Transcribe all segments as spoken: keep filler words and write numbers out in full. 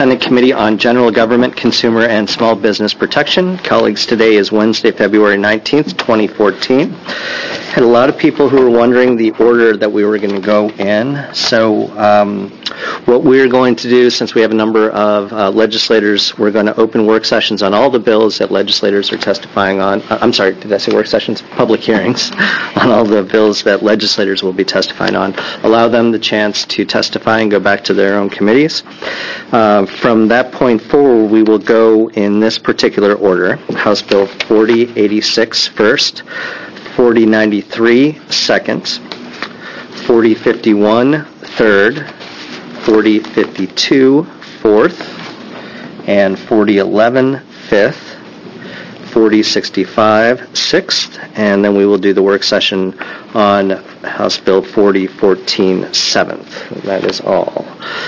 Senate Committee on General Government, Consumer, and Small Business Protection. Colleagues, today is Wednesday, February nineteenth, twenty fourteen. Had a lot of people who were wondering the order that we were going to go in. So um, what we're going to do, since we have a number of uh, legislators, we're going to open work sessions on all the bills that legislators are testifying on. Uh, I'm sorry, did I say work sessions? Public hearings on all the bills that legislators will be testifying on. Allow them the chance to testify and go back to their own committees. Uh, from that point forward, we will go in this particular order. House Bill forty eighty-six first, forty ninety-three second, forty fifty-one third, forty fifty-two fourth, and forty eleven fifth, forty sixty-five sixth, and then we will do the work session on House Bill forty fourteen seventh. That is all.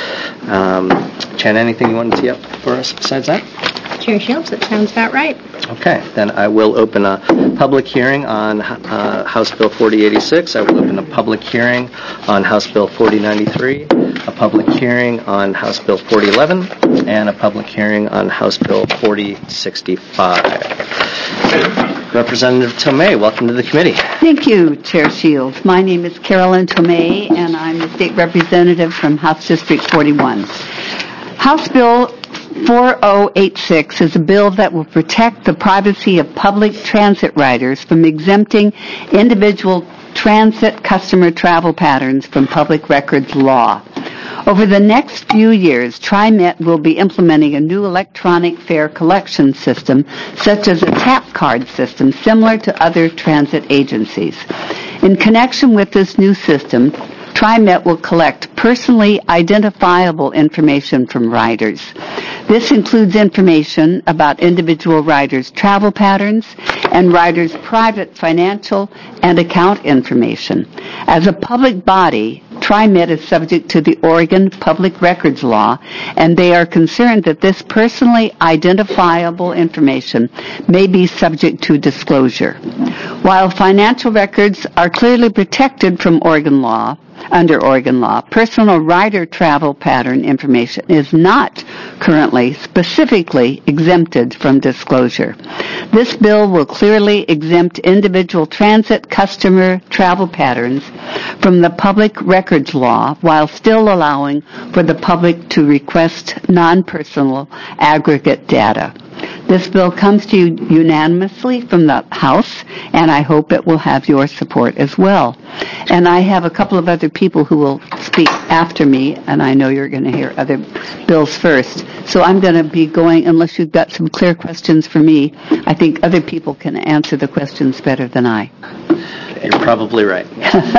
Um, Chen, anything you want to tee up for us besides that? Chair Shields, that sounds about right. Okay, then I will open a public hearing on uh, House Bill forty eighty-six. I will open a public hearing on House Bill forty ninety-three, a public hearing on House Bill forty eleven, and a public hearing on House Bill forty sixty-five. Representative Tomei, welcome to the committee. Thank you, Chair Shields. My name is Carolyn Tomei, and I'm the state representative from House District forty-one. House Bill forty eighty-six is a bill that will protect the privacy of public transit riders from exempting individual transit customer travel patterns from public records law. Over the next few years, TriMet will be implementing a new electronic fare collection system, such as a tap card system similar to other transit agencies. In connection with this new system, TriMet will collect personally identifiable information from riders. This includes information about individual riders' travel patterns and riders' private financial and account information. As a public body, TriMet is subject to the Oregon Public Records Law, and they are concerned that this personally identifiable information may be subject to disclosure. While financial records are clearly protected from Oregon law, under Oregon law, personal rider travel pattern information is not currently specifically exempted from disclosure. This bill will clearly exempt individual transit customer travel patterns from the public records law while still allowing for the public to request non-personal aggregate data. This bill comes to you unanimously from the House, and I hope it will have your support as well. And I have a couple of other people who will speak after me, and I know you're going to hear other bills first. So I'm going to be going, unless you've got some clear questions for me, I think other people can answer the questions better than I. You're probably right.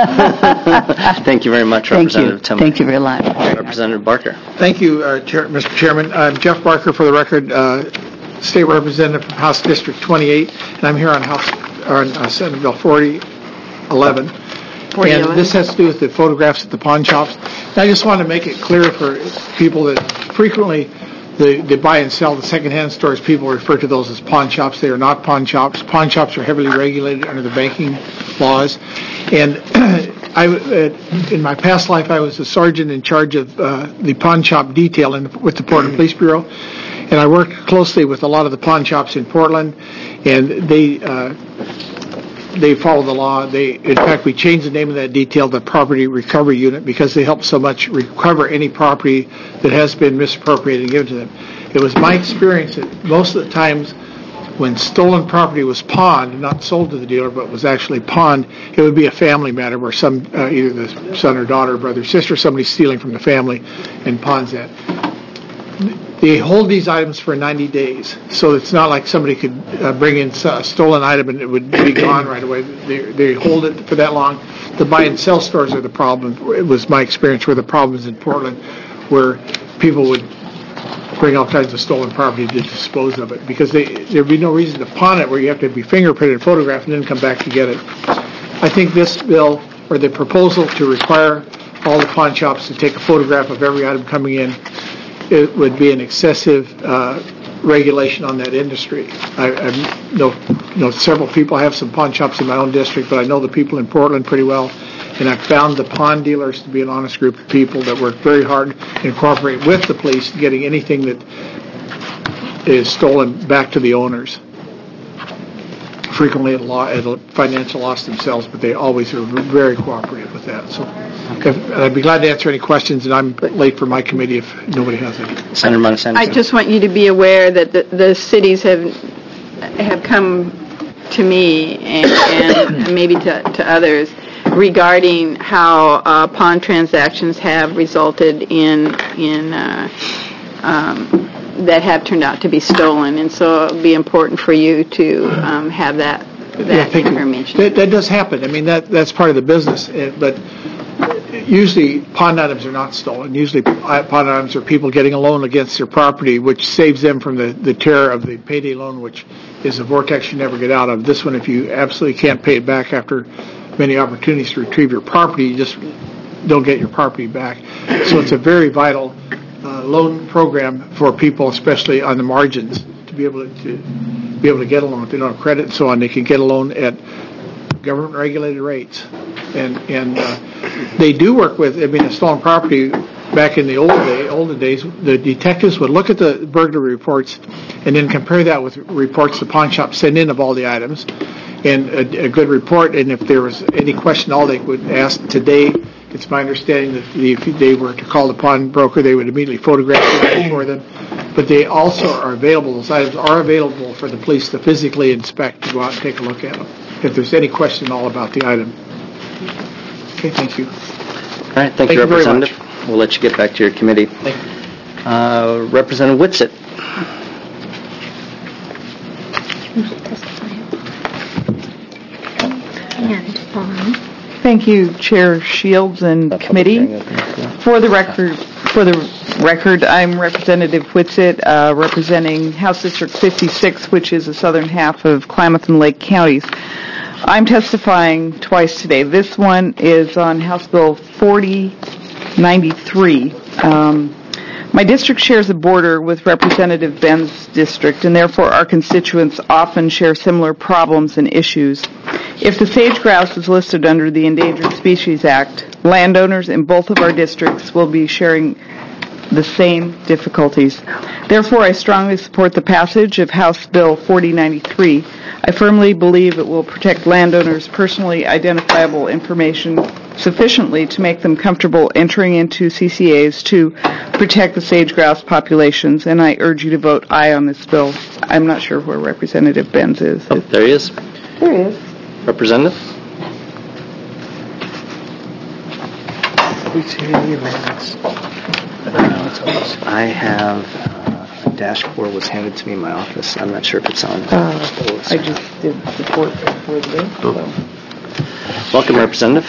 Thank you very much, Thank Representative you. Tomei. Thank you very much. Representative Barker. Thank you, uh, Chair, Mister Chairman. I'm Jeff Barker, for the record, uh, State Representative from House District twenty-eight, and I'm here on House on uh, Senate Bill forty eleven. And this has to do with the photographs at the pawn shops. And I just want to make it clear for people that frequently the, the buy and sell, the secondhand stores, people refer to those as pawn shops. They are not pawn shops. Pawn shops are heavily regulated under the banking laws. And I, uh, in my past life, I was a sergeant in charge of uh, the pawn shop detail in, with the Portland Police Bureau. And I worked closely with a lot of the pawn shops in Portland, and they uh, they follow the law. They, in fact, we changed the name of that detail to Property Recovery Unit because they help so much recover any property that has been misappropriated and given to them. It was my experience that most of the times when stolen property was pawned, not sold to the dealer, but was actually pawned, it would be a family matter where some, uh, either the son or daughter, brother, sister, somebody's stealing from the family and pawns that. They hold these items for ninety days, so it's not like somebody could uh, bring in a stolen item and it would be gone right away. They, they hold it for that long. The buy and sell stores are the problem. It was my experience where the problems in Portland where people would bring all kinds of stolen property to dispose of it because they, there'd be no reason to pawn it where you have to be fingerprinted and photographed and then come back to get it. I think this bill, or the proposal to require all the pawn shops to take a photograph of every item coming in, it would be an excessive uh, regulation on that industry. I, I know, know several people. I have some pawn shops in my own district, but I know the people in Portland pretty well, And I've found the pond dealers to be an honest group of people that work very hard and cooperate with the police in getting anything that is stolen back to the owners. Frequently at a, law, at a financial loss themselves, but they always are very cooperative with that. So if, and I'd be glad to answer any questions, and I'm late for my committee if nobody has any. Senator Montesano. I just want you to be aware that the, the cities have have come to me and, and maybe to, to others regarding how uh, pawn transactions have resulted in in uh, um, that have turned out to be stolen, and so it would be important for you to um, have that that yeah, information. That, that does happen. I mean, that that's part of the business, but usually pawn items are not stolen. Usually pawn items are people getting a loan against their property, which saves them from the, the terror of the payday loan, which is a vortex you never get out of. This one, if you absolutely can't pay it back after many opportunities to retrieve your property, you just don't get your property back. So it's a very vital uh, loan program for people, especially on the margins, to be able to, to be able to get a loan. If they don't have credit and so on, they can get a loan at government regulated rates. And and uh, they do work with, I mean, a stolen property back in the old day, older days, the detectives would look at the burglary reports and then compare that with reports the pawn shop sent in of all the items, and a, a good report. And if there was any question, all they would ask today, it's my understanding that the, if they were to call the pawnbroker, they would immediately photograph the item for them. But they also are available, those items are available for the police to physically inspect, to go out and take a look at them, if there's any question at all about the item. Okay, thank you. All right, thank, Thank you, you very Representative. We'll let you get back to your committee. Thank you. Uh, Representative Whitsitt. And on. Thank you, Chair Shields and committee. For the record, for the record, I'm Representative Whitsitt, uh, representing House District fifty-six, which is the southern half of Klamath and Lake counties. I'm testifying twice today. This one is on House Bill forty ninety-three. Um, my district shares a border with Representative Benn's district, and therefore our constituents often share similar problems and issues. If the sage grouse is listed under the Endangered Species Act, landowners in both of our districts will be sharing the same difficulties. Therefore, I strongly support the passage of House Bill forty ninety-three. I firmly believe it will protect landowners' personally identifiable information sufficiently to make them comfortable entering into C C As to protect the sage grouse populations, and I urge you to vote aye on this bill. I'm not sure where Representative Benz is. Oh, there he is. There he is. Representative? I have uh, a dashboard was handed to me in my office. I'm not sure if it's on. Uh, I just did support for the bill. So. Welcome, Representative.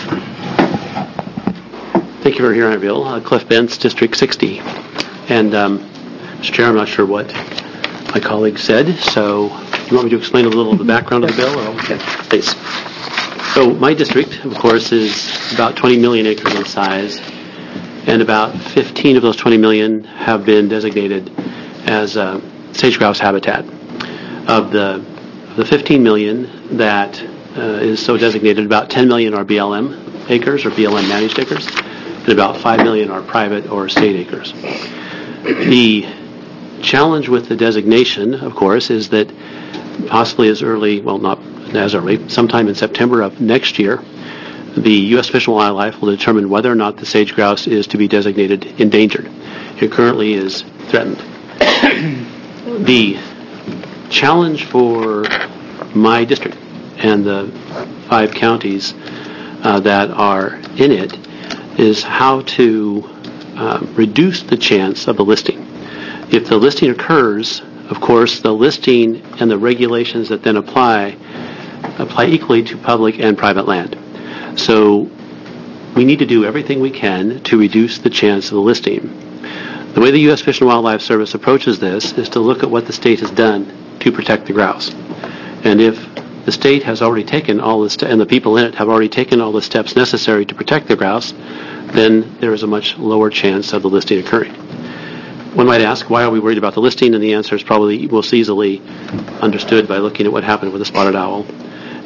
Thank you for hearing our bill. Uh, Cliff Benz, District sixty. And, um, Mister Chair, I'm not sure what my colleague said, so you want me to explain a little of the background of the bill? Or? Okay, please. So my district, of course, is about twenty million acres in size, and about fifteen of those twenty million have been designated as uh, sage grouse habitat. Of the, of the fifteen million that uh, is so designated, about ten million are B L M acres or B L M managed acres, and about five million are private or state acres. The challenge with the designation, of course, is that possibly as early, well, not as early, sometime in September of next year, the U S Fish and Wildlife will determine whether or not the sage grouse is to be designated endangered. It currently is threatened. The challenge for my district and the five counties uh, that are in it is how to uh, reduce the chance of the listing. If the listing occurs, of course, the listing and the regulations that then apply apply equally to public and private land. So we need to do everything we can to reduce the chance of the listing. The way the U S Fish and Wildlife Service approaches this is to look at what the state has done to protect the grouse. And if the state has already taken all the st- and the people in it have already taken all the steps necessary to protect the grouse, then there is a much lower chance of the listing occurring. One might ask, why are we worried about the listing? And the answer is probably most easily understood by looking at what happened with the spotted owl.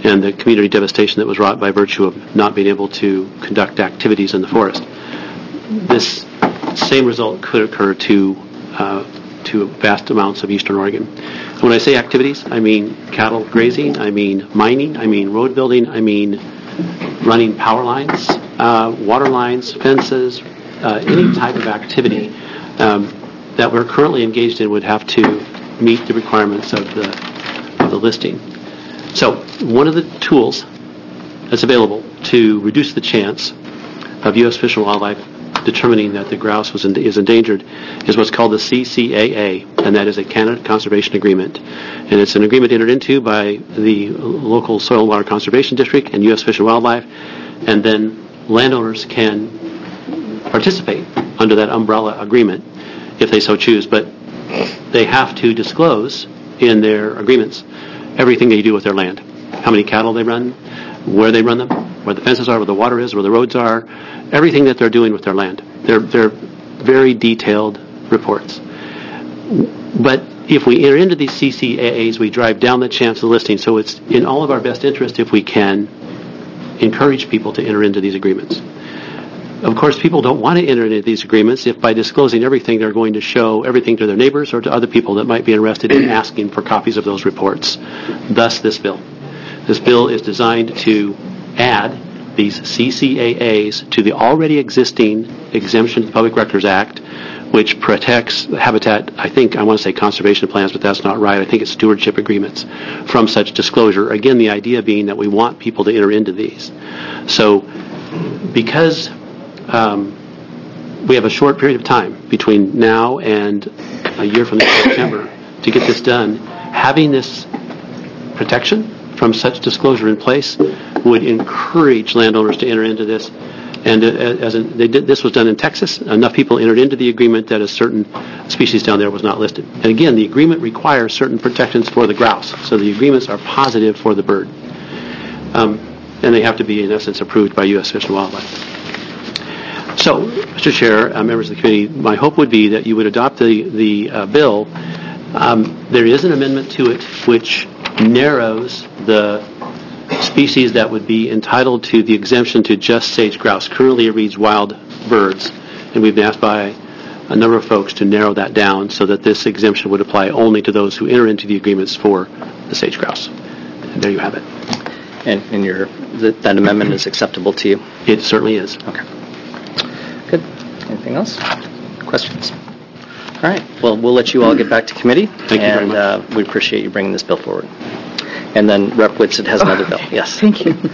and the community devastation that was wrought by virtue of not being able to conduct activities in the forest. This same result could occur to uh, to vast amounts of eastern Oregon. And when I say activities, I mean cattle grazing, I mean mining, I mean road building, I mean running power lines, uh, water lines, fences, uh, any type of activity um, that we're currently engaged in would have to meet the requirements of the of the listing. So one of the tools that's available to reduce the chance of U S Fish and Wildlife determining that the grouse was in, is endangered is what's called the C C A A, and that is a Canada Conservation Agreement. And it's an agreement entered into by the local Soil and Water Conservation District and U S Fish and Wildlife, and then landowners can participate under that umbrella agreement if they so choose, but they have to disclose in their agreements everything they do with their land. How many cattle they run, where they run them, where the fences are, where the water is, where the roads are, everything that they're doing with their land. They're, they're very detailed reports. But if we enter into these C C A As, we drive down the chance of listing, so it's in all of our best interest if we can encourage people to enter into these agreements. Of course, people don't want to enter into these agreements if by disclosing everything they're going to show everything to their neighbors or to other people that might be interested in asking for copies of those reports. Thus, this bill. This bill is designed to add these C C A As to the already existing exemption to the Public Records Act, which protects habitat, I think, I want to say conservation plans, but that's not right. I think it's stewardship agreements from such disclosure. Again, the idea being that we want people to enter into these. So, because um, we have a short period of time between now and a year from next September to get this done, having this protection from such disclosure in place would encourage landowners to enter into this. And as in, they did, this was done in Texas. Enough people entered into the agreement that a certain species down there was not listed. And again, the agreement requires certain protections for the grouse. So the agreements are positive for the bird. Um, and they have to be, in essence, approved by U S Fish and Wildlife. So, Mister Chair, uh, members of the committee, my hope would be that you would adopt the, the uh, bill. Um, there is an amendment to it which narrows the species that would be entitled to the exemption to just sage grouse. Currently it reads wild birds, and we've been asked by a number of folks to narrow that down so that this exemption would apply only to those who enter into the agreements for the sage grouse. And there you have it. And, and your that, that amendment is acceptable to you? It certainly is. Okay. Good. Anything else? Questions? All right. Well, we'll let you all get back to committee. Thank you very much. And uh, we appreciate you bringing this bill forward. And then Rep Whitsitt has another bill. Yes. Thank you.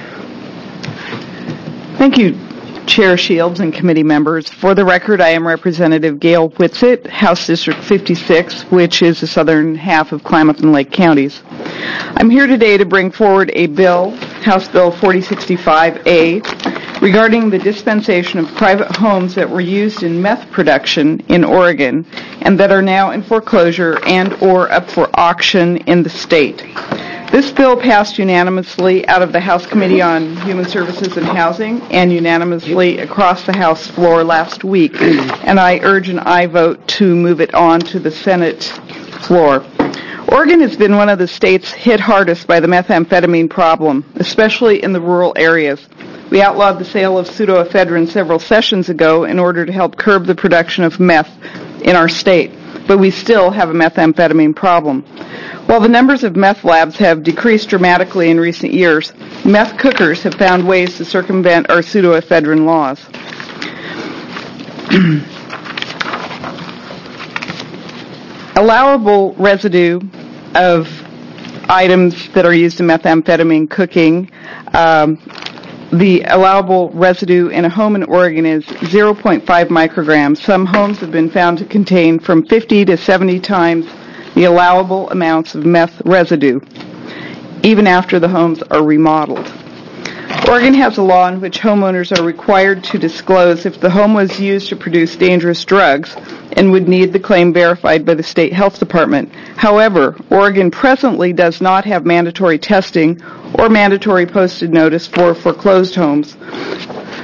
Thank you, Chair Shields and committee members. For the record, I am Representative Gail Whitsitt, House District fifty-six, which is the southern half of Klamath and Lake counties. I'm here today to bring forward a bill, House Bill forty sixty-five A, regarding the dispensation of private homes that were used in meth production in Oregon and that are now in foreclosure and or up for auction in the state. This bill passed unanimously out of the House Committee on Human Services and Housing and unanimously across the House floor last week, and I urge an aye vote to move it on to the Senate floor. Oregon has been one of the states hit hardest by the methamphetamine problem, especially in the rural areas. We outlawed the sale of pseudoephedrine several sessions ago in order to help curb the production of meth in our state, but we still have a methamphetamine problem. While the numbers of meth labs have decreased dramatically in recent years, meth cookers have found ways to circumvent our pseudoephedrine laws. Allowable residue of items that are used in methamphetamine cooking, um, the allowable residue in a home in Oregon is zero point five micrograms. Some homes have been found to contain from fifty to seventy times the allowable amounts of meth residue, even after the homes are remodeled. Oregon has a law in which homeowners are required to disclose if the home was used to produce dangerous drugs and would need the claim verified by the state health department. However, Oregon presently does not have mandatory testing or mandatory posted notice for foreclosed homes.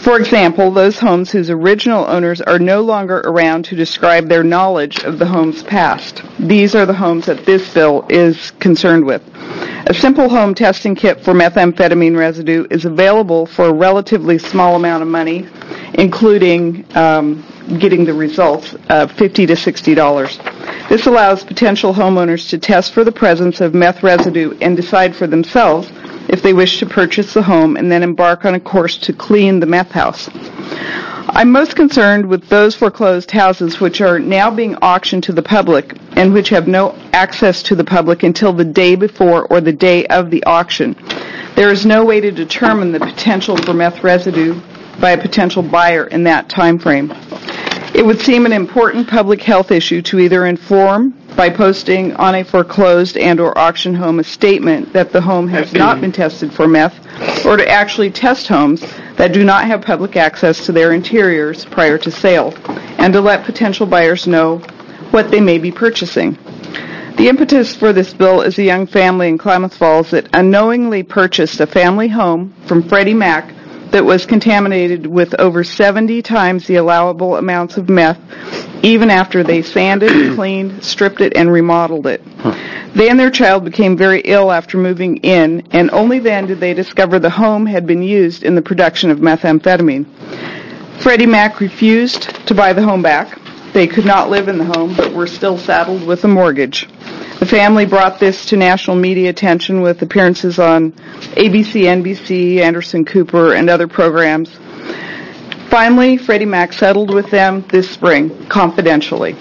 For example, those homes whose original owners are no longer around to describe their knowledge of the home's past. These are the homes that this bill is concerned with. A simple home testing kit for methamphetamine residue is available for a relatively small amount of money, including um, getting the results of fifty to sixty dollars. This allows potential homeowners to test for the presence of meth residue and decide for themselves if they wish to purchase the home and then embark on a course to clean the meth house. I'm most concerned with those foreclosed houses which are now being auctioned to the public and which have no access to the public until the day before or the day of the auction. There is no way to determine the potential for meth residue by a potential buyer in that time frame. It would seem an important public health issue to either inform by posting on a foreclosed and or auction home a statement that the home has not been tested for meth, or to actually test homes that do not have public access to their interiors prior to sale, and to let potential buyers know what they may be purchasing. The impetus for this bill is a young family in Klamath Falls that unknowingly purchased a family home from Freddie Mac that was contaminated with over seventy times the allowable amounts of meth, even after they sanded, cleaned, stripped it, and remodeled it. Huh. They and their child became very ill after moving in, and only then did they discover the home had been used in the production of methamphetamine. Freddie Mac refused to buy the home back. They could not live in the home, but were still saddled with a mortgage. The family brought this to national media attention with appearances on A B C, N B C, Anderson Cooper, and other programs. Finally, Freddie Mac settled with them this spring, confidentially.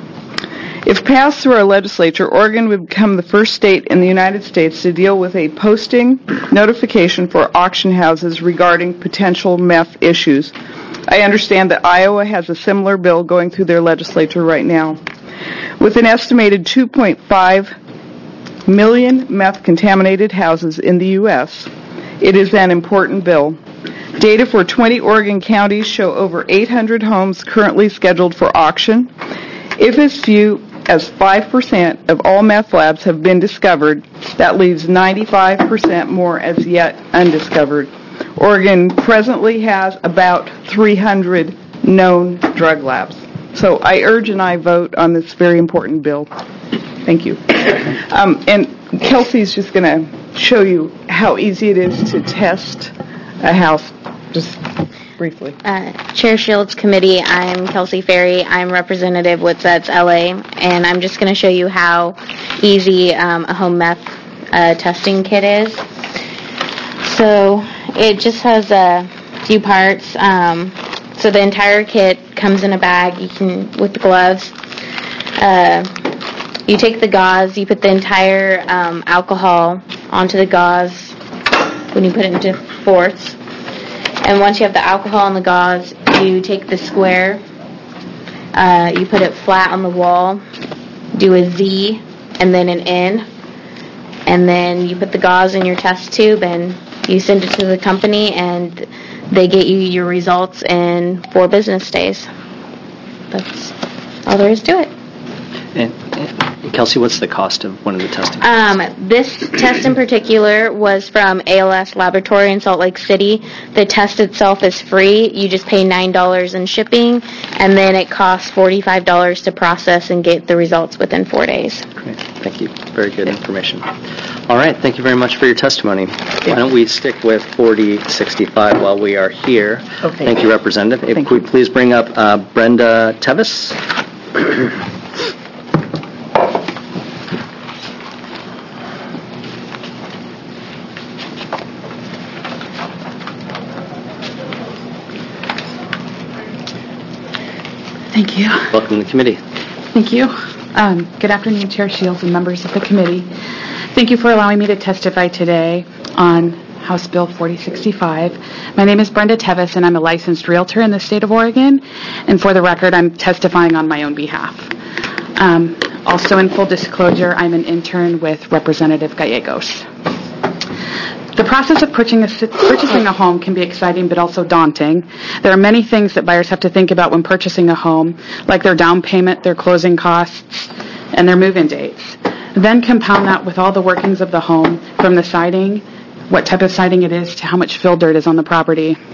If passed through our legislature, Oregon would become the first state in the United States to deal with a posting notification for auction houses regarding potential meth issues. I understand that Iowa has a similar bill going through their legislature right now. With an estimated two point five million meth-contaminated houses in the U S, it is an important bill. Data for twenty Oregon counties show over eight hundred homes currently scheduled for auction. If as few as five percent of all meth labs have been discovered, that leaves ninety-five percent more as yet undiscovered. Oregon presently has about three hundred known drug labs. So I urge and I vote on this very important bill. Thank you. Um, and Kelsey's just going to show you how easy it is to test a house, just briefly. Uh, Chair Shields Committee, I'm Kelsey Ferry. I'm representative with Z E T S L A, and I'm just going to show you how easy um, a home meth uh, testing kit is. So it just has a few parts. Um, so the entire kit comes in a bag. You can with the gloves. Uh, you take the gauze. You put the entire um, alcohol onto the gauze when you put it into fourths. And once you have the alcohol and the gauze, you take the square. Uh, you put it flat on the wall. Do a Z and then an N. And then you put the gauze in your test tube and you send it to the company, and they get you your results in four business days. That's all there is to it. And, and Kelsey, what's the cost of one of the testing? Um, this test in particular was from A L S Laboratory in Salt Lake City. The test itself is free. You just pay nine dollars in shipping, and then it costs forty-five dollars to process and get the results within four days. Great. Thank you. Very good information. All right. Thank you very much for your testimony. Why don't we stick with forty sixty-five while we are here? Okay. Thank you, Representative. If Thank we you. please bring up uh, Brenda Tevis. Thank you. Welcome to the committee. Thank you. Um, good afternoon, Chair Shields and members of the committee. Thank you for allowing me to testify today on House Bill forty sixty-five. My name is Brenda Tevis, and I'm a licensed realtor in the state of Oregon. And for the record, I'm testifying on my own behalf. Um, also, in full disclosure, I'm an intern with Representative Gallegos. The process of purchasing a, purchasing a home can be exciting but also daunting. There are many things that buyers have to think about when purchasing a home, like their down payment, their closing costs, and their move-in dates. Then compound that with all the workings of the home, from the siding, what type of siding it is, to how much fill dirt is on the property.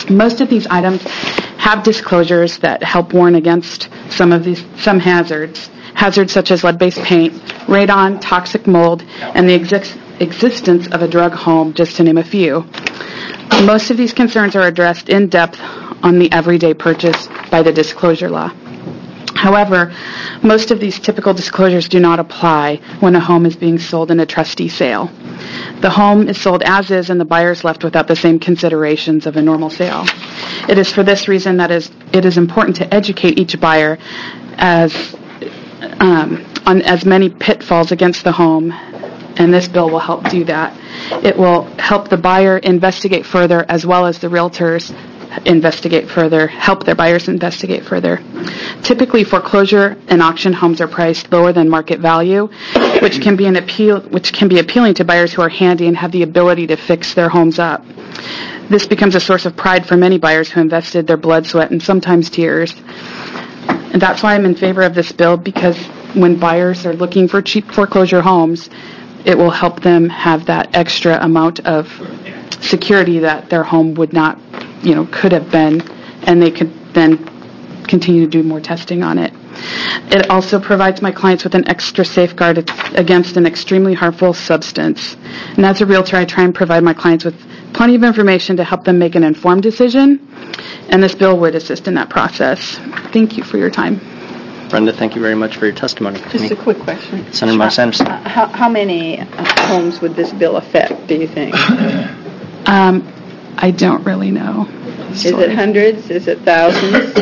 Most of these items have disclosures that help warn against some of these some hazards, hazards such as lead-based paint, radon, toxic mold, and the exist, existence of a drug home, just to name a few. Most of these concerns are addressed in depth on the everyday purchase by the disclosure law. However, most of these typical disclosures do not apply when a home is being sold in a trustee sale. The home is sold as is, and the buyer is left without the same considerations of a normal sale. It is for this reason that is, it is important to educate each buyer as um, on as many pitfalls against the home, and this bill will help do that. It will help the buyer investigate further, as well as the realtors investigate further, help their buyers investigate further. Typically, foreclosure and auction homes are priced lower than market value, which can be an appeal, which can be appealing to buyers who are handy and have the ability to fix their homes up. This becomes a source of pride for many buyers who invested their blood, sweat, and sometimes tears. And that's why I'm in favor of this bill, because when buyers are looking for cheap foreclosure homes, it will help them have that extra amount of security that their home would not, you know, could have been, and they could then continue to do more testing on it. It also provides my clients with an extra safeguard against an extremely harmful substance. And as a realtor, I try and provide my clients with plenty of information to help them make an informed decision, and this bill would assist in that process. Thank you for your time. Brenda, thank you very much for your testimony. Just a quick question. Senator Mark Sanderson. Uh, how, how many uh, homes would this bill affect, do you think? Um, I don't really know. Is it hundreds? Is it thousands?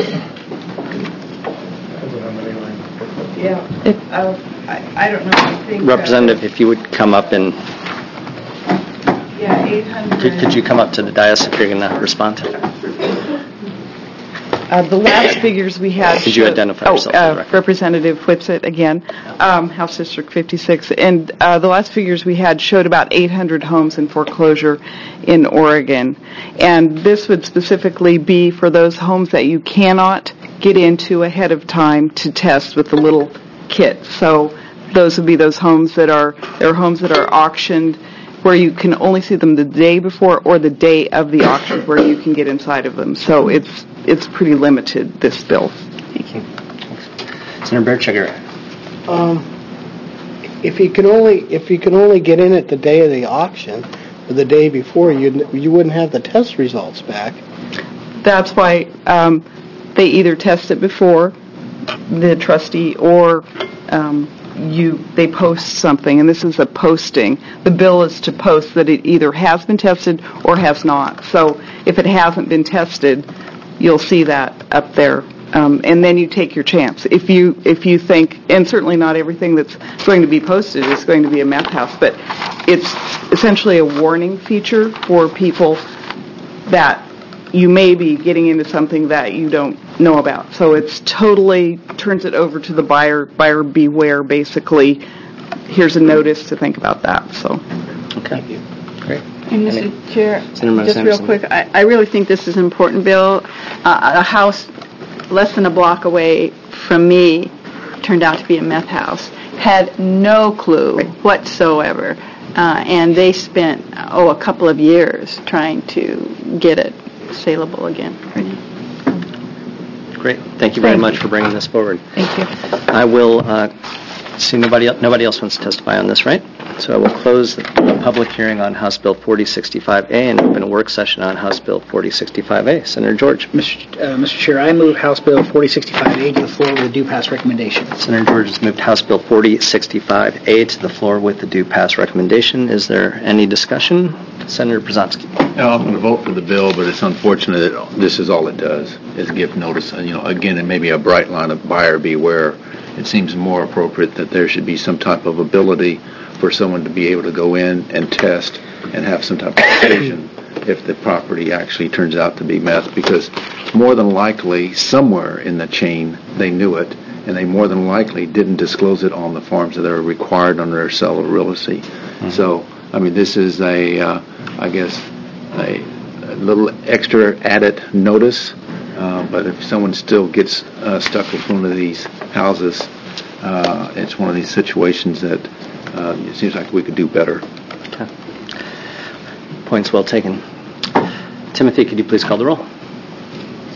Yeah. It, uh, I, I don't know. I think Representative, if you would come up and, Uh, yeah, eight hundred. could, could you come up to the dais if you're going to respond? Uh, the last figures we had. Could you showed- identify oh, yourself for the uh, record? Representative Whitsett again, um, House District fifty-six, and uh, the last figures we had showed about eight hundred homes in foreclosure in Oregon, and this would specifically be for those homes that you cannot get into ahead of time to test with the little kit. So those would be those homes that are there are homes that are auctioned where you can only see them the day before or the day of the auction where you can get inside of them. So it's it's pretty limited, this bill. Thank you. Senator Bertschiger. Um, if you can only if you can only get in it the day of the auction or the day before, you you wouldn't have the test results back. That's why um, they either test it before the trustee or um, you they post something, and this is a posting. The bill is to post that it either has been tested or has not. So if it hasn't been tested, you'll see that up there, um, and then you take your chance. If you if you think, and certainly not everything that's going to be posted is going to be a meth house, but it's essentially a warning feature for people that you may be getting into something that you don't know about. So it's totally turns it over to the buyer. Buyer beware, basically. Here's a notice to think about that. So. Okay. Great. And Mister Chair, Senator just real Sanderson. quick, I, I really think this is an important bill. Uh, a house less than a block away from me turned out to be a meth house. Had no clue whatsoever. Uh, and they spent, oh, a couple of years trying to get it saleable again. Great. Thank you very much for bringing this forward. Thank you. I will uh, see nobody el- nobody else wants to testify on this, right? So I will close the public hearing on House Bill forty sixty-five A and open a work session on House Bill forty sixty-five A. Senator George. Mister Uh, Mister Chair, I move House Bill forty sixty-five A to the floor with a due pass recommendation. Senator George has moved House Bill forty sixty-five A to the floor with the due pass recommendation. Is there any discussion? Senator Brzezinski. No, I'm going to vote for the bill, but it's unfortunate that this is all it does, is give notice. And, you know, again, it may be a bright line of buyer beware. It seems more appropriate that there should be some type of ability for someone to be able to go in and test and have some type of decision if the property actually turns out to be meth, because more than likely, somewhere in the chain, they knew it, and they more than likely didn't disclose it on the forms that are required under their sale of realty. Mm-hmm. So, I mean, this is a, uh, I guess, a, a little extra added notice, uh, but if someone still gets uh, stuck with one of these houses, uh, it's one of these situations that uh, it seems like we could do better. Okay. Points well taken. Timothy, could you please call the roll?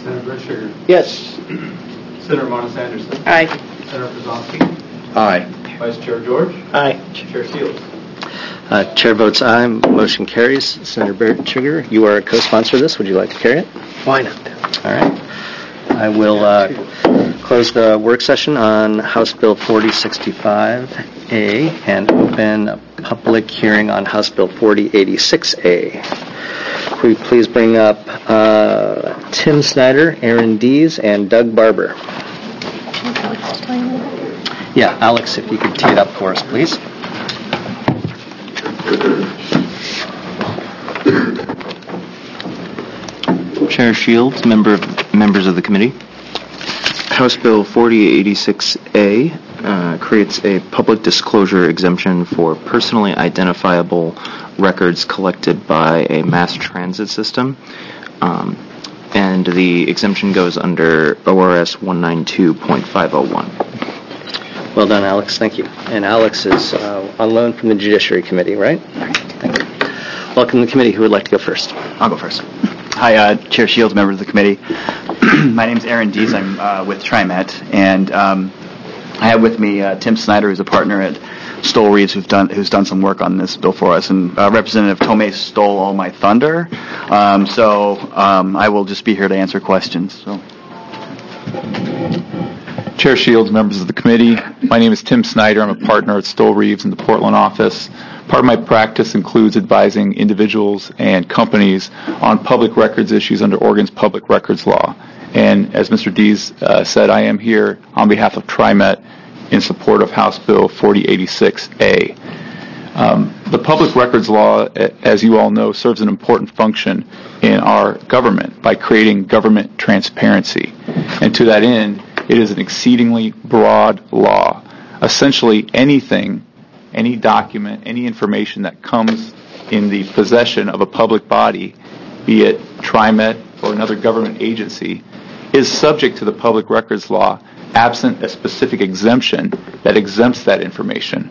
Senator Brett Sugar. Yes. Senator Monis Anderson. Aye. Senator Brzezowski. Aye. Vice Chair George. Aye. Chair Shields. Uh, Chair votes aye. Motion carries. Senator Barrett Sugar, you are a co-sponsor of this. Would you like to carry it? Why not? All right. I will uh, close the work session on House Bill forty sixty-five A and open a public hearing on House Bill forty eighty-six A. Could we please bring up uh, Tim Snyder, Aaron Dees, and Doug Barber? Yeah, Alex, if you could tee it up for us, please. Chair Shields, member of, members of the committee. House Bill forty eighty-six A uh, creates a public disclosure exemption for personally identifiable records collected by a mass transit system. Um, and the exemption goes under O R S one ninety-two point five oh one. Well done, Alex. Thank you. And Alex is uh, on loan from the Judiciary Committee, right? Thank you. Welcome to the committee. Who would like to go first? I'll go first. Hi, uh, Chair Shields, members of the committee. My name is Aaron Dees. I'm uh, with TriMet, and um, I have with me uh, Tim Snyder, who's a partner at Stoll Reeves, who've done who's done some work on this bill for us, and uh, Representative Tomei stole all my thunder, um, so um, I will just be here to answer questions. So. Chair Shields, members of the committee, my name is Tim Snyder. I'm a partner at Stoll Reeves in the Portland office. Part of my practice includes advising individuals and companies on public records issues under Oregon's public records law. And as Mister Dees uh, said, I am here on behalf of TriMet in support of House Bill forty eighty-six A. Um, the public records law, as you all know, serves an important function in our government by creating government transparency. And to that end, it is an exceedingly broad law. Essentially, anything, any document, any information that comes in the possession of a public body, be it TriMet or another government agency, is subject to the public records law, absent a specific exemption that exempts that information.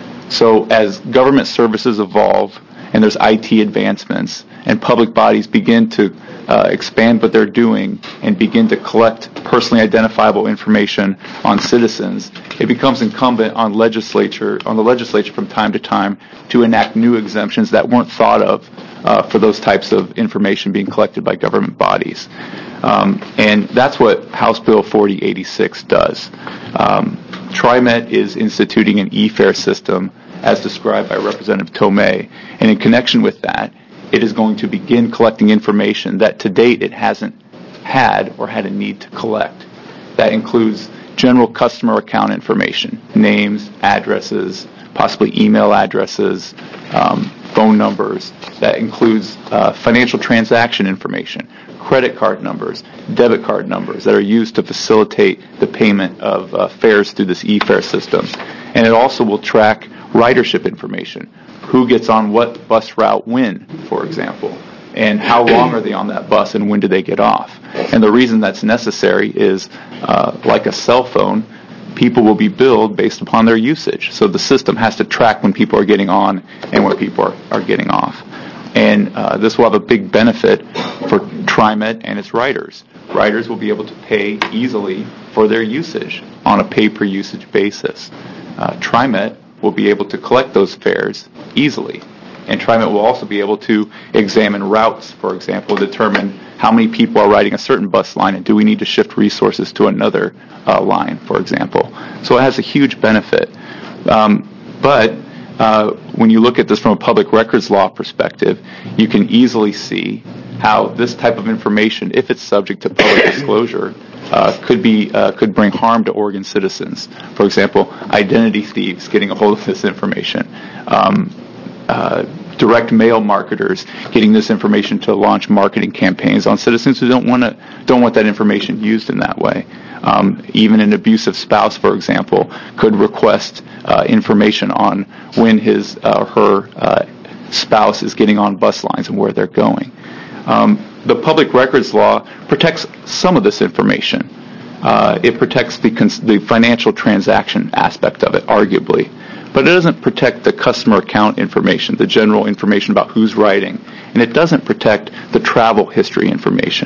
So as government services evolve and there's I T advancements and public bodies begin to uh, expand what they're doing and begin to collect personally identifiable information on citizens, it becomes incumbent on legislature, on the legislature from time to time to enact new exemptions that weren't thought of uh, for those types of information being collected by government bodies. Um, and that's what House Bill forty eighty-six does. Um, TriMet is instituting an e-fare system as described by Representative Tomei, and in connection with that, it is going to begin collecting information that to date it hasn't had or had a need to collect. That includes general customer account information, names, addresses, possibly email addresses, um, phone numbers. That includes uh, financial transaction information, credit card numbers, debit card numbers that are used to facilitate the payment of uh, fares through this e-fare system. And it also will track ridership information. Who gets on what bus route when, for example, and how long are they on that bus and when do they get off. And the reason that's necessary is, uh, like a cell phone, people will be billed based upon their usage. So the system has to track when people are getting on and when people are, are getting off. And uh, this will have a big benefit for TriMet and its riders. Riders will be able to pay easily for their usage on a pay-per-usage basis. Uh, TriMet will be able to collect those fares easily. And TriMet will also be able to examine routes, for example, determine how many people are riding a certain bus line and do we need to shift resources to another uh, line, for example. So it has a huge benefit. Um, but uh, when you look at this from a public records law perspective, you can easily see how this type of information, if it's subject to public disclosure, uh, could be uh, could bring harm to Oregon citizens. For example, identity thieves getting a hold of this information, um, uh, direct mail marketers getting this information to launch marketing campaigns on citizens who don't want to don't want that information used in that way. Um, even an abusive spouse, for example, could request uh, information on when his or uh, her uh, spouse is getting on bus lines and where they're going. Um, the public records law protects some of this information. Uh, it protects the, cons- the financial transaction aspect of it, arguably. But it doesn't protect the customer account information, the general information about who's writing. And it doesn't protect the travel history information.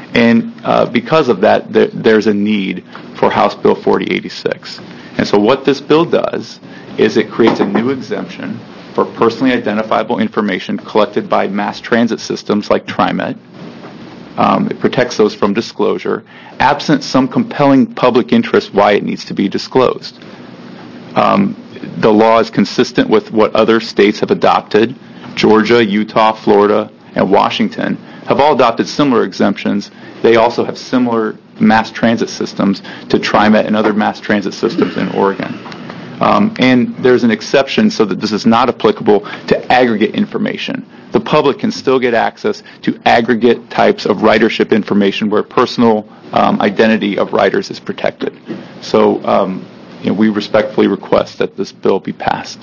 And uh, because of that, there, there's a need for House Bill forty eighty-six. And so what this bill does is it creates a new exemption for personally identifiable information collected by mass transit systems like TriMet. Um, it protects those from disclosure, absent some compelling public interest why it needs to be disclosed. Um, the law is consistent with what other states have adopted. Georgia, Utah, Florida, and Washington have all adopted similar exemptions. They also have similar mass transit systems to TriMet and other mass transit systems in Oregon. Um, and there's an exception so that this is not applicable to aggregate information. The public can still get access to aggregate types of ridership information where personal um, identity of riders is protected. So um, you know, we respectfully request that this bill be passed.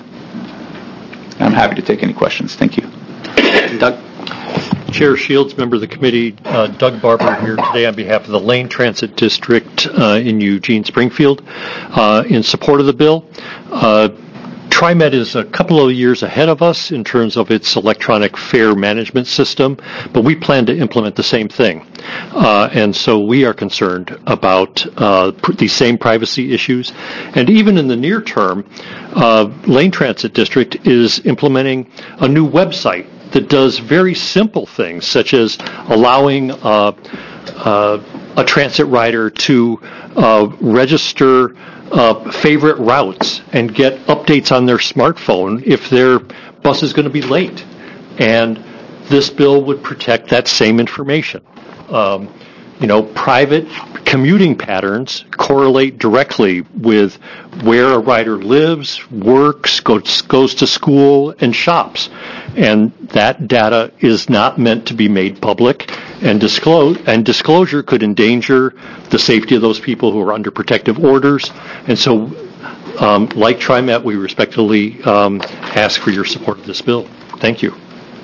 I'm happy to take any questions. Thank you. Doug? Chair Shields, member of the committee, uh, Doug Barber here today on behalf of the Lane Transit District uh, in Eugene, Springfield, uh, in support of the bill. Uh, TriMet is a couple of years ahead of us in terms of its electronic fare management system, but we plan to implement the same thing. Uh, and so we are concerned about uh, pr- these same privacy issues. And even in the near term, uh, Lane Transit District is implementing a new website that does very simple things, such as allowing uh, uh, a transit rider to uh, register uh, favorite routes and get updates on their smartphone if their bus is going to be late. And this bill would protect that same information. Um, you know, private commuting patterns correlate directly with where a rider lives, works, goes, goes to school, and shops. And that data is not meant to be made public, and disclose and disclosure could endanger the safety of those people who are under protective orders. And so, um, like TriMet, we respectfully um, ask for your support of this bill. Thank you.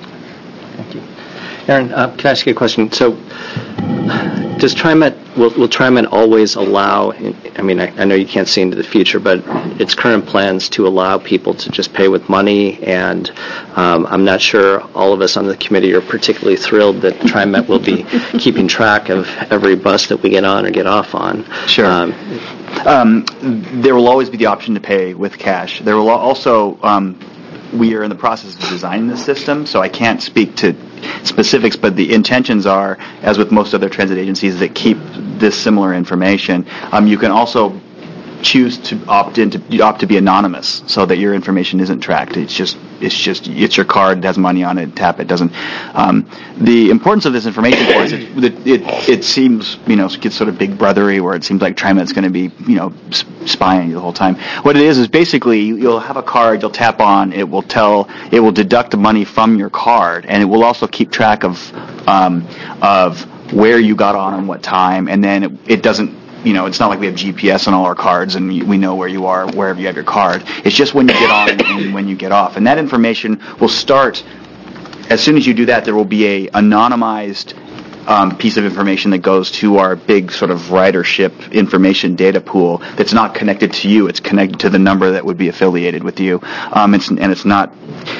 Thank you. Aaron, uh, can I ask you a question? So, does TriMet, will, will TriMet always allow, I mean, I, I know you can't see into the future, but its current plans to allow people to just pay with money, and um, I'm not sure all of us on the committee are particularly thrilled that TriMet will be keeping track of every bus that we get on or get off on. Sure. Um, um, there will always be the option to pay with cash. There will also, um, we are in the process of designing the system, so I can't speak to specifics, but the intentions are, as with most other transit agencies that keep this similar information, um, you can also choose to opt in to you opt to be anonymous so that your information isn't tracked. It's just it's just it's your card, it has money on it, tap it, doesn't. Um, the importance of this information for us, it, it, it, it seems, you know, gets sort of big brothery where it seems like TriMet's going to be, you know, spying you the whole time. What it is is basically you'll have a card, you'll tap on, it will tell, it will deduct the money from your card, and it will also keep track of um, of where you got on and what time, and then it, it doesn't. You know, it's not like we have G P S on all our cards and we know where you are wherever you have your card. It's just when you get on and when you get off. And that information will start, as soon as you do that, there will be a anonymized um, piece of information that goes to our big sort of ridership information data pool that's not connected to you. It's connected to the number that would be affiliated with you. Um, it's, and it's not...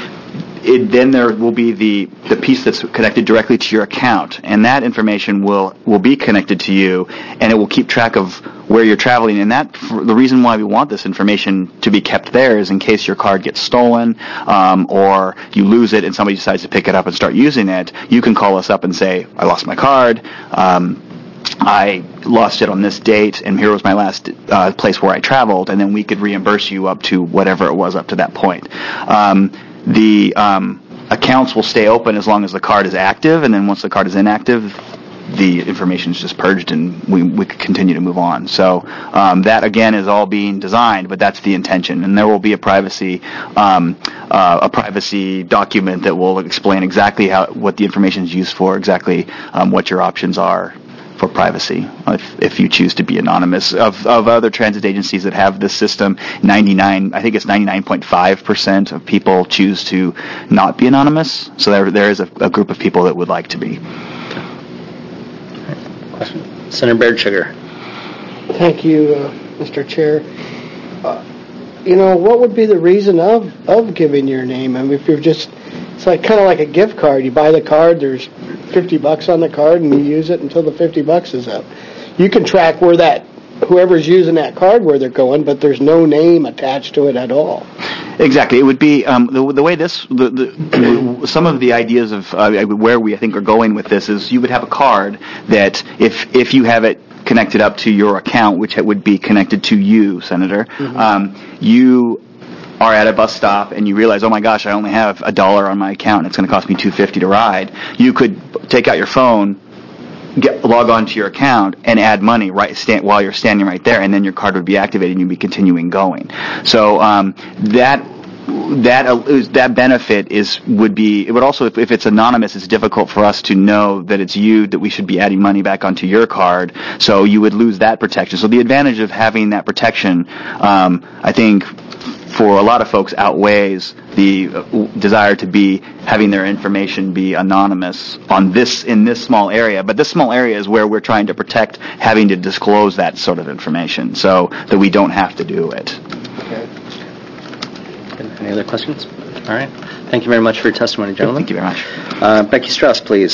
It, then there will be the, the piece that's connected directly to your account, and that information will, will be connected to you, and it will keep track of where you're traveling. And that the reason why we want this information to be kept there is in case your card gets stolen, um, or you lose it and somebody decides to pick it up and start using it. You can call us up and say, "I lost my card. Um, I lost it on this date, and here was my last uh, place where I traveled," and then we could reimburse you up to whatever it was up to that point. Um, The um, accounts will stay open as long as the card is active, and then once the card is inactive, the information is just purged, and we we can continue to move on. So um, that again is all being designed, but that's the intention, and there will be a privacy um, uh, a privacy document that will explain exactly how what the information is used for, exactly um, what your options are for privacy, if, if you choose to be anonymous. Of, of other transit agencies that have this system, ninety-nine, I think it's ninety-nine point five percent of people choose to not be anonymous. So there, there is a, a group of people that would like to be. Question? Senator Baird Sugar. Thank you, uh, Mister Chair. Uh, you know, what would be the reason of, of giving your name? I mean, if you're just, it's like kind of like a gift card. You buy the card, there's fifty bucks on the card and you use it until the fifty bucks is up. You can track where that, whoever's using that card, where they're going, but there's no name attached to it at all. Exactly. It would be um, the, the way this, the, the, some of the ideas of uh, where we, I think, are going with this is you would have a card that if if you have it connected up to your account, which would be connected to you, Senator, mm-hmm. um, you are at a bus stop and you realize, oh my gosh, I only have a dollar on my account and it's going to cost me two dollars and fifty cents to ride. You could take out your phone, Get, log on to your account and add money right stand, while you're standing right there, and then your card would be activated and you'd be continuing going. So um, that that uh, that benefit is would be it would also if, if it's anonymous, it's difficult for us to know that it's you, that we should be adding money back onto your card. So you would lose that protection. So the advantage of having that protection, um, I think, for a lot of folks outweighs the desire to be having their information be anonymous on this in this small area. But this small area is where we're trying to protect having to disclose that sort of information so that we don't have to do it. Okay. Any other questions? All right. Thank you very much for your testimony, gentlemen. Thank you very much. Uh, Becky Strauss, please.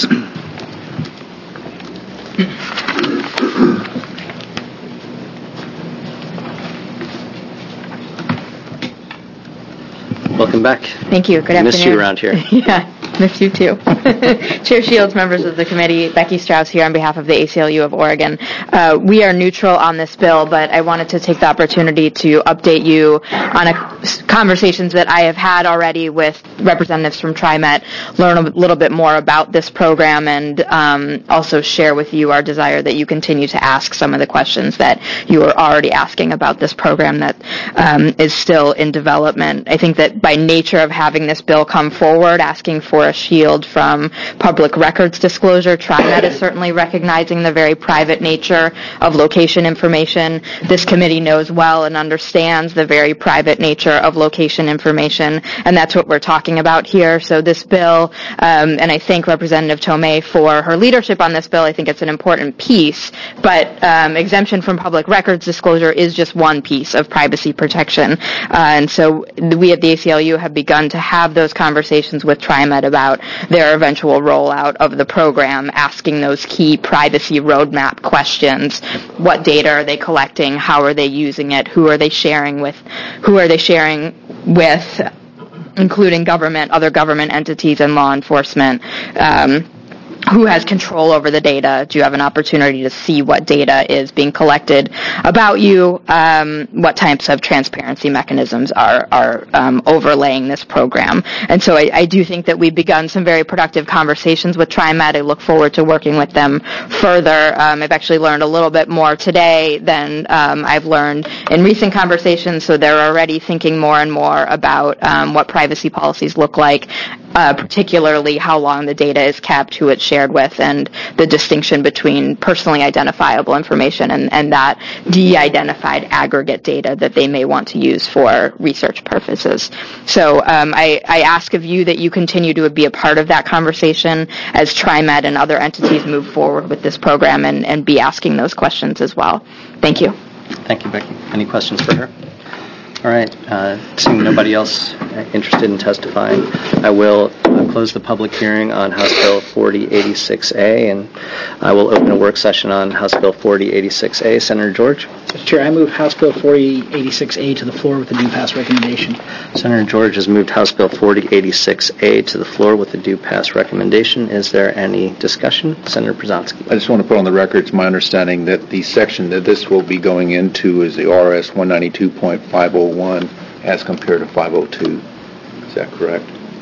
Welcome back. Thank you. Good I afternoon. Missed you around here. Yeah, missed you too. Chair Shields, members of the committee, Becky Strauss here on behalf of the A C L U of Oregon. Uh, we are neutral on this bill, but I wanted to take the opportunity to update you on a, conversations that I have had already with representatives from TriMet, learn a little bit more about this program, and um, also share with you our desire that you continue to ask some of the questions that you are already asking about this program that um, is still in development. I think that by nature of having this bill come forward, asking for a shield from public records disclosure, TriMet is certainly recognizing the very private nature of location information. This committee knows well and understands the very private nature of location information, and that's what we're talking about here. So this bill, um, and I thank Representative Tomei for her leadership on this bill. I think it's an important piece, but um, exemption from public records disclosure is just one piece of privacy protection. Uh, and so we at the A C L U have begun to have those conversations with TriMet about their eventual rollout of the program, asking those key privacy roadmap questions. What data are they collecting? How are they using it? Who are they sharing with? Who are they sharing with, including government, other government entities, and law enforcement? Um, who has control over the data? Do you have an opportunity to see what data is being collected about you? Um, what types of transparency mechanisms are, are um, overlaying this program? And so I, I do think that we've begun some very productive conversations with TriMet. I look forward to working with them further. Um, I've actually learned a little bit more today than um, I've learned in recent conversations, so they're already thinking more and more about um, what privacy policies look like, uh, particularly how long the data is kept, who it's shared with, and the distinction between personally identifiable information and, and that de-identified aggregate data that they may want to use for research purposes. So um, I, I ask of you that you continue to be a part of that conversation as TriMet and other entities move forward with this program and, and be asking those questions as well. Thank you. Thank you, Becky. Any questions for her? All right. Uh, seeing nobody else interested in testifying, I will uh, close the public hearing on House Bill forty eighty-six A, and I will open a work session on House Bill forty eighty-six A. Senator George? Mister Chair, I move House Bill forty eighty-six A to the floor with a due pass recommendation. Senator George has moved House Bill forty eighty-six A to the floor with a due pass recommendation. Is there any discussion? Senator Brzezinski. I just want to put on the record, it's my understanding that the section that this will be going into is the R S one ninety-two point five oh one as compared to five oh two. Is that correct?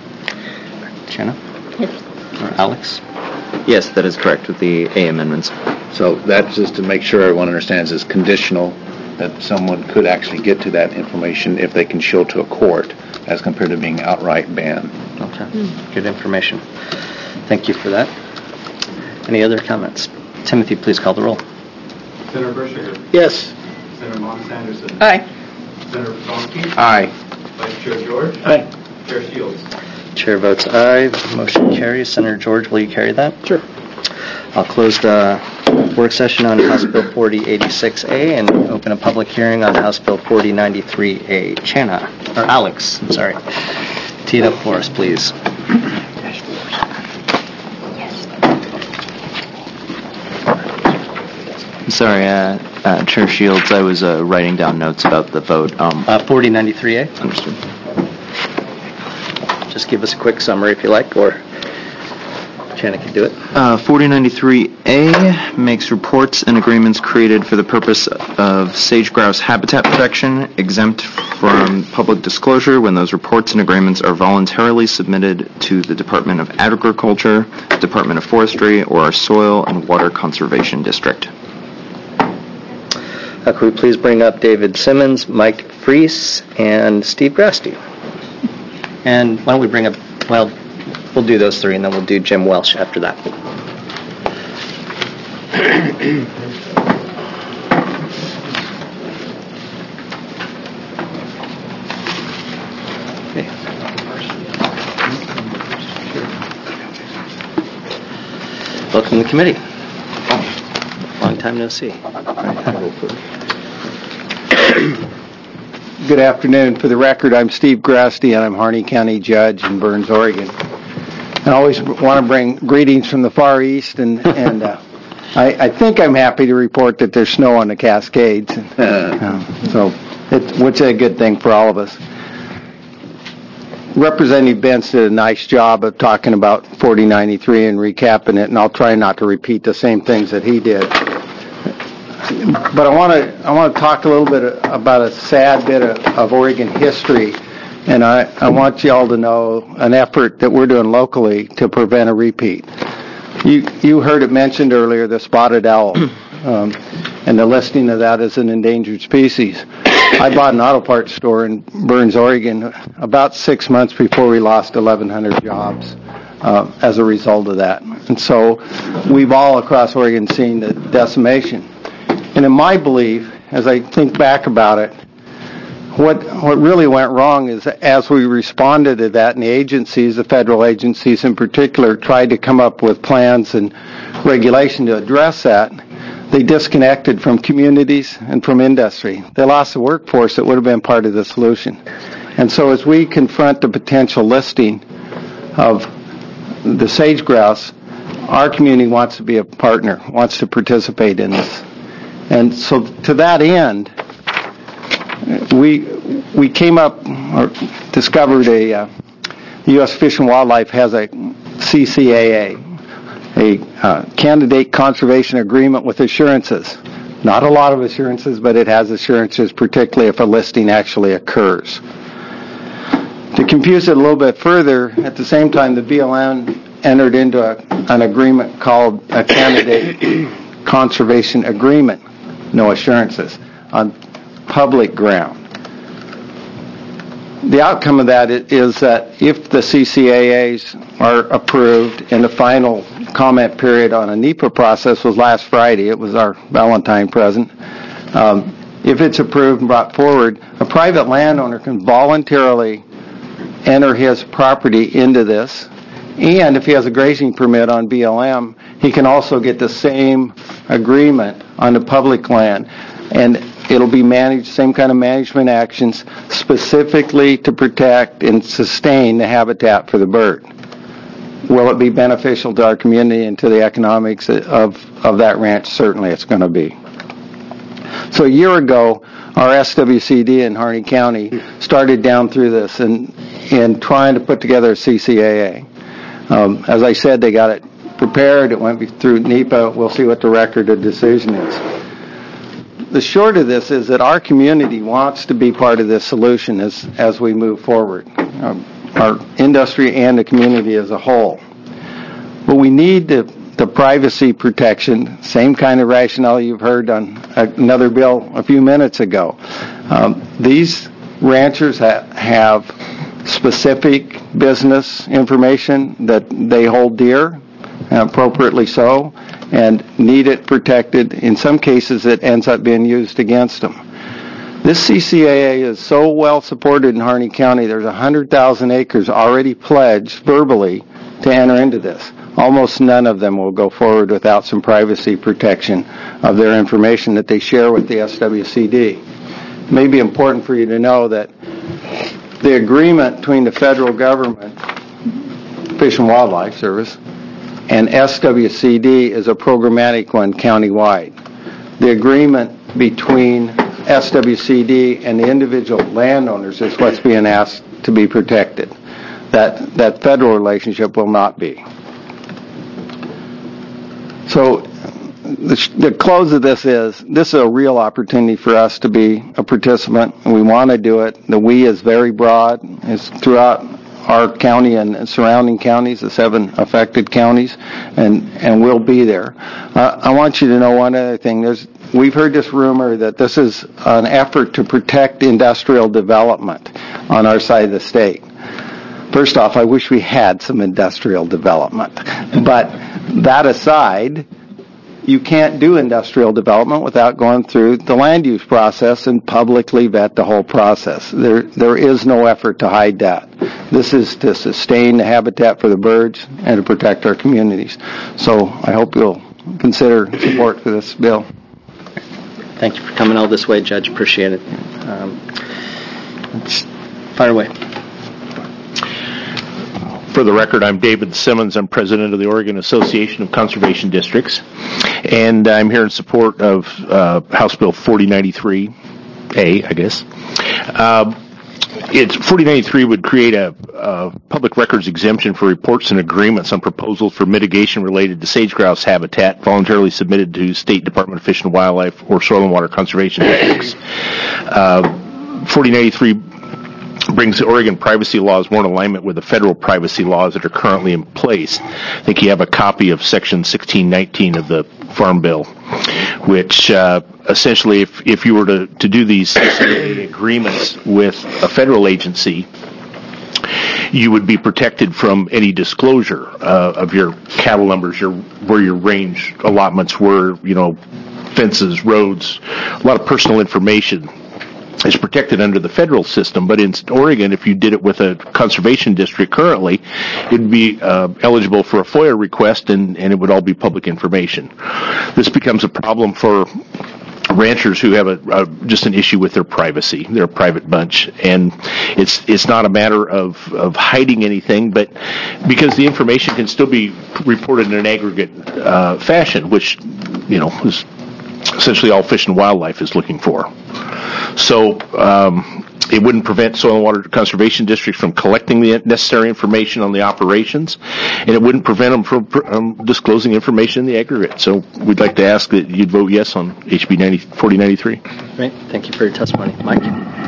Shanna? Yes. Or Alex? Yes, that is correct with the A amendments. So that's just to make sure everyone understands is conditional that someone could actually get to that information if they can show to a court as compared to being outright banned. Okay. Mm. Good information. Thank you for that. Any other comments? Timothy, please call the roll. Senator Berkshire. Yes. Senator Monis Anderson. Aye. Senator Brzezinski. Aye. Vice Chair George. Aye. Chair Shields. Chair votes aye. Motion carries. Senator George, will you carry that? Sure. I'll close the work session on House Bill forty eighty-six A and open a public hearing on House Bill forty ninety-three A. Shanna, or Alex, I'm sorry. Tee it up for us, please. Sorry, uh, uh, Chair Shields, I was uh, writing down notes about the vote. Um, Uh, forty ninety-three A? Understood. Just give us a quick summary if you like, or Janet can do it. Uh, forty ninety-three A makes reports and agreements created for the purpose of sage grouse habitat protection exempt from public disclosure when those reports and agreements are voluntarily submitted to the Department of Agriculture, Department of Forestry, or our Soil and Water Conservation District. Uh, could we please bring up David Simmons, Mike Freese, and Steve Grasty? And why don't we bring up, well, we'll do those three, and then we'll do Jim Welsh after that. Okay. Welcome to the committee. Long time no see. Good afternoon. For the record, I'm Steve Grasty, and I'm Harney County Judge in Burns, Oregon. I always want to bring greetings from the Far East, and, and uh, I, I think I'm happy to report that there's snow on the Cascades, uh, so it, which is a good thing for all of us. Representative Bentz did a nice job of talking about forty ninety-three and recapping it, and I'll try not to repeat the same things that he did. But I want to I want to talk a little bit about a sad bit of, of Oregon history, and I, I want you all to know an effort that we're doing locally to prevent a repeat. You you heard it mentioned earlier, the spotted owl, um, and the listing of that as an endangered species. I bought an auto parts store in Burns, Oregon, about six months before we lost eleven hundred jobs uh, as a result of that. And so we've all across Oregon seen the decimation. And in my belief, as I think back about it, what what really went wrong is as we responded to that, and the agencies, the federal agencies in particular, tried to come up with plans and regulation to address that, they disconnected from communities and from industry. They lost the workforce that would have been part of the solution. And so as we confront the potential listing of the sage grouse, our community wants to be a partner, wants to participate in this. And so to that end, we we came up or discovered a uh, the U S Fish and Wildlife has a C C A A, a uh, candidate conservation agreement with assurances. Not a lot of assurances, but it has assurances, particularly if a listing actually occurs. To confuse it a little bit further, at the same time, the B L M entered into a, an agreement called a candidate conservation agreement, no assurances, on public ground. The outcome of that is that if the C C A As are approved, and the final comment period on a NEPA process was last Friday, it was our Valentine present, um, if it's approved and brought forward, a private landowner can voluntarily enter his property into this, and if he has a grazing permit on B L M, he can also get the same agreement on the public land, and it'll be managed, same kind of management actions, specifically to protect and sustain the habitat for the bird. Will it be beneficial to our community and to the economics of, of that ranch? Certainly it's going to be. So a year ago, our S W C D in Harney County started down through this and, and trying to put together a C C A A. Um, as I said, they got it prepared. It went through NEPA. We'll see what the record of decision is. The short of this is that our community wants to be part of this solution as, as we move forward, um, our industry and the community as a whole. But we need the, the privacy protection, same kind of rationale you've heard on another bill a few minutes ago. Um, these ranchers ha- have specific business information that they hold dear, appropriately so, and need it protected. In some cases, it ends up being used against them. This C C A A is so well supported in Harney County, there's one hundred thousand acres already pledged verbally to enter into this. Almost none of them will go forward without some privacy protection of their information that they share with the S W C D. It may be important for you to know that the agreement between the federal government, Fish and Wildlife Service, and S W C D is a programmatic one countywide. The agreement between S W C D and the individual landowners is what's being asked to be protected. That, that federal relationship will not be. So the, the close of this is, this is a real opportunity for us to be a participant, and we want to do it. The we is very broad. It's throughout our county and surrounding counties, the seven affected counties, and, and we'll be there. Uh, I want you to know one other thing. There's, we've heard this rumor that this is an effort to protect industrial development on our side of the state. First off, I wish we had some industrial development. But that aside, you can't do industrial development without going through the land use process and publicly vet the whole process. There, there is no effort to hide that. This is to sustain the habitat for the birds and to protect our communities. So I hope you'll consider support for this bill. Thank you for coming all this way, Judge. Appreciate it. Um, let's fire away. For the record, I'm David Simmons. I'm president of the Oregon Association of Conservation Districts, and I'm here in support of uh, House Bill forty ninety-three A, I guess. Uh, it's forty ninety-three would create a, a public records exemption for reports and agreements on proposals for mitigation related to sage-grouse habitat voluntarily submitted to State Department of Fish and Wildlife or Soil and Water Conservation Districts. Uh, forty ninety-three brings the Oregon privacy laws more in alignment with the federal privacy laws that are currently in place. I think you have a copy of Section sixteen nineteen of the Farm Bill, which uh, essentially, if, if you were to, to do these C C A agreements with a federal agency, you would be protected from any disclosure uh, of your cattle numbers, your where your range allotments were, you know, fences, roads, a lot of personal information is protected under the federal system. But in Oregon, if you did it with a conservation district currently, it would be uh, eligible for a FOIA request, and, and it would all be public information. This becomes a problem for ranchers who have a, a just an issue with their privacy. They're a private bunch, and it's it's not a matter of, of hiding anything, but because the information can still be reported in an aggregate uh, fashion, which, you know, is essentially all Fish and Wildlife is looking for. So um, it wouldn't prevent Soil and Water Conservation Districts from collecting the necessary information on the operations, and it wouldn't prevent them from um, disclosing information in the aggregate. So we'd like to ask that you'd vote yes on H B forty ninety-three. Great. Thank you for your testimony. Mike?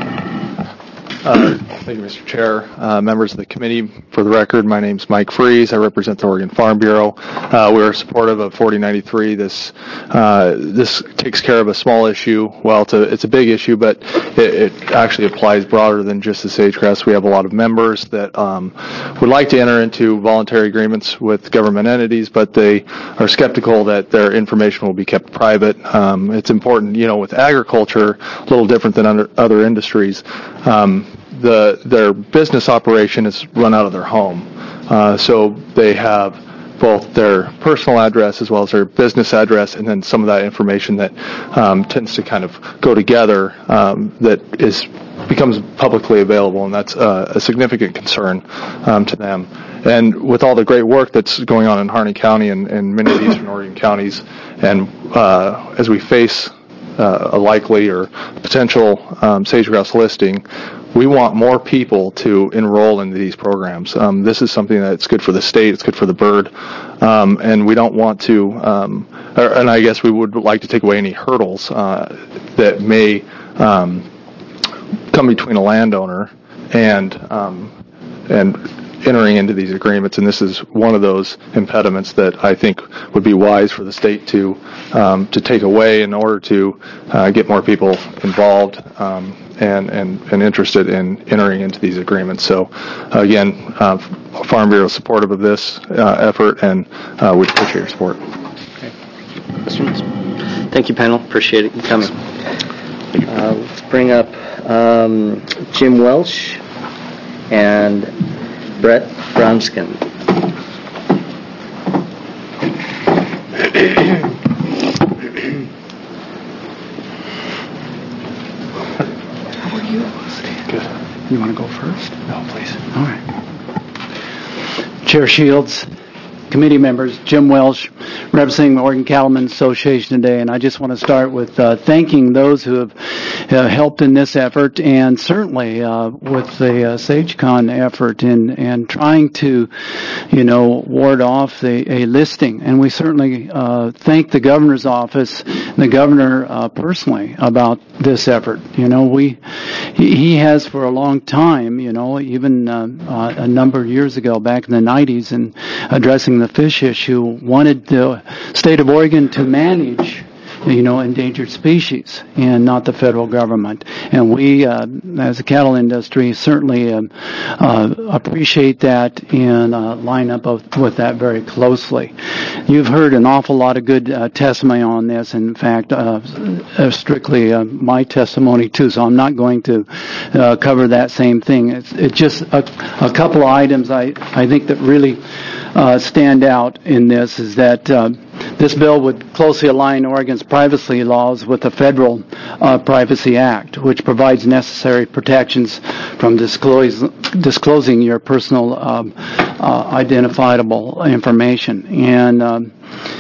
Uh, thank you, Mister Chair. Uh, members of the committee, for the record, my name is Mike Freeze. I represent the Oregon Farm Bureau. Uh, we are supportive of forty ninety-three. This uh, this takes care of a small issue. Well, it's a, it's a big issue, but it, it actually applies broader than just the sage-grouse. We have a lot of members that um, would like to enter into voluntary agreements with government entities, but they are skeptical that their information will be kept private. Um, it's important, you know, with agriculture, a little different than under other industries. Um, The, their business operation is run out of their home. Uh, so they have both their personal address as well as their business address, and then some of that information that um, tends to kind of go together um, that is becomes publicly available, and that's uh, a significant concern um, to them. And with all the great work that's going on in Harney County and, and many of the eastern Oregon counties, and uh, as we face uh, a likely or potential um, sage-grouse listing, we want more people to enroll in these programs. Um, this is something that's good for the state, it's good for the bird, um, and we don't want to, um, or, and I guess we would like to take away any hurdles uh, that may um, come between a landowner and um, and entering into these agreements, and this is one of those impediments that I think would be wise for the state to um, to take away in order to uh, get more people involved um, and, and, and interested in entering into these agreements. So uh, again, uh, Farm Bureau is supportive of this uh, effort, and uh, we appreciate your support. Okay. Questions? Thank you, panel. Appreciate it you coming. Uh, let's bring up um, Jim Welsh and Brett Brownskin. How are you? Good. You want to go first? No, please. All right. Chair Shields, committee members. Jim Welsh, representing the Oregon Cattlemen's Association today, and I just want to start with uh, thanking those who have uh, helped in this effort, and certainly uh, with the uh, SageCon effort in and trying to, you know, ward off the, a listing. And we certainly uh, thank the governor's office, the governor uh, personally, about this effort. You know, we he, he has for a long time, you know, even uh, uh, a number of years ago, back in the nineties, in addressing the fish issue, wanted the state of Oregon to manage, you know, endangered species and not the federal government. And we, uh, as a cattle industry, certainly uh, uh, appreciate that and uh, line up with that very closely. You've heard an awful lot of good uh, testimony on this. In fact, uh, strictly uh, my testimony too, so I'm not going to uh, cover that same thing. It's, it's just a, a couple of items I, I think that really uh, stand out in this is that uh, this bill would closely align Oregon's privacy laws with the Federal uh, Privacy Act, which provides necessary protections from disclose, disclosing your personal um, uh, identifiable information. And um,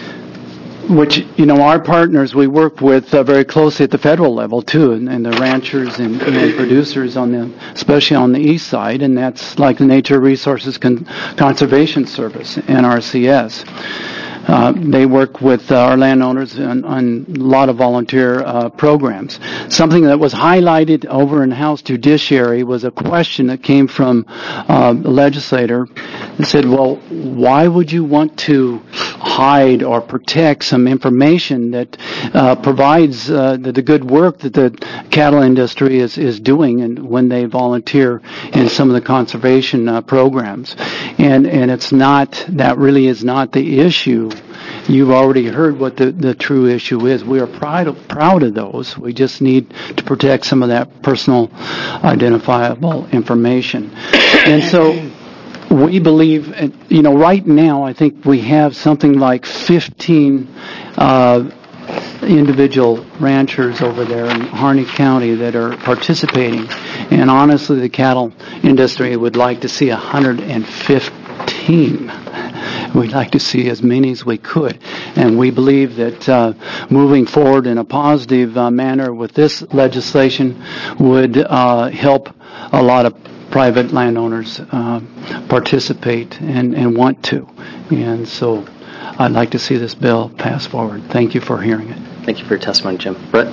which, you know, our partners we work with uh, very closely at the federal level too, and, and the ranchers and, and producers on the, especially on the east side, and that's like the Nature Resources Con- Conservation Service, N R C S. Uh, they work with uh, our landowners on, on a lot of volunteer uh, programs. Something that was highlighted over in House Judiciary was a question that came from uh, a legislator that said, well, why would you want to hide or protect some information that uh, provides uh, the, the good work that the cattle industry is, is doing and when they volunteer in some of the conservation uh, programs? And, and it's not, that really is not the issue. You've already heard what the, the true issue is. We are proud of, proud of those. We just need to protect some of that personal identifiable information. And so we believe, you know, right now I think we have something like fifteen uh, individual ranchers over there in Harney County that are participating. And honestly, the cattle industry would like to see one hundred fifteen. We'd like to see as many as we could. And we believe that uh, moving forward in a positive uh, manner with this legislation would uh, help a lot of private landowners uh, participate and, and want to. And so I'd like to see this bill pass forward. Thank you for hearing it. Thank you for your testimony, Jim. Brett?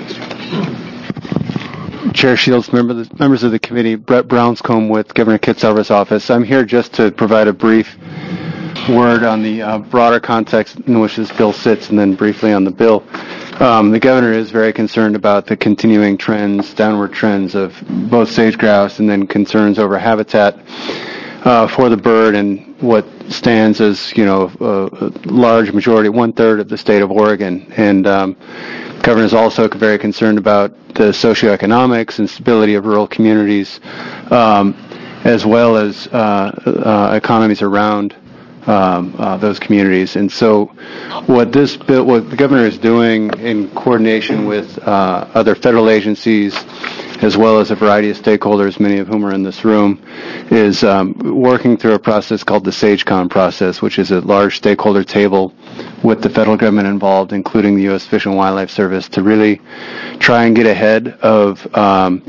Chair Shields, member of the, members of the committee, Brett Brownscombe with Governor Kitzhaber's office. I'm here just to provide a brief word on the uh, broader context in which this bill sits and then briefly on the bill. Um, the governor is very concerned about the continuing trends, downward trends of both sage grouse and then concerns over habitat uh, for the bird and what stands as, you know, a, a large majority, one-third of the state of Oregon. And um, the governor is also very concerned about the socioeconomics and stability of rural communities, um, as well as uh, uh, economies around Um, uh, those communities. And so what this bill, what the governor is doing in coordination with uh, other federal agencies, as well as a variety of stakeholders, many of whom are in this room, is um, working through a process called the SageCon process, which is a large stakeholder table with the federal government involved, including the U S Fish and Wildlife Service, to really try and get ahead of um,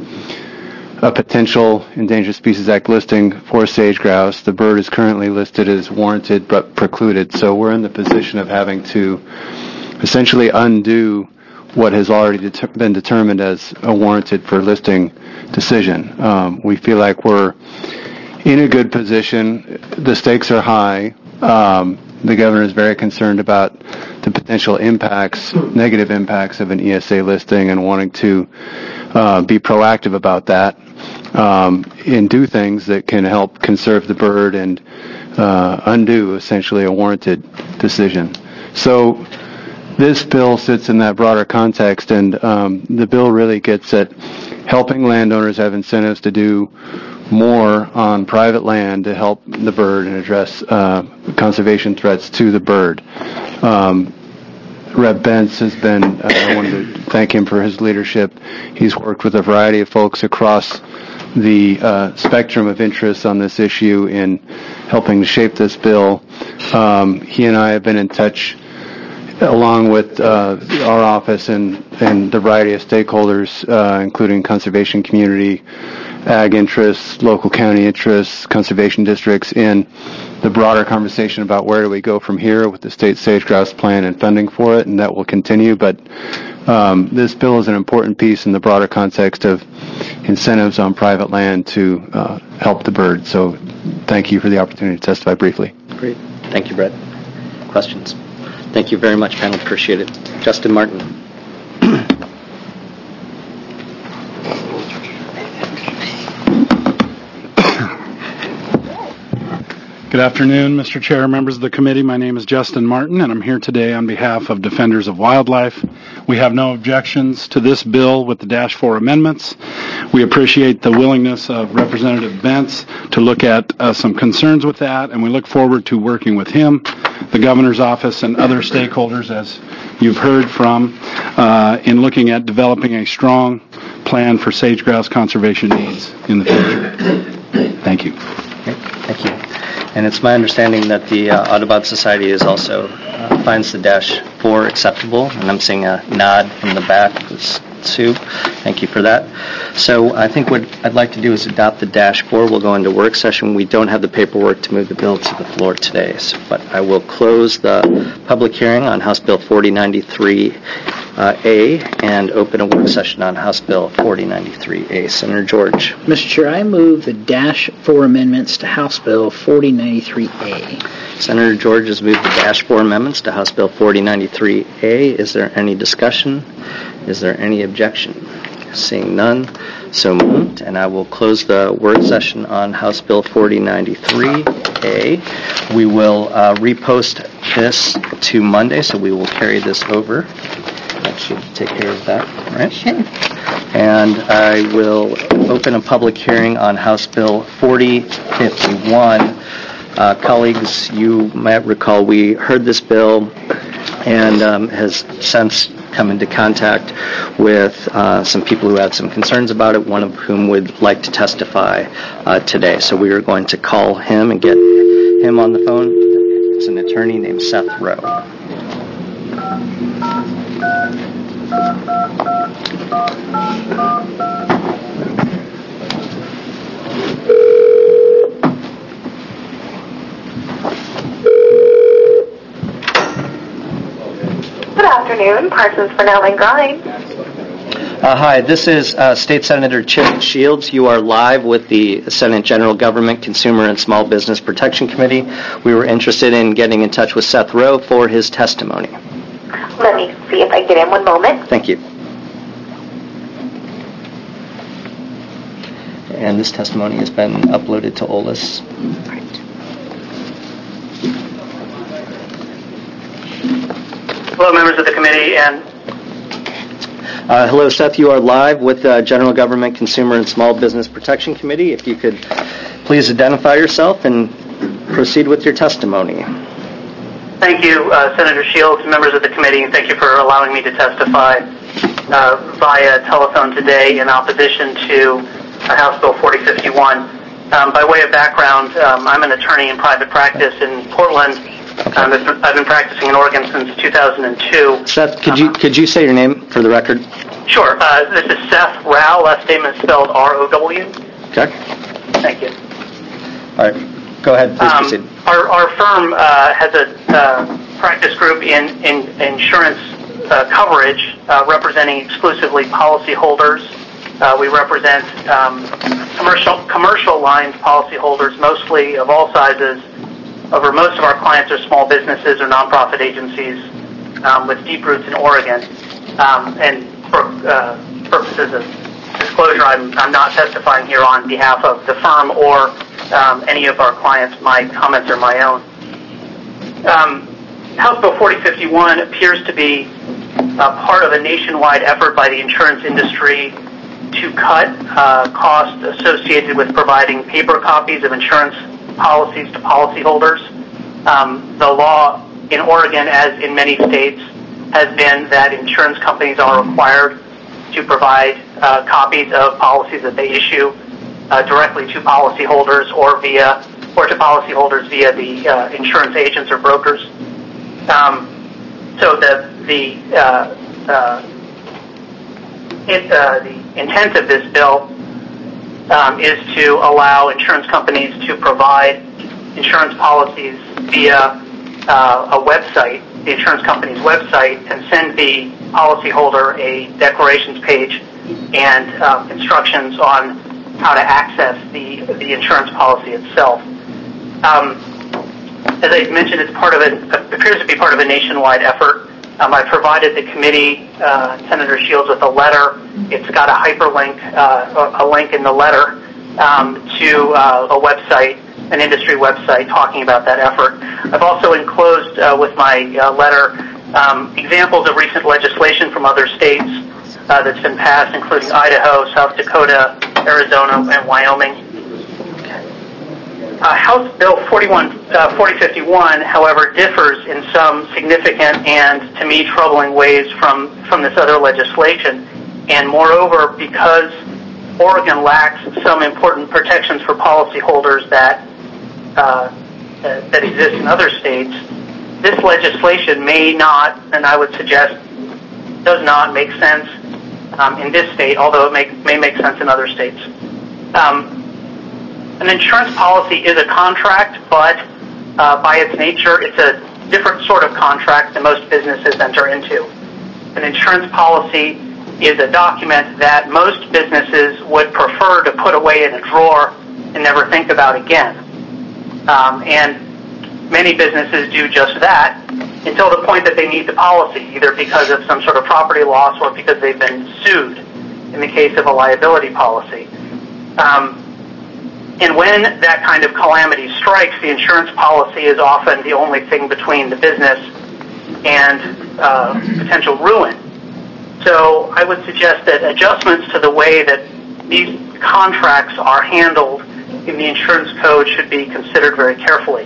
a potential Endangered Species Act listing for sage grouse. The bird is currently listed as warranted but precluded, so we're in the position of having to essentially undo what has already det- been determined as a warranted for listing decision. Um, we feel like we're in a good position. The stakes are high. Um, the governor is very concerned about the potential impacts, negative impacts of an E S A listing, and wanting to uh, be proactive about that um, and do things that can help conserve the bird and uh, undo essentially a warranted decision. So this bill sits in that broader context, and um, the bill really gets at helping landowners have incentives to do more on private land to help the bird and address uh, conservation threats to the bird. Um, Representative Bentz has been, uh, I wanted to thank him for his leadership. He's worked with a variety of folks across the uh, spectrum of interests on this issue in helping to shape this bill. Um, he and I have been in touch along with uh, our office and, and the variety of stakeholders, uh, including conservation community, ag interests, local county interests, conservation districts, in the broader conversation about where do we go from here with the state sage-grouse plan and funding for it, and that will continue. But um, this bill is an important piece in the broader context of incentives on private land to uh, help the bird. So thank you for the opportunity to testify briefly. Great. Thank you, Brett. Questions? Thank you very much, panel. Appreciate it. Justin Martin. Good afternoon, Mister Chair, members of the committee. My name is Justin Martin, and I'm here today on behalf of Defenders of Wildlife. We have no objections to this bill with the Dash four amendments. We appreciate the willingness of Representative Bentz to look at uh, some concerns with that, and we look forward to working with him, the governor's office, and other stakeholders, as you've heard from, uh, in looking at developing a strong plan for sage-grouse conservation needs in the future. Thank you. Okay, thank you. And it's my understanding that the uh, Audubon Society is also uh, finds the Dash four acceptable, and I'm seeing a nod from the back. Sue, thank you for that. So I think what I'd like to do is adopt the Dash four. We'll go into work session. We don't have the paperwork to move the bill to the floor today, so, but I will close the public hearing on House Bill forty ninety-three A and open a work session on House Bill forty ninety-three A. Senator George. Mister Chair, I move the Dash four amendments to House Bill forty ninety-three A. Senator George has moved the Dash four amendments to House Bill forty ninety-three A. Is there any discussion? Is there any objection? Seeing none, so moved. And I will close the work session on House Bill forty ninety-three A. We will uh, repost this to Monday, so we will carry this over. That should take care of that, right? Sure. And I will open a public hearing on House Bill forty fifty-one. Uh, colleagues, you might recall we heard this bill and um, has since come into contact with uh, some people who had some concerns about it, one of whom would like to testify uh, today. So we are going to call him and get him on the phone. It's an attorney named Seth Rowe. Good afternoon, Parsons, Furnell, and Grimes. Uh, hi, this is uh, State Senator Chip Shields. You are live with the Senate General Government, Consumer, and Small Business Protection Committee. We were interested in getting in touch with Seth Rowe for his testimony. Let me see if I get in one moment. Thank you. And this testimony has been uploaded to O L A S. Right. Hello, members of the committee, and Uh, hello, Seth. You are live with the General Government, Consumer, and Small Business Protection Committee. If you could please identify yourself and proceed with your testimony. thank you, uh, Senator Shields, members of the committee, and thank you for allowing me to testify uh, via telephone today in opposition to uh, House Bill forty fifty-one. Um, by way of background, um, I'm an attorney in private practice in Portland. Um, I've been practicing in Oregon since two thousand two. Seth, could you could you say your name for the record? Sure. Uh, this is Seth Rao. Last name is spelled R O W. Okay. Thank you. All right. Go ahead. Please Um, proceed. our, our firm uh, has a uh, practice group in, in insurance uh, coverage uh, representing exclusively policyholders. Uh, we represent um, commercial commercial lines policyholders, mostly of all sizes. Over most of our clients are small businesses or nonprofit agencies um, with deep roots in Oregon. Um, and for uh, purposes of disclosure, I'm, I'm not testifying here on behalf of the firm or um, any of our clients. My comments are my own. Um, House Bill forty fifty-one appears to be uh, part of a nationwide effort by the insurance industry to cut uh, costs associated with providing paper copies of insurance policies to policyholders. Um, the law in Oregon, as in many states, has been that insurance companies are required to provide uh, copies of policies that they issue uh, directly to policyholders or via or to policyholders via the uh, insurance agents or brokers. Um, so the the uh, uh, it, uh, the intent of this bill um, is to allow insurance companies to provide insurance policies via uh, a website, the insurance company's website, and send the policyholder a declarations page and um, instructions on how to access the the insurance policy itself. Um, as I mentioned, it's part of a, appears to be part of a nationwide effort. Um, I provided the committee, uh, Senator Shields, with a letter. It's got a hyperlink, uh, a link in the letter um, to uh, a website, an industry website, talking about that effort. I've also enclosed uh, with my uh, letter um, examples of recent legislation from other states uh, that's been passed, including Idaho, South Dakota, Arizona, and Wyoming. Uh, House Bill forty-one, uh, forty fifty-one, however, differs in some significant and, to me, troubling ways from, from this other legislation. And moreover, because Oregon lacks some important protections for policyholders that uh, that exist in other states, this legislation may not, and I would suggest does not make sense um, in this state, although it may, may make sense in other states. Um, An insurance policy is a contract, but uh, by its nature, it's a different sort of contract than most businesses enter into. An insurance policy is a document that most businesses would prefer to put away in a drawer and never think about again. Um, and many businesses do just that until the point that they need the policy, either because of some sort of property loss or because they've been sued in the case of a liability policy. Um, And when that kind of calamity strikes, the insurance policy is often the only thing between the business and uh, potential ruin. So I would suggest that adjustments to the way that these contracts are handled in the insurance code should be considered very carefully.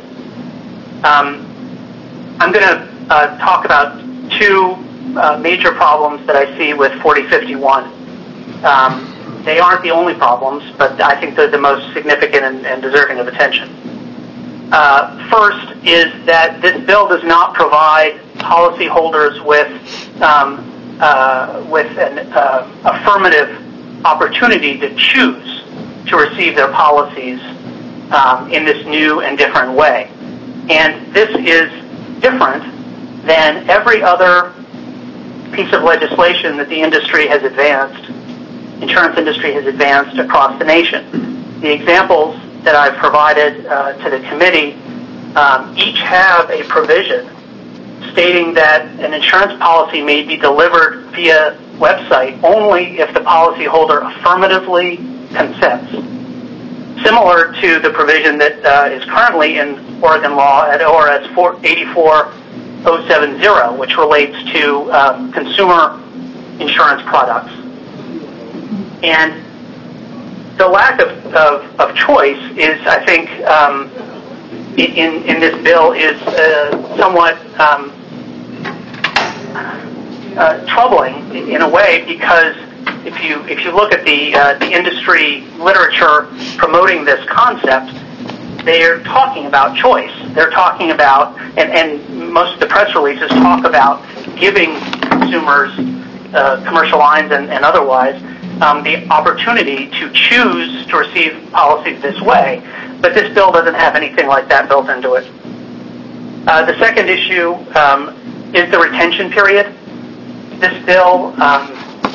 Um, I'm going to uh, talk about two uh, major problems that I see with forty fifty-one. Um, They aren't the only problems, but I think they're the most significant and, and deserving of attention. Uh, first is that this bill does not provide policyholders with um, uh, with an uh, affirmative opportunity to choose to receive their policies um, in this new and different way. And this is different than every other piece of legislation that the industry has advanced insurance industry has advanced across the nation. The examples that I've provided uh, to the committee um, each have a provision stating that an insurance policy may be delivered via website only if the policyholder affirmatively consents. Similar to the provision that uh, is currently in Oregon law at O R S eighty-four oh seven oh, which relates to um, consumer insurance products. And the lack of, of, of choice is, I think, um, in, in this bill is uh, somewhat um, uh, troubling in a way, because if you if you look at the uh, the industry literature promoting this concept, they're talking about choice. They're talking about, and, and most of the press releases talk about giving consumers, uh, commercial lines and, and otherwise, Um, the opportunity to choose to receive policies this way, but this bill doesn't have anything like that built into it. Uh, the second issue um, is the retention period. This bill um,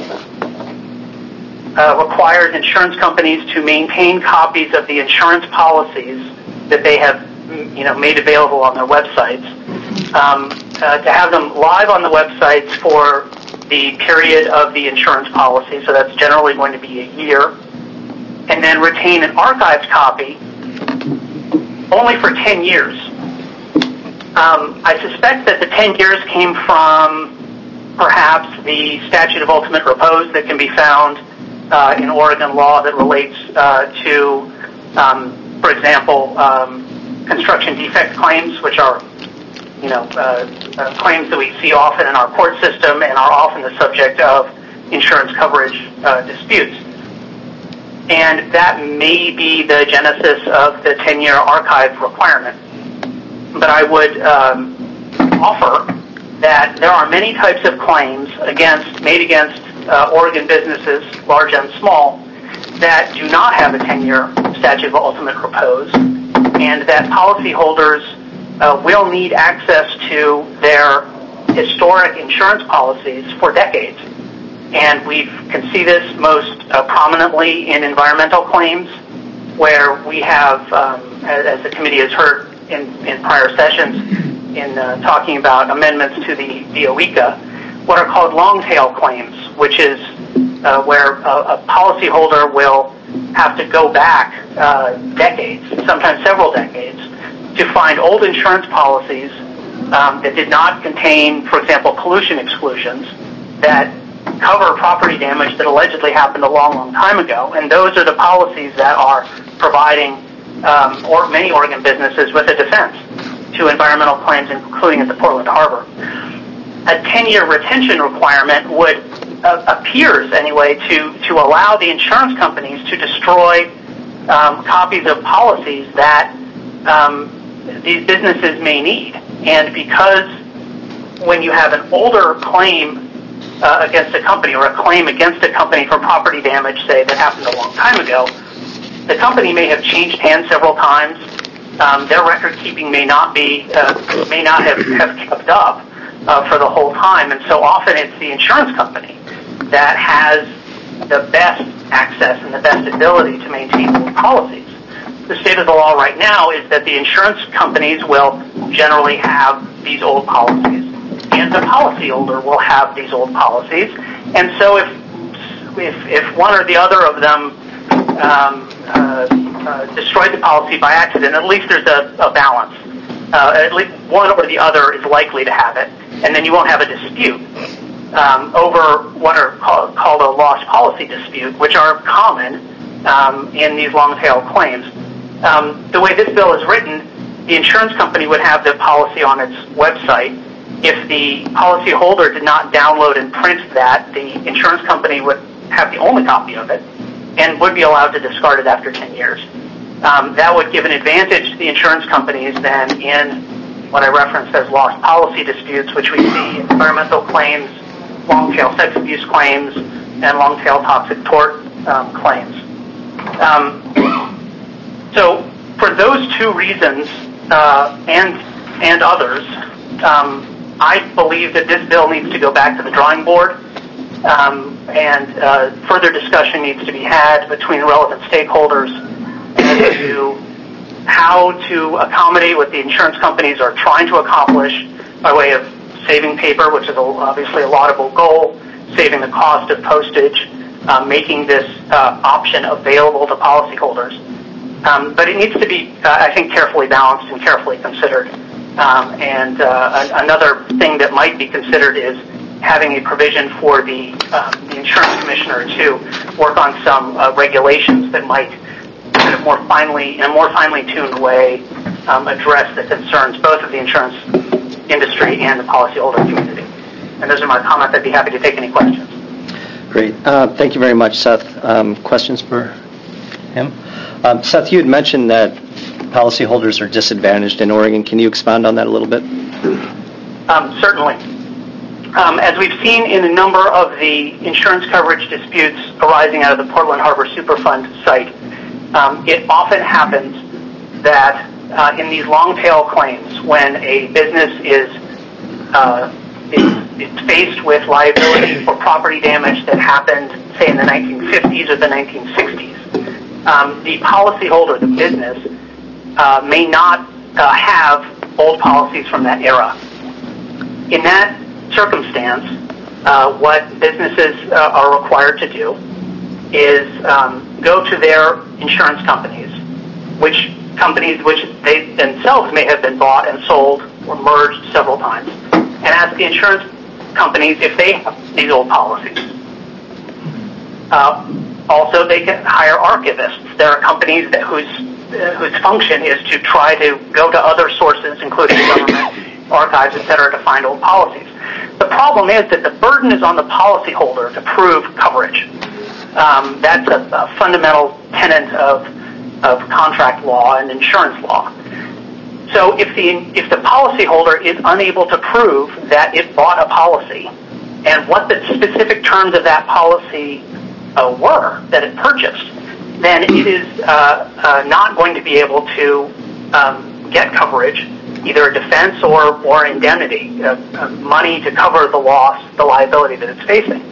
uh, requires insurance companies to maintain copies of the insurance policies that they have, you know, made available on their websites, um, uh, to have them live on the websites for the period of the insurance policy, so that's generally going to be a year, and then retain an archived copy only for ten years. Um, I suspect that the ten years came from perhaps the statute of ultimate repose that can be found uh, in Oregon law that relates uh, to, um, for example, um, construction defect claims, which are you know, uh, uh, claims that we see often in our court system and are often the subject of insurance coverage uh, disputes. And that may be the genesis of the ten-year archive requirement. But I would um, offer that there are many types of claims against made against uh, Oregon businesses, large and small, that do not have a ten-year statute of ultimate repose, and that policyholders uh, will need access to their historic insurance policies for decades. And we can see this most uh, prominently in environmental claims, where we have, um, as, as the committee has heard in, in prior sessions, in uh, talking about amendments to the, the O E C A, what are called long-tail claims, which is uh, where a, a policyholder will have to go back uh, decades, sometimes several decades, to find old insurance policies um, that did not contain, for example, pollution exclusions that cover property damage that allegedly happened a long, long time ago. And those are the policies that are providing um, or many Oregon businesses with a defense to environmental claims, including at the Portland Harbor. A ten-year retention requirement would uh, appears anyway to, to allow the insurance companies to destroy um, copies of policies that um, these businesses may need. And because when you have an older claim uh, against a company, or a claim against a company for property damage, say, that happened a long time ago, the company may have changed hands several times. Um, their record keeping may not be, uh, may not have, have kept up uh, for the whole time, and so often it's the insurance company that has the best access and the best ability to maintain those policies. The state of the law right now is that the insurance companies will generally have these old policies, and the policyholder will have these old policies, and so if if, if one or the other of them um, uh, uh, destroyed the policy by accident, at least there's a, a balance. Uh, at least one or the other is likely to have it, and then you won't have a dispute um, over what are called, called a lost policy dispute, which are common um, in these long-tail claims. Um, the way this bill is written, the insurance company would have the policy on its website. If the policyholder did not download and print that, the insurance company would have the only copy of it and would be allowed to discard it after ten years. Um, that would give an advantage to the insurance companies then in what I referenced as lost policy disputes, which we see in environmental claims, long-tail sex abuse claims, and long-tail toxic tort um, claims. Um, so for those two reasons uh, and and others, um, I believe that this bill needs to go back to the drawing board, um, and uh, further discussion needs to be had between relevant stakeholders as to how to accommodate what the insurance companies are trying to accomplish by way of saving paper, which is a, obviously a laudable goal, saving the cost of postage, uh, making this uh, option available to policyholders. Um, but it needs to be, uh, I think, carefully balanced and carefully considered. Um, and uh, a- another thing that might be considered is having a provision for the, uh, the insurance commissioner to work on some uh, regulations that might kind of more finely, in a more finely tuned way, um, address the concerns both of the insurance industry and the policyholder community. And those are my comments. I'd be happy to take any questions. Great. Uh, thank you very much, Seth. Um, questions for him? Um, Seth, you had mentioned that policyholders are disadvantaged in Oregon. Can you expand on that a little bit? Um, certainly. Um, as we've seen in a number of the insurance coverage disputes arising out of the Portland Harbor Superfund site, um, it often happens that uh, in these long-tail claims, when a business is, uh, is, is faced with liability for property damage that happened, say, in the nineteen fifties or the nineteen sixties, um, the policyholder, the business, uh, may not uh, have old policies from that era. In that circumstance, uh, what businesses uh, are required to do is um, go to their insurance companies, which companies which they themselves may have been bought and sold or merged several times, and ask the insurance companies if they have these old policies. Uh, also, they can hire archivists. There are companies that whose uh, whose function is to try to go to other sources, including government archives, et cetera, to find old policies. The problem is that the burden is on the policyholder to prove coverage. um, that's a, a fundamental tenet of, of contract law and insurance law. So if the, if the policyholder is unable to prove that it bought a policy and what the specific terms of that policy uh, were that it purchased, then it is uh, uh, not going to be able to um, get coverage, either a defense or, or indemnity, uh, uh, money to cover the loss, the liability that it's facing.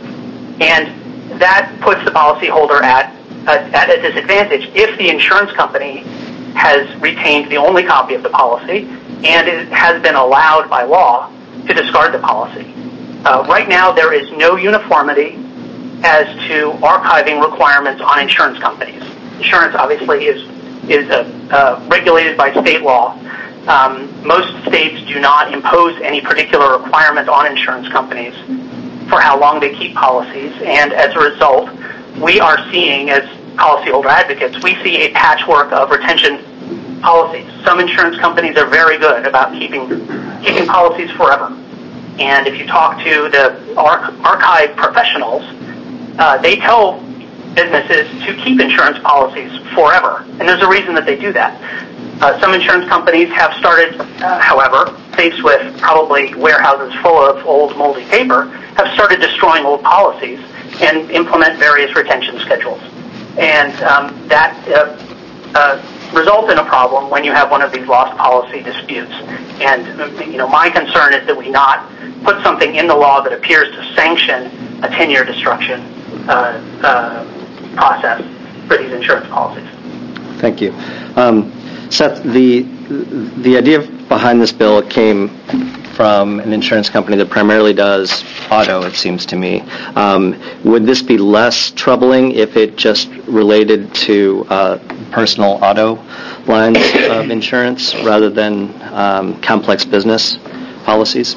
And that puts the policyholder at, uh, at a disadvantage if the insurance company has retained the only copy of the policy and it has been allowed by law to discard the policy. Uh, right now, there is no uniformity as to archiving requirements on insurance companies. Insurance, obviously, is is uh, uh, regulated by state law. Um, most states do not impose any particular requirement on insurance companies for how long they keep policies, and as a result, we are seeing, as policyholder advocates, we see a patchwork of retention policies. Some insurance companies are very good about keeping keeping policies forever. And if you talk to the arch- archive professionals, uh, they tell businesses to keep insurance policies forever. And there's a reason that they do that. Uh, some insurance companies have started, uh, however, faced with probably warehouses full of old moldy paper, have started destroying old policies and implement various retention schedules. And um, that uh, uh, results in a problem when you have one of these lost policy disputes. And you know, my concern is that we not put something in the law that appears to sanction a ten-year destruction uh, uh, process for these insurance policies. Thank you. Um, Seth, the the idea behind this bill came from an insurance company that primarily does auto, it seems to me. Um, would this be less troubling if it just related to uh, personal auto lines of insurance rather than um, complex business policies?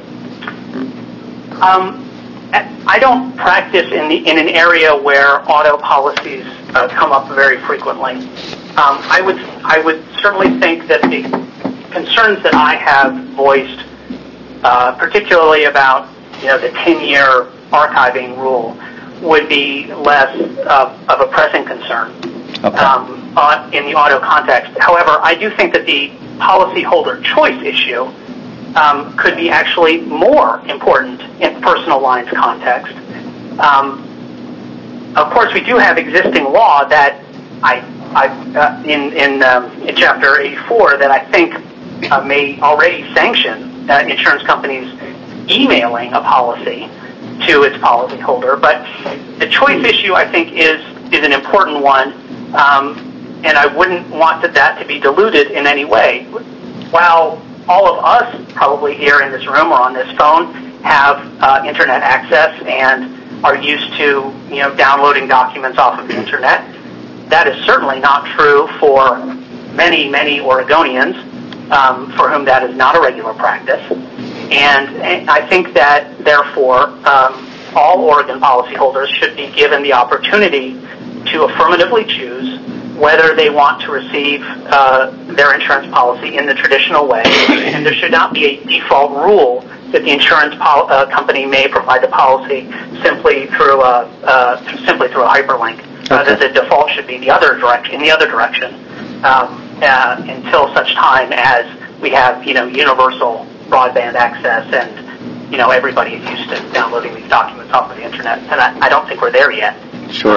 Um, I don't practice in the in an area where auto policies uh, come up very frequently. Um, I would I would certainly think that the concerns that I have voiced, uh, particularly about you know the ten-year archiving rule, would be less uh, of a pressing concern okay. um, uh, in the auto context. However, I do think that the policyholder choice issue um, could be actually more important in personal lines context. Um, of course, we do have existing law that I. I, uh, in in, um, in Chapter eighty-four that I think uh, may already sanction uh, insurance companies emailing a policy to its policyholder. But the choice issue, I think, is is an important one, um, and I wouldn't want that, that to be diluted in any way. While all of us probably here in this room or on this phone have uh, internet access and are used to you know downloading documents off of the internet, that is certainly not true for many, many Oregonians um, for whom that is not a regular practice. And, and I think that, therefore, um, all Oregon policyholders should be given the opportunity to affirmatively choose whether they want to receive uh, their insurance policy in the traditional way. And there should not be a default rule that the insurance pol- uh, company may provide the policy simply through a, uh, simply through a hyperlink. Uh, that the default should be the other direction, in the other direction, um, uh, until such time as we have, you know, universal broadband access and, you know, everybody is used to downloading these documents off of the internet. And I, I don't think we're there yet. Sure.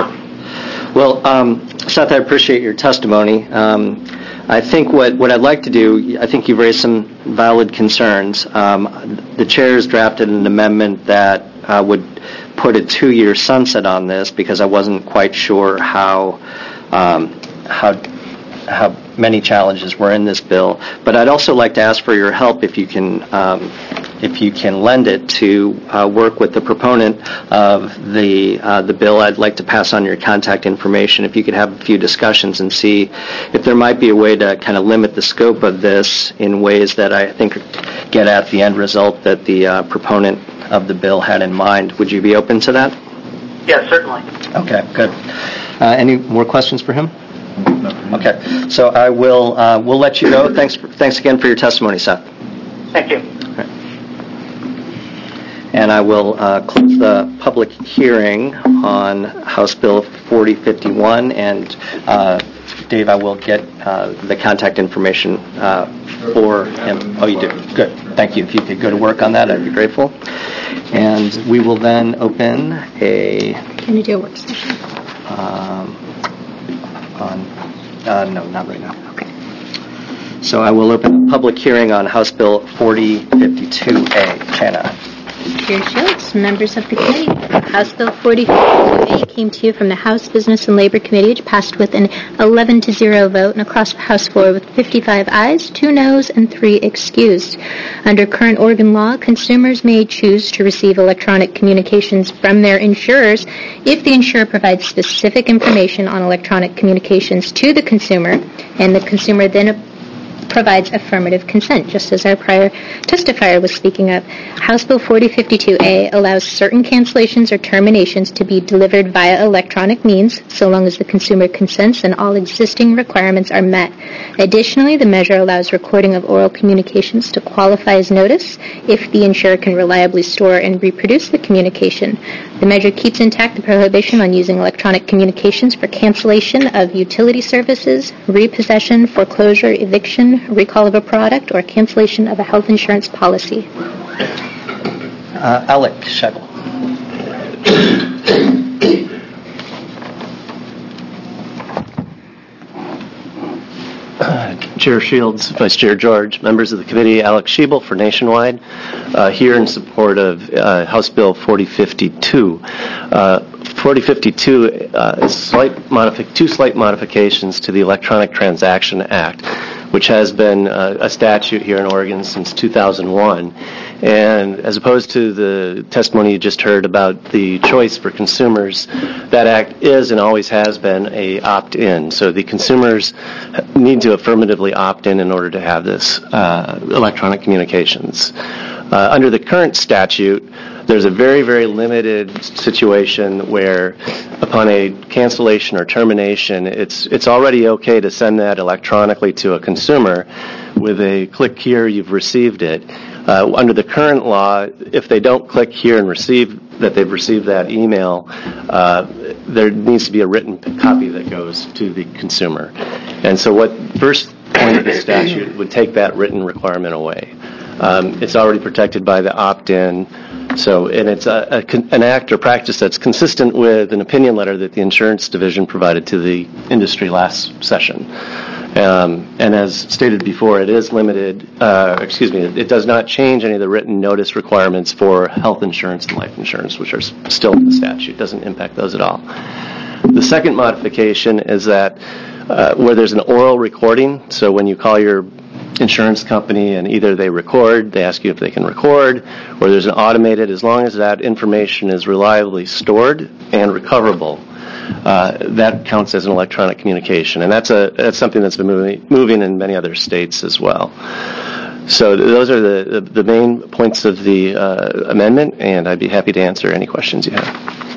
Well, um, Seth, I appreciate your testimony. Um, I think what, what I'd like to do, I think you've raised some valid concerns. Um, the chair has drafted an amendment that uh, would put a two-year sunset on this because I wasn't quite sure how um, how how many challenges were in this bill. But I'd also like to ask for your help if you can um, if you can lend it to uh, work with the proponent of the uh, the bill. I'd like to pass on your contact information if you could have a few discussions and see if there might be a way to kind of limit the scope of this in ways that I think get at the end result that the uh, proponent of the bill had in mind. Would you be open to that? Yes, certainly. Okay, good. Uh, any more questions for him? Okay, so I will. Uh, we'll let you go. Thanks. For, thanks again for your testimony, Seth. Thank you. Okay. And I will uh, close the public hearing on House Bill forty fifty-one, and uh, Dave, I will get uh, the contact information uh, for him. Oh, you do? Good. Thank you. If you could go to work on that, I'd be grateful. And we will then open a... Can you do a work session? Um, on, uh, no, not right now. Okay. So I will open a public hearing on House Bill forty fifty-two A. Chana. Chair Shields, members of the committee, House Bill forty fifty-two A came to you from the House Business and Labor Committee, which passed with an eleven to zero vote and across the House floor with fifty-five ayes, two noes, and three excused. Under current Oregon law, consumers may choose to receive electronic communications from their insurers if the insurer provides specific information on electronic communications to the consumer, and the consumer then provides affirmative consent, just as our prior testifier was speaking of. House Bill forty fifty-two A allows certain cancellations or terminations to be delivered via electronic means, so long as the consumer consents and all existing requirements are met. Additionally, the measure allows recording of oral communications to qualify as notice if the insurer can reliably store and reproduce the communication. The measure keeps intact the prohibition on using electronic communications for cancellation of utility services, repossession, foreclosure, eviction, recall of a product, or cancellation of a health insurance policy. Uh, Alec Scheibel. Uh, Chair Shields, Vice Chair George, members of the committee, Alex Scheibel for Nationwide, uh, here in support of uh, House Bill forty fifty-two. Uh, forty fifty-two uh, is slight modifi- two slight modifications to the Electronic Transaction Act, which has been uh, a statute here in Oregon since two thousand one. And as opposed to the testimony you just heard about the choice for consumers, that act is and always has been a opt-in. So the consumers need to affirmatively opt in in order to have this uh, electronic communications. Uh, under the current statute, there's a very, very limited situation where upon a cancellation or termination, it's it's already okay to send that electronically to a consumer. With a click here, you've received it. Uh, under the current law, if they don't click here and receive that they've received that email, uh, there needs to be a written copy that goes to the consumer. And so what first point of the statute would take that written requirement away. Um, it's already protected by the opt-in. So, and it's a, a, an act or practice that's consistent with an opinion letter that the insurance division provided to the industry last session. Um, and as stated before, it is limited, uh, excuse me, it, it does not change any of the written notice requirements for health insurance and life insurance, which are s- still in the statute. It doesn't impact those at all. The second modification is that uh, where there's an oral recording, so when you call your insurance company and either they record, they ask you if they can record, or there's an automated, as long as that information is reliably stored and recoverable, uh, that counts as an electronic communication. And that's a that's something that's been moving, moving in many other states as well. So those are the, the, the main points of the uh, amendment, and I'd be happy to answer any questions you have.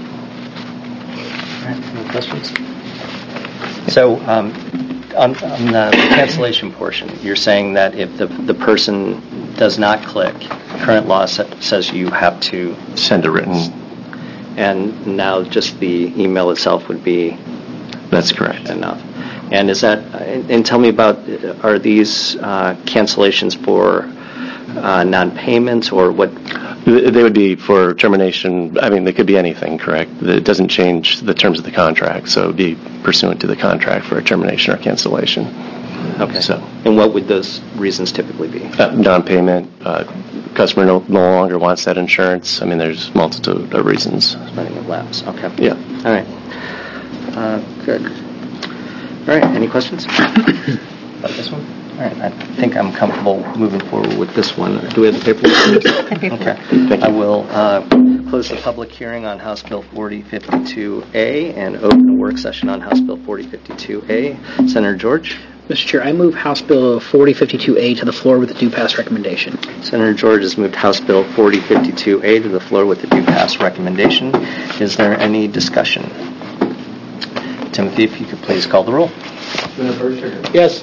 All right, any questions? So, um, On, on the cancellation portion, you're saying that if the the person does not click, current law sa- says you have to send a written, and now just the email itself would be that's correct enough. And is that? And tell me about, are these uh, cancellations for uh, non-payments or what? They would be for termination. I mean, they could be anything, correct? It doesn't change the terms of the contract, so it would be pursuant to the contract for a termination or cancellation. Okay. So, and what would those reasons typically be? Uh, non-payment, uh, customer no, no longer wants that insurance. I mean, there's multitude of reasons. Letting it lapse. Okay. Yeah. All right. Uh, good. All right. Any questions about this one? All right, I think I'm comfortable moving forward with this one. Do we have the paperwork? Okay. Thank you. I will uh, close the public hearing on House Bill forty fifty-two A and open a work session on House Bill forty fifty-two A. Senator George? Mister Chair, I move House Bill forty fifty-two A to the floor with a due pass recommendation. Senator George has moved House Bill forty fifty-two A to the floor with a due pass recommendation. Is there any discussion? Timothy, if you could please call the roll. Senator Berkshire. Yes.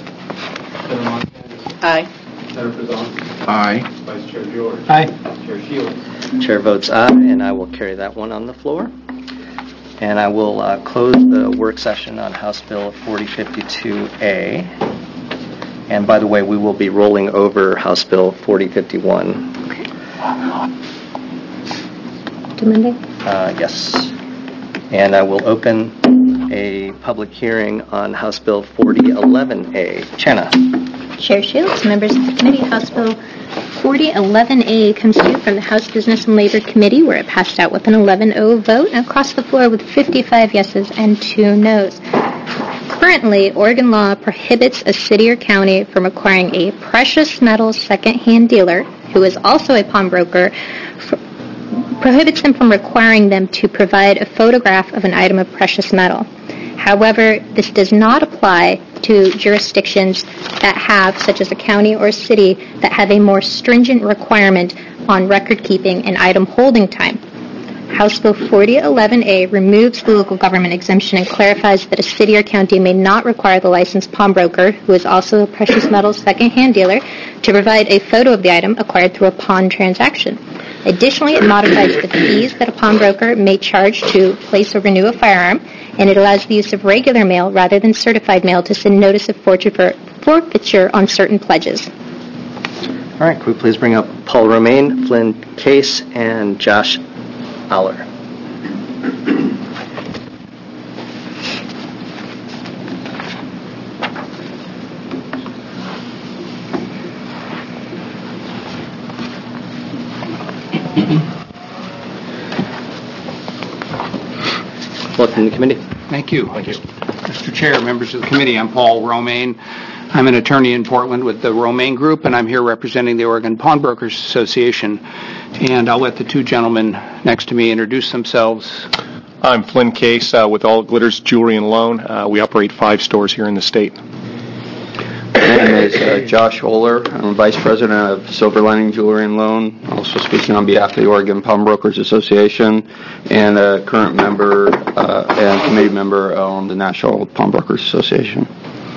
Senator Montanus. Aye. Senator Pazon. Aye. Vice Chair George. Aye. Chair Shields. Chair votes aye, and I will carry that one on the floor. And I will uh, close the work session on House Bill forty fifty-two A. And by the way, we will be rolling over House Bill forty fifty-one. Okay. To Monday? Uh, yes. And I will open a public hearing on House Bill forty eleven A. Channa. Chair Shields, members of the committee, House Bill forty eleven A comes to you from the House Business and Labor Committee, where it passed out with an eleven oh vote and across the floor with fifty-five yeses and two noes. Currently, Oregon law prohibits a city or county from acquiring a precious metals second-hand dealer, who is also a pawnbroker, for, prohibits them from requiring them to provide a photograph of an item of precious metal. However, this does not apply to jurisdictions that have, such as a county or a city, that have a more stringent requirement on record keeping and item holding time. House Bill forty eleven A removes the local government exemption and clarifies that a city or county may not require the licensed pawnbroker, who is also a precious metals second-hand dealer, to provide a photo of the item acquired through a pawn transaction. Additionally, it modifies the fees that a pawnbroker may charge to place or renew a firearm, and it allows the use of regular mail rather than certified mail to send notice of forfeiture on certain pledges. All right, could we please bring up Paul Romaine, Flynn Case, and Josh Aller. Welcome to the committee. Thank you. Thank you. Mister Chair, members of the committee, I'm Paul Romaine. I'm an attorney in Portland with the Romaine Group, and I'm here representing the Oregon Pawnbrokers Association. And I'll let the two gentlemen next to me introduce themselves. I'm Flynn Case uh, with All Glitters Jewelry and Loan. Uh, we operate five stores here in the state. My name is uh, Josh Oler. I'm Vice President of Silver Lining Jewelry and Loan, also speaking on behalf of the Oregon Pawnbrokers Association, and a current member uh, and committee member on the National Pawnbrokers Association.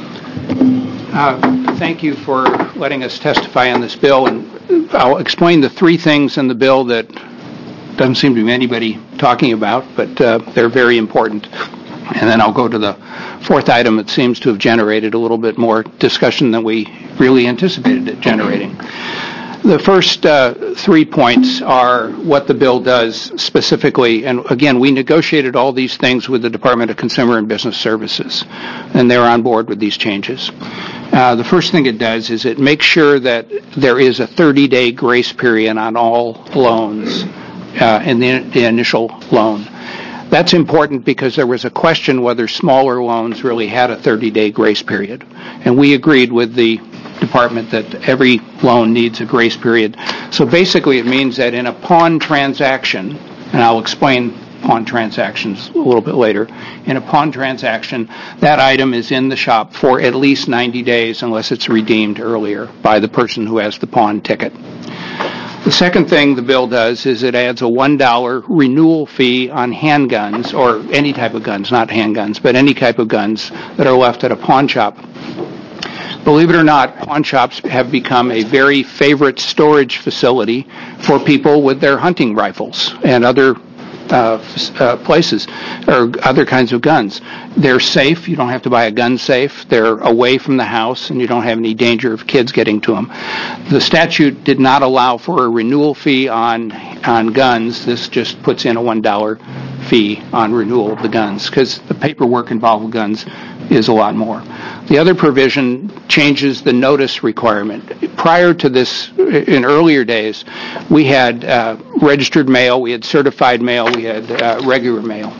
Uh, thank you for letting us testify on this bill, and I'll explain the three things in the bill that doesn't seem to be anybody talking about, but uh, they're very important. And then I'll go to the fourth item that seems to have generated a little bit more discussion than we really anticipated it generating. The first uh, three points are what the bill does specifically. And again, we negotiated all these things with the Department of Consumer and Business Services, and they're on board with these changes. Uh, the first thing it does is it makes sure that there is a thirty-day grace period on all loans uh, in the, the initial loan. That's important because there was a question whether smaller loans really had a thirty-day grace period. And we agreed with the department that every loan needs a grace period. So basically it means that in a pawn transaction, and I'll explain pawn transactions a little bit later, in a pawn transaction, that item is in the shop for at least ninety days unless it's redeemed earlier by the person who has the pawn ticket. The second thing the bill does is it adds a one dollar renewal fee on handguns, or any type of guns, not handguns, but any type of guns that are left at a pawn shop. Believe it or not, pawn shops have become a very favorite storage facility for people with their hunting rifles and other uh, uh, places, or other kinds of guns. They're safe. You don't have to buy a gun safe. They're away from the house, and you don't have any danger of kids getting to them. The statute did not allow for a renewal fee on on guns. This just puts in a one dollar fee on renewal of the guns, because the paperwork involved with guns is a lot more. The other provision changes the notice requirement. Prior to this, in earlier days, we had uh, registered mail, we had certified mail, we had uh, regular mail.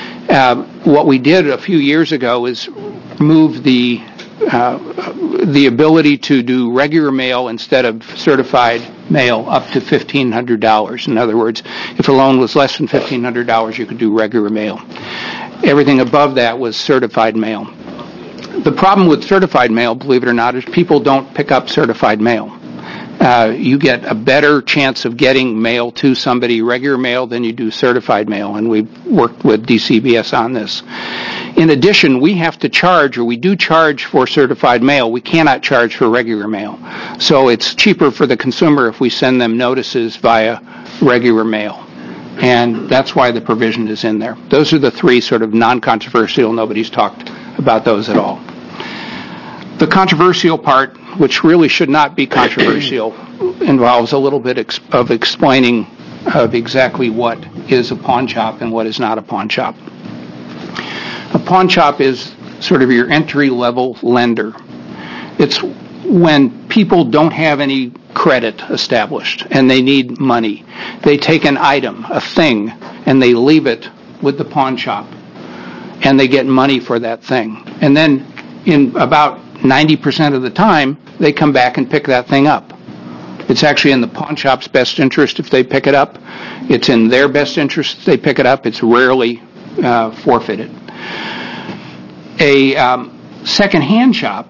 Uh, what we did a few years ago is move the uh, the ability to do regular mail instead of certified mail up to fifteen hundred dollars. In other words, if a loan was less than fifteen hundred dollars, you could do regular mail. Everything above that was certified mail. The problem with certified mail, believe it or not, is people don't pick up certified mail. Uh, you get a better chance of getting mail to somebody, regular mail, than you do certified mail, and we've worked with D C B S on this. In addition, we have to charge, or we do charge for certified mail. We cannot charge for regular mail. So it's cheaper for the consumer if we send them notices via regular mail. And that's why the provision is in there. Those are the three sort of non-controversial. Nobody's talked about those at all. The controversial part, which really should not be controversial, involves a little bit ex- of explaining of exactly what is a pawn shop and what is not a pawn shop. A pawn shop is sort of your entry-level lender. It's when people don't have any credit established and they need money. They take an item, a thing, and they leave it with the pawn shop, and they get money for that thing. And then in about ninety percent of the time, they come back and pick that thing up. It's actually in the pawn shop's best interest if they pick it up. It's in their best interest if they pick it up. It's rarely uh, forfeited. A um, second-hand shop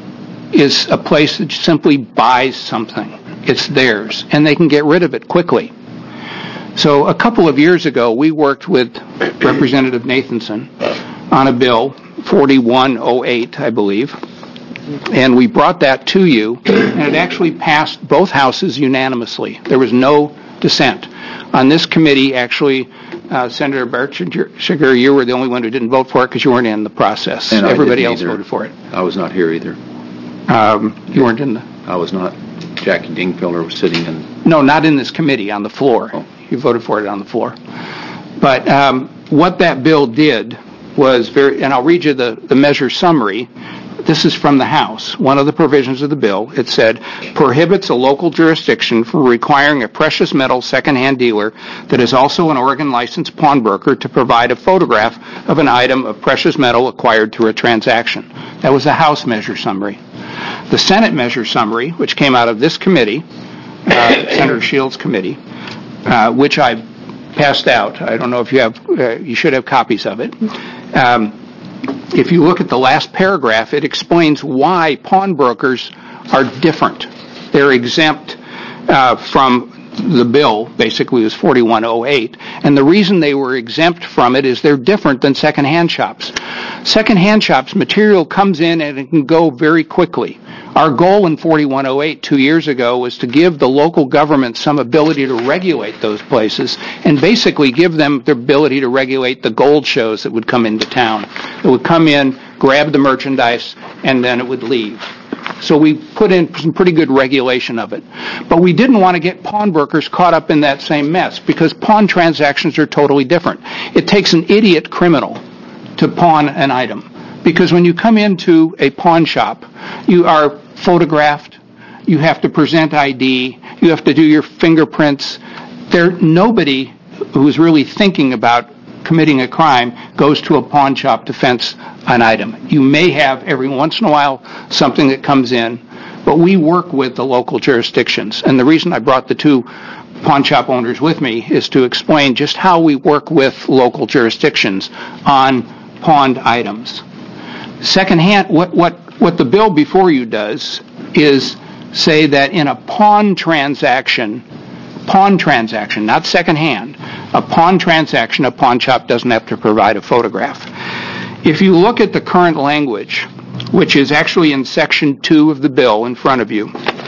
is a place that simply buys something. It's theirs, and they can get rid of it quickly. So a couple of years ago, we worked with Representative Nathanson on a bill, forty-one oh eight, I believe, and we brought that to you, and it actually passed both houses unanimously. There was no dissent. On this committee, actually, uh, Senator Bertschiger, you were the only one who didn't vote for it because you weren't in the process. And everybody else either. voted for it. I was not here either. Um, you weren't in the... I was not. Jackie Dingfelder was sitting in... No, not in this committee, on the floor. Oh. You voted for it on the floor. But um, what that bill did was very... And I'll read you the, the measure summary. This is from the House. One of the provisions of the bill, it said, prohibits a local jurisdiction from requiring a precious metal secondhand dealer that is also an Oregon licensed pawnbroker to provide a photograph of an item of precious metal acquired through a transaction. That was the House measure summary. The Senate measure summary, which came out of this committee, uh, Senator Shields' committee, uh, which I passed out. I don't know if you have, uh, you should have copies of it. Um, If you look at the last paragraph, it explains why pawnbrokers are different. They're exempt uh, from the bill, basically it was forty-one oh eight, and the reason they were exempt from it is they're different than second-hand shops. Second-hand shops, material comes in and it can go very quickly. Our goal in forty-one oh eight two years ago was to give the local government some ability to regulate those places and basically give them the ability to regulate the gold shows that would come into town. It would come in, grab the merchandise, and then it would leave. So we put in some pretty good regulation of it. But we didn't want to get pawnbrokers caught up in that same mess because pawn transactions are totally different. It takes an idiot criminal to pawn an item. Because when you come into a pawn shop, you are photographed, you have to present I D, you have to do your fingerprints. There, nobody who's really thinking about committing a crime goes to a pawn shop to fence an item. You may have every once in a while something that comes in, but we work with the local jurisdictions. And the reason I brought the two pawn shop owners with me is to explain just how we work with local jurisdictions on pawned items. Secondhand, what, what, what the bill before you does is say that in a pawn transaction, pawn transaction, not secondhand, a pawn transaction, a pawn shop doesn't have to provide a photograph. If you look at the current language, which is actually in section two of the bill in front of you,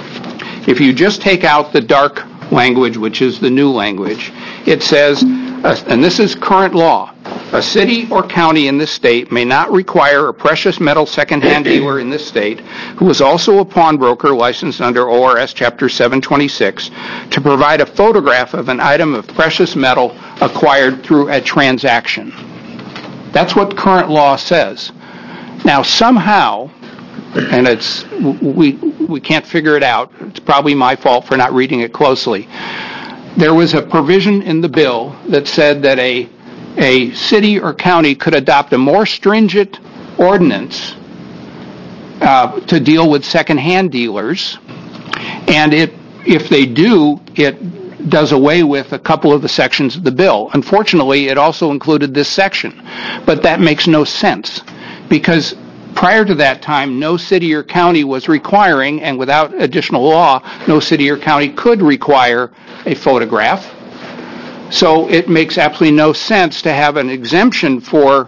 if you just take out the dark language, which is the new language, it says, uh, and this is current law, a city or county in this state may not require a precious metal second-hand dealer in this state who is also a pawnbroker licensed under O R S Chapter seven twenty-six to provide a photograph of an item of precious metal acquired through a transaction. That's what current law says. Now, somehow, and it's we we can't figure it out. It's probably my fault for not reading it closely. There was a provision in the bill that said that a a city or county could adopt a more stringent ordinance uh, to deal with second-hand dealers, and it if they do, it does away with a couple of the sections of the bill. Unfortunately, it also included this section, but that makes no sense because prior to that time, no city or county was requiring, and without additional law, no city or county could require a photograph. So it makes absolutely no sense to have an exemption for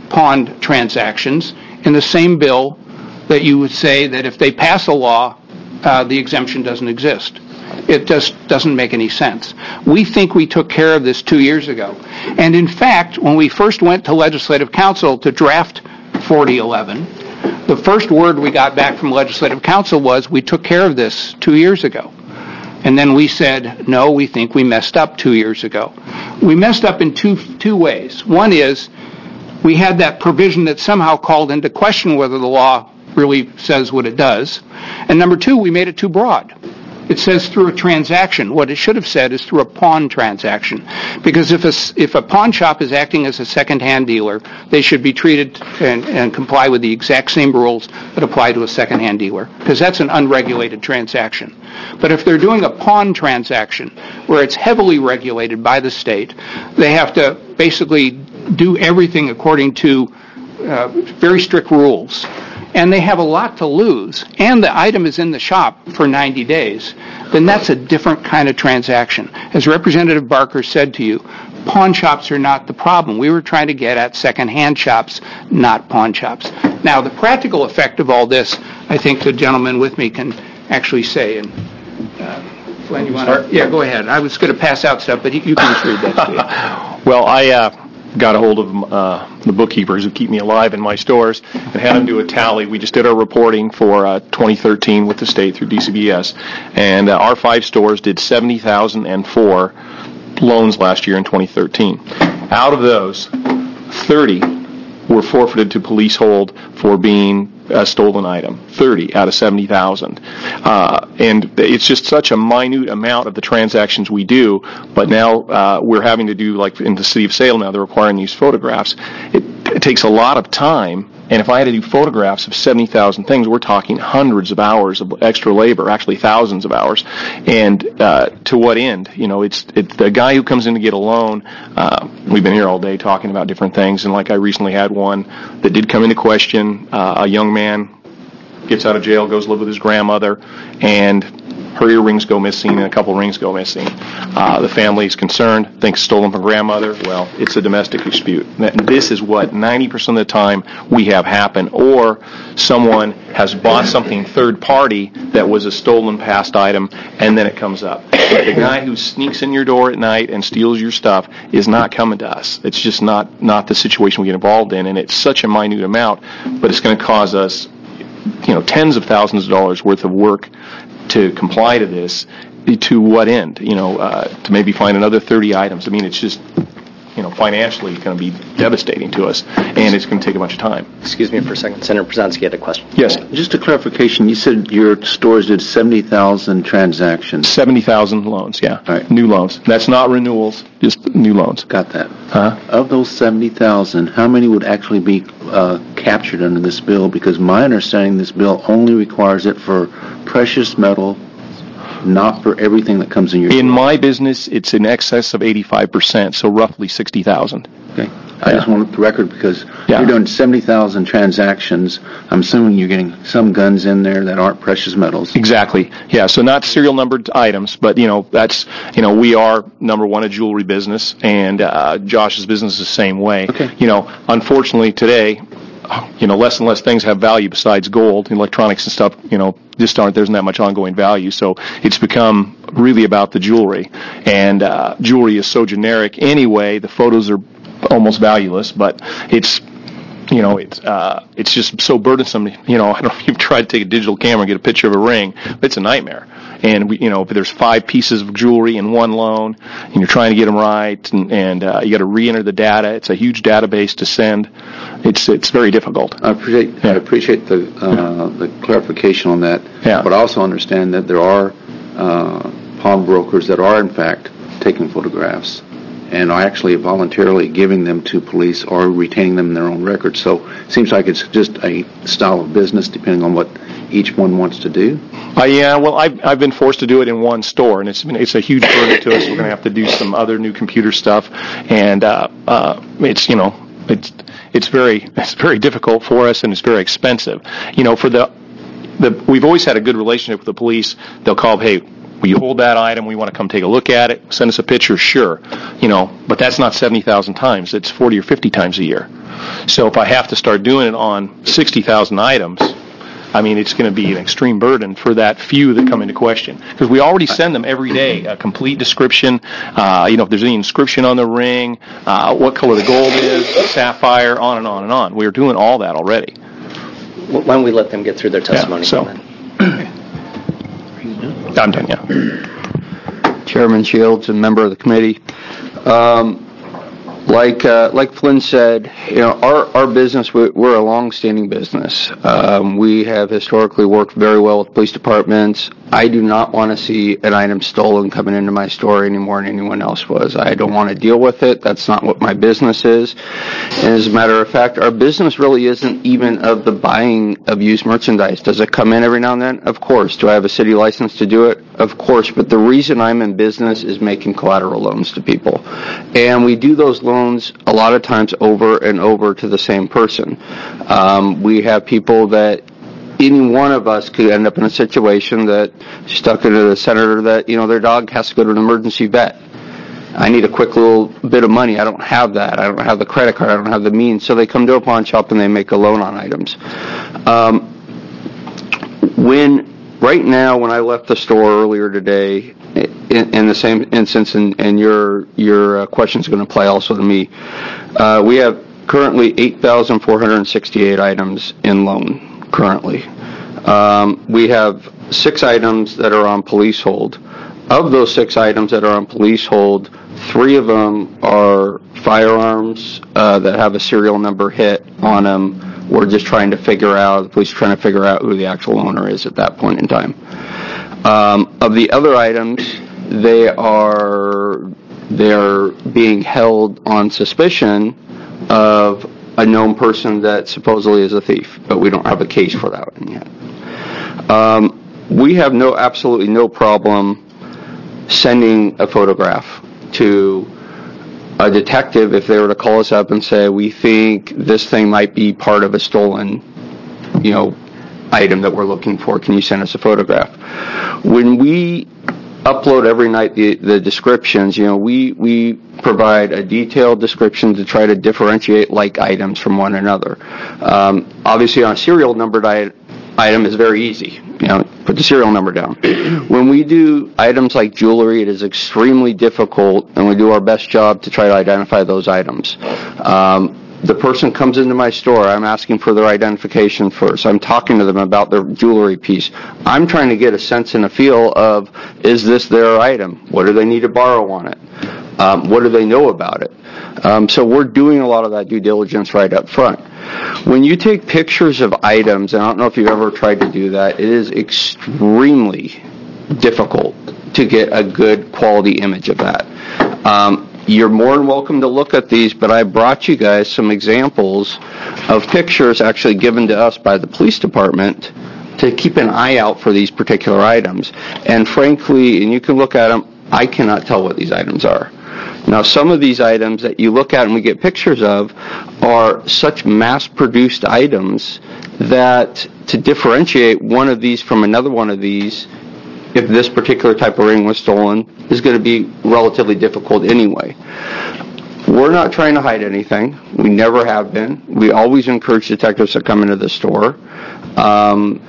pawned transactions in the same bill that you would say that if they pass a law, uh, the exemption doesn't exist. It just doesn't make any sense. We think we took care of this two years ago. And in fact, when we first went to Legislative Council to draft forty eleven, the first word we got back from Legislative Council was, we took care of this two years ago. And then we said, no, we think we messed up two years ago. We messed up in two two ways. One is, we had that provision that somehow called into question whether the law really says what it does. And number two, we made it too broad. It says through a transaction. What it should have said is through a pawn transaction. Because if a, if a pawn shop is acting as a second-hand dealer, they should be treated and, and comply with the exact same rules that apply to a second-hand dealer. Because that's an unregulated transaction. But if they're doing a pawn transaction, where it's heavily regulated by the state, they have to basically do everything according to uh, very strict rules. And they have a lot to lose, and the item is in the shop for ninety days, then that's a different kind of transaction. As Representative Barker said to you, pawn shops are not the problem. We were trying to get at second-hand shops, not pawn shops. Now, the practical effect of all this, I think the gentleman with me can actually say. And uh, Glenn, you want to? Yeah, go ahead. I was going to pass out stuff, but you, you can just read that to you. Well, I uh, got a hold of uh, the bookkeepers who keep me alive in my stores and had them do a tally. We just did our reporting for uh, twenty thirteen with the state through D C B S, and uh, our five stores did seventy thousand four loans last year in twenty thirteen. Out of those, thirty were forfeited to police hold for being a stolen item. thirty out of seventy thousand. Uh, and it's just such a minute amount of the transactions we do, but now uh, we're having to do, like in the city of Salem now, they're requiring these photographs. It, it takes a lot of time, and if I had to do photographs of seventy thousand things, we're talking hundreds of hours of extra labor, actually thousands of hours. And uh, to what end? You know, it's, it's the guy who comes in to get a loan. Uh, we've been here all day talking about different things, and like I recently had one that did come into question. Uh, a young man gets out of jail, goes live with his grandmother, and her earrings go missing and a couple rings go missing. Uh, the family is concerned, thinks stolen from grandmother. Well, it's a domestic dispute. And this is what ninety percent of the time we have happen. Or someone has bought something third party that was a stolen past item, and then it comes up. But the guy who sneaks in your door at night and steals your stuff is not coming to us. It's just not, not the situation we get involved in, and it's such a minute amount, but it's going to cause us, you know, tens of thousands of dollars worth of work to comply to this. To what end? You know, uh, to maybe find another thirty items. I mean, it's just, you know, financially going to be devastating to us, and it's going to take a bunch of time. Excuse me for a second. Senator Brzezinski had a question. Yes. Just a clarification, you said your stores did seventy thousand transactions. seventy thousand loans, yeah. All right. New loans. That's not renewals, just new loans. Got that. Huh? Of those seventy thousand, how many would actually be uh, captured under this bill? Because my understanding, this bill only requires it for precious metal, not for everything that comes in your... In my business, it's in excess of eighty-five percent, so roughly sixty thousand. Okay. I Yeah. just want the record because Yeah. you're doing seventy thousand transactions. I'm assuming you're getting some guns in there that aren't precious metals. Exactly. Yeah, so not serial numbered items, but, you know, that's, you know, we are, number one, a jewelry business, and uh, Josh's business is the same way. Okay. You know, unfortunately today, you know, less and less things have value besides gold. Electronics and stuff, you know, just aren't, there isn't that much ongoing value. So it's become really about the jewelry. And uh, jewelry is so generic anyway, the photos are almost valueless, but it's, you know, it's uh, it's just so burdensome. You know, I don't know if you've tried to take a digital camera and get a picture of a ring, but it's a nightmare. And, we, you know, if there's five pieces of jewelry in one loan, and you're trying to get them right, and, and uh, you got to re-enter the data. It's a huge database to send. It's it's very difficult. I appreciate I appreciate the uh, the clarification on that. Yeah. But I also understand that there are uh, pawn brokers that are in fact taking photographs and are actually voluntarily giving them to police or retaining them in their own records. So it seems like it's just a style of business depending on what each one wants to do. Uh, yeah, well, I've, I've been forced to do it in one store, and it's been, it's a huge burden to us. We're going to have to do some other new computer stuff, and uh, uh, it's, you know, it's it's very it's very difficult for us, and it's very expensive. You know, for the the we've always had a good relationship with the police. They'll call, hey, Will you hold that item? We want to come take a look at it. Send us a picture, sure. You know, but that's not seventy thousand times. It's forty or fifty times a year. So if I have to start doing it on sixty thousand items, I mean, it's going to be an extreme burden for that few that come into question. Because we already send them every day a complete description, uh, you know, if there's any inscription on the ring, uh, what color the gold is, sapphire, on and on and on. We're doing all that already. Why don't we let them get through their testimony? Yeah, so. I'm done, yeah. Chairman Shields and member of the committee. Um, Like uh, like Flynn said, you know, our, our business, we're, we're a long-standing business. Um, we have historically worked very well with police departments. I do not want to see an item stolen coming into my store any more than anyone else was. I don't want to deal with it. That's not what my business is. And as a matter of fact, our business really isn't even of the buying of used merchandise. Does it come in every now and then? Of course. Do I have a city license to do it? Of course. But the reason I'm in business is making collateral loans to people. And we do those loans a lot of times over and over to the same person. Um, we have people that any one of us could end up in a situation that stuck into the senator that, you know, their dog has to go to an emergency vet. I need a quick little bit of money. I don't have that. I don't have the credit card. I don't have the means. So they come to a pawn shop and they make a loan on items. Um, when right now, when I left the store earlier today, in, in the same instance, and, and your your uh, question is going to apply also to me, uh, we have currently eight thousand four hundred sixty-eight items in loan. Currently, um, we have six items that are on police hold. Of those six items that are on police hold, three of them are firearms uh, that have a serial number hit on them. We're just trying to figure out, the police are trying to figure out who the actual owner is at that point in time. Um, of the other items, they are they're being held on suspicion of a known person that supposedly is a thief, but we don't have a case for that one yet. Um, we have no, absolutely no problem sending a photograph to a detective if they were to call us up and say, we think this thing might be part of a stolen, you know, item that we're looking for. Can you send us a photograph? When we upload every night the, the descriptions, you know, we, we provide a detailed description to try to differentiate like items from one another. Um, obviously on a serial numbered item, item is very easy. You know, put the serial number down. When we do items like jewelry, it is extremely difficult, and we do our best job to try to identify those items. Um, the person comes into my store, I'm asking for their identification first. I'm talking to them about their jewelry piece. I'm trying to get a sense and a feel of, is this their item? What do they need to borrow on it? Um, what do they know about it? Um, so we're doing a lot of that due diligence right up front. When you take pictures of items, and I don't know if you've ever tried to do that, it is extremely difficult to get a good quality image of that. Um, You're more than welcome to look at these, but I brought you guys some examples of pictures actually given to us by the police department to keep an eye out for these particular items. And frankly, and you can look at them, I cannot tell what these items are. Now, some of these items that you look at and we get pictures of are such mass-produced items that to differentiate one of these from another one of these, if this particular type of ring was stolen, is going to be relatively difficult anyway. We're not trying to hide anything. We never have been. We always encourage detectives to come into the store. Um,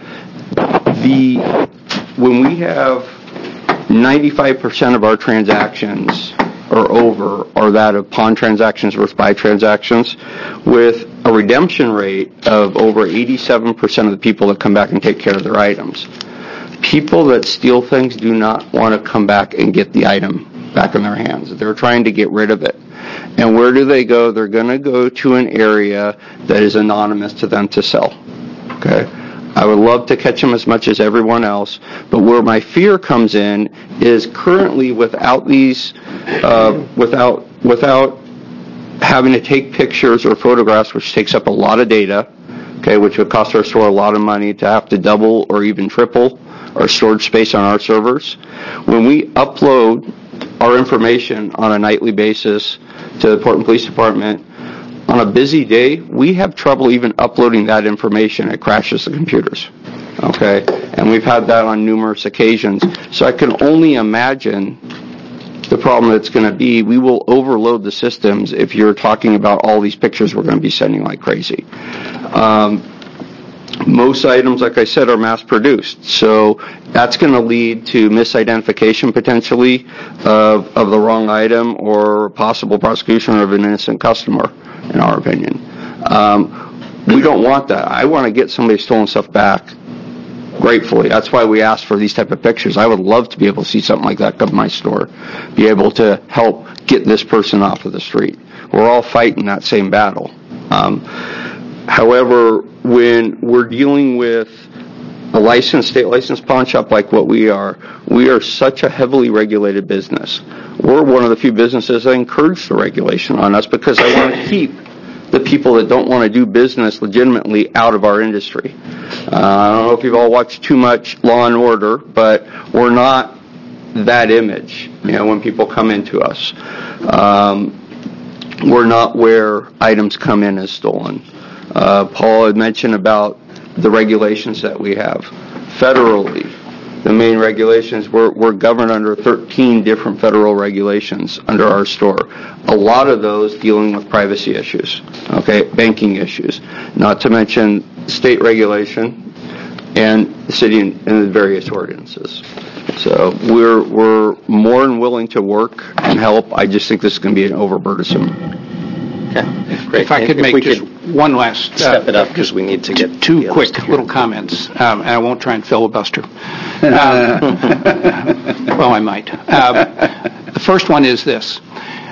the when we have ninety-five percent of our transactions or over are that of pawn transactions versus buy transactions, with a redemption rate of over eighty-seven percent of the people that come back and take care of their items. People that steal things do not want to come back and get the item back in their hands. They're trying to get rid of it. And where do they go? They're going to go to an area that is anonymous to them to sell. Okay? I would love to catch them as much as everyone else, but where my fear comes in is currently without these, uh, without without having to take pictures or photographs, which takes up a lot of data, okay, which would cost our store a lot of money to have to double or even triple our storage space on our servers. When we upload our information on a nightly basis to the Portland Police Department, on a busy day, we have trouble even uploading that information. It crashes the computers. Okay, and we've had that on numerous occasions. So I can only imagine the problem that's going to be. We will overload the systems if you're talking about all these pictures we're going to be sending like crazy. Um, most items, like I said, are mass produced, so that's going to lead to misidentification potentially of, of the wrong item or possible prosecution of an innocent customer, in our opinion. Um, we don't want that. I want to get somebody's stolen stuff back gratefully. That's why we ask for these type of pictures. I would love to be able to see something like that come to my store, be able to help get this person off of the street. We're all fighting that same battle. Um, however, when we're dealing with a licensed, state licensed pawn shop like what we are, we are such a heavily regulated business. We're one of the few businesses that encourage the regulation on us because I want to keep the people that don't want to do business legitimately out of our industry. Uh, I don't know if you've all watched too much Law and Order, but we're not that image, you know, when people come into us. Um, we're not where items come in as stolen. Uh, Paul had mentioned about the regulations that we have. Federally, the main regulations, we're, we're governed under thirteen different federal regulations under our store. A lot of those dealing with privacy issues, okay, banking issues, not to mention state regulation and the city and, and the various ordinances. So we're, we're more than willing to work and help. I just think this is going to be an overburdensome. Okay, great. If I could If make we just could one last... Step uh, it up because we need to get two the others quick to hear. little comments, um, and I won't try and filibuster. Um, well, I might. Um, the first one is this.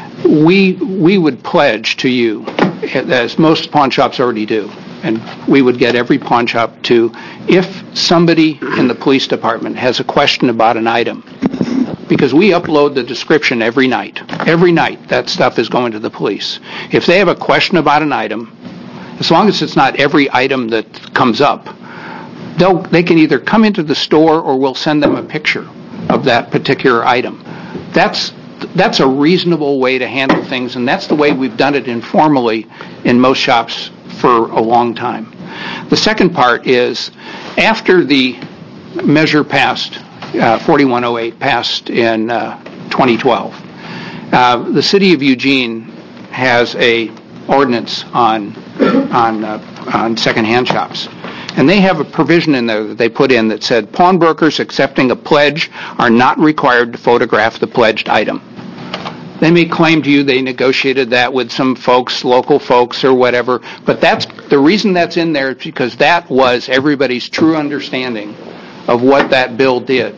We, we would pledge to you, as most pawn shops already do, and we would get every pawn shop to, if somebody in the police department has a question about an item, because we upload the description every night. Every night, that stuff is going to the police. If they have a question about an item, as long as it's not every item that comes up, they'll, they can either come into the store or we'll send them a picture of that particular item. That's, that's a reasonable way to handle things, and that's the way we've done it informally in most shops for a long time. The second part is, after the measure passed, Uh, forty-one oh eight passed in uh, twenty twelve. Uh, the city of Eugene has a ordinance on on uh, on secondhand shops, and they have a provision in there that they put in that said pawnbrokers accepting a pledge are not required to photograph the pledged item. They may claim to you they negotiated that with some folks, local folks or whatever, but that's the reason that's in there is because that was everybody's true understanding of what that bill did.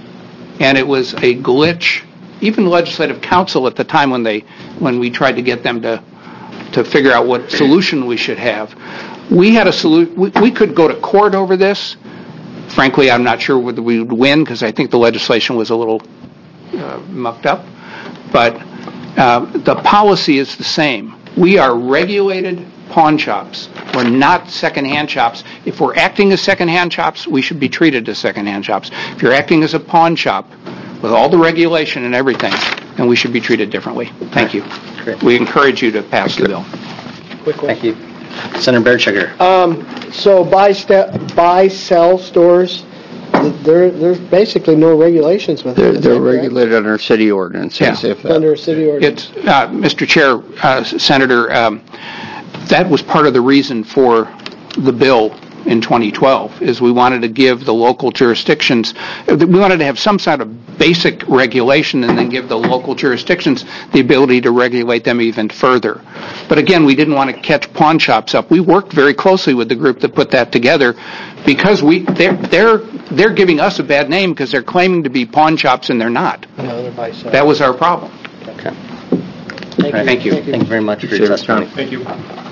And it was a glitch. Even the legislative council at the time when they when we tried to get them to to figure out what solution we should have, we had a solution. We, we could go to court over this. Frankly, I'm not sure whether we would win because I think the legislation was a little uh, mucked up. But uh, the policy is the same. We are regulated pawn shops. We're not second-hand shops. If we're acting as second-hand shops, we should be treated as second-hand shops. If you're acting as a pawn shop with all the regulation and everything, then we should be treated differently. Thank you. Great. We encourage you to pass the bill. Quick one. Thank you. Senator Bertschiger. Um, so buy, st- buy, sell stores, there, there's basically no regulations with They're, it. they're regulated under city ordinances. Yeah. If that, Under a city ordinance. It's, uh, Mister Chair, uh, Senator, um, that was part of the reason for the bill in twenty twelve, is we wanted to give the local jurisdictions, we wanted to have some sort of basic regulation and then give the local jurisdictions the ability to regulate them even further. But again, we didn't want to catch pawn shops up. We worked very closely with the group that put that together because we they're they're they're giving us a bad name because they're claiming to be pawn shops and they're not. No, they're buy, sell. That was our problem. Okay. Thank, Right. you. Thank you. Thank you very much for your testimony. Thank you.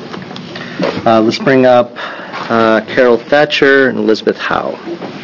Uh, let's bring up uh, Carol Thatcher and Elizabeth Howe.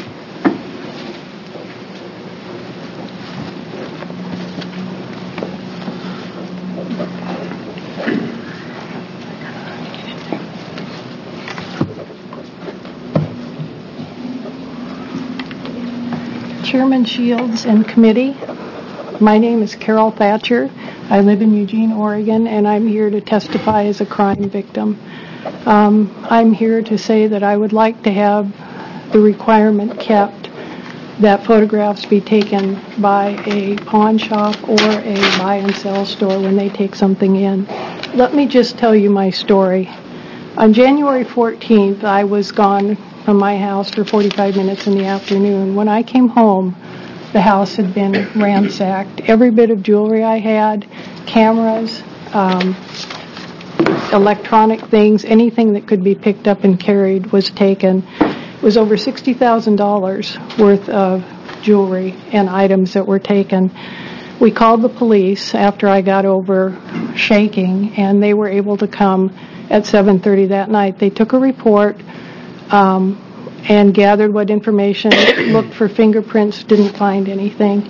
Chairman Shields and committee, my name is Carol Thatcher. I live in Eugene, Oregon, and I'm here to testify as a crime victim. Um, I'm here to say that I would like to have the requirement kept that photographs be taken by a pawn shop or a buy and sell store when they take something in. Let me just tell you my story. On January fourteenth, I was gone from my house for forty-five minutes in the afternoon. When I came home, the house had been ransacked. Every bit of jewelry I had, cameras, um, electronic things, anything that could be picked up and carried was taken. It was over sixty thousand dollars worth of jewelry and items that were taken. We called the police after I got over shaking, and they were able to come at seven thirty that night. They took a report um, and gathered what information, looked for fingerprints, didn't find anything.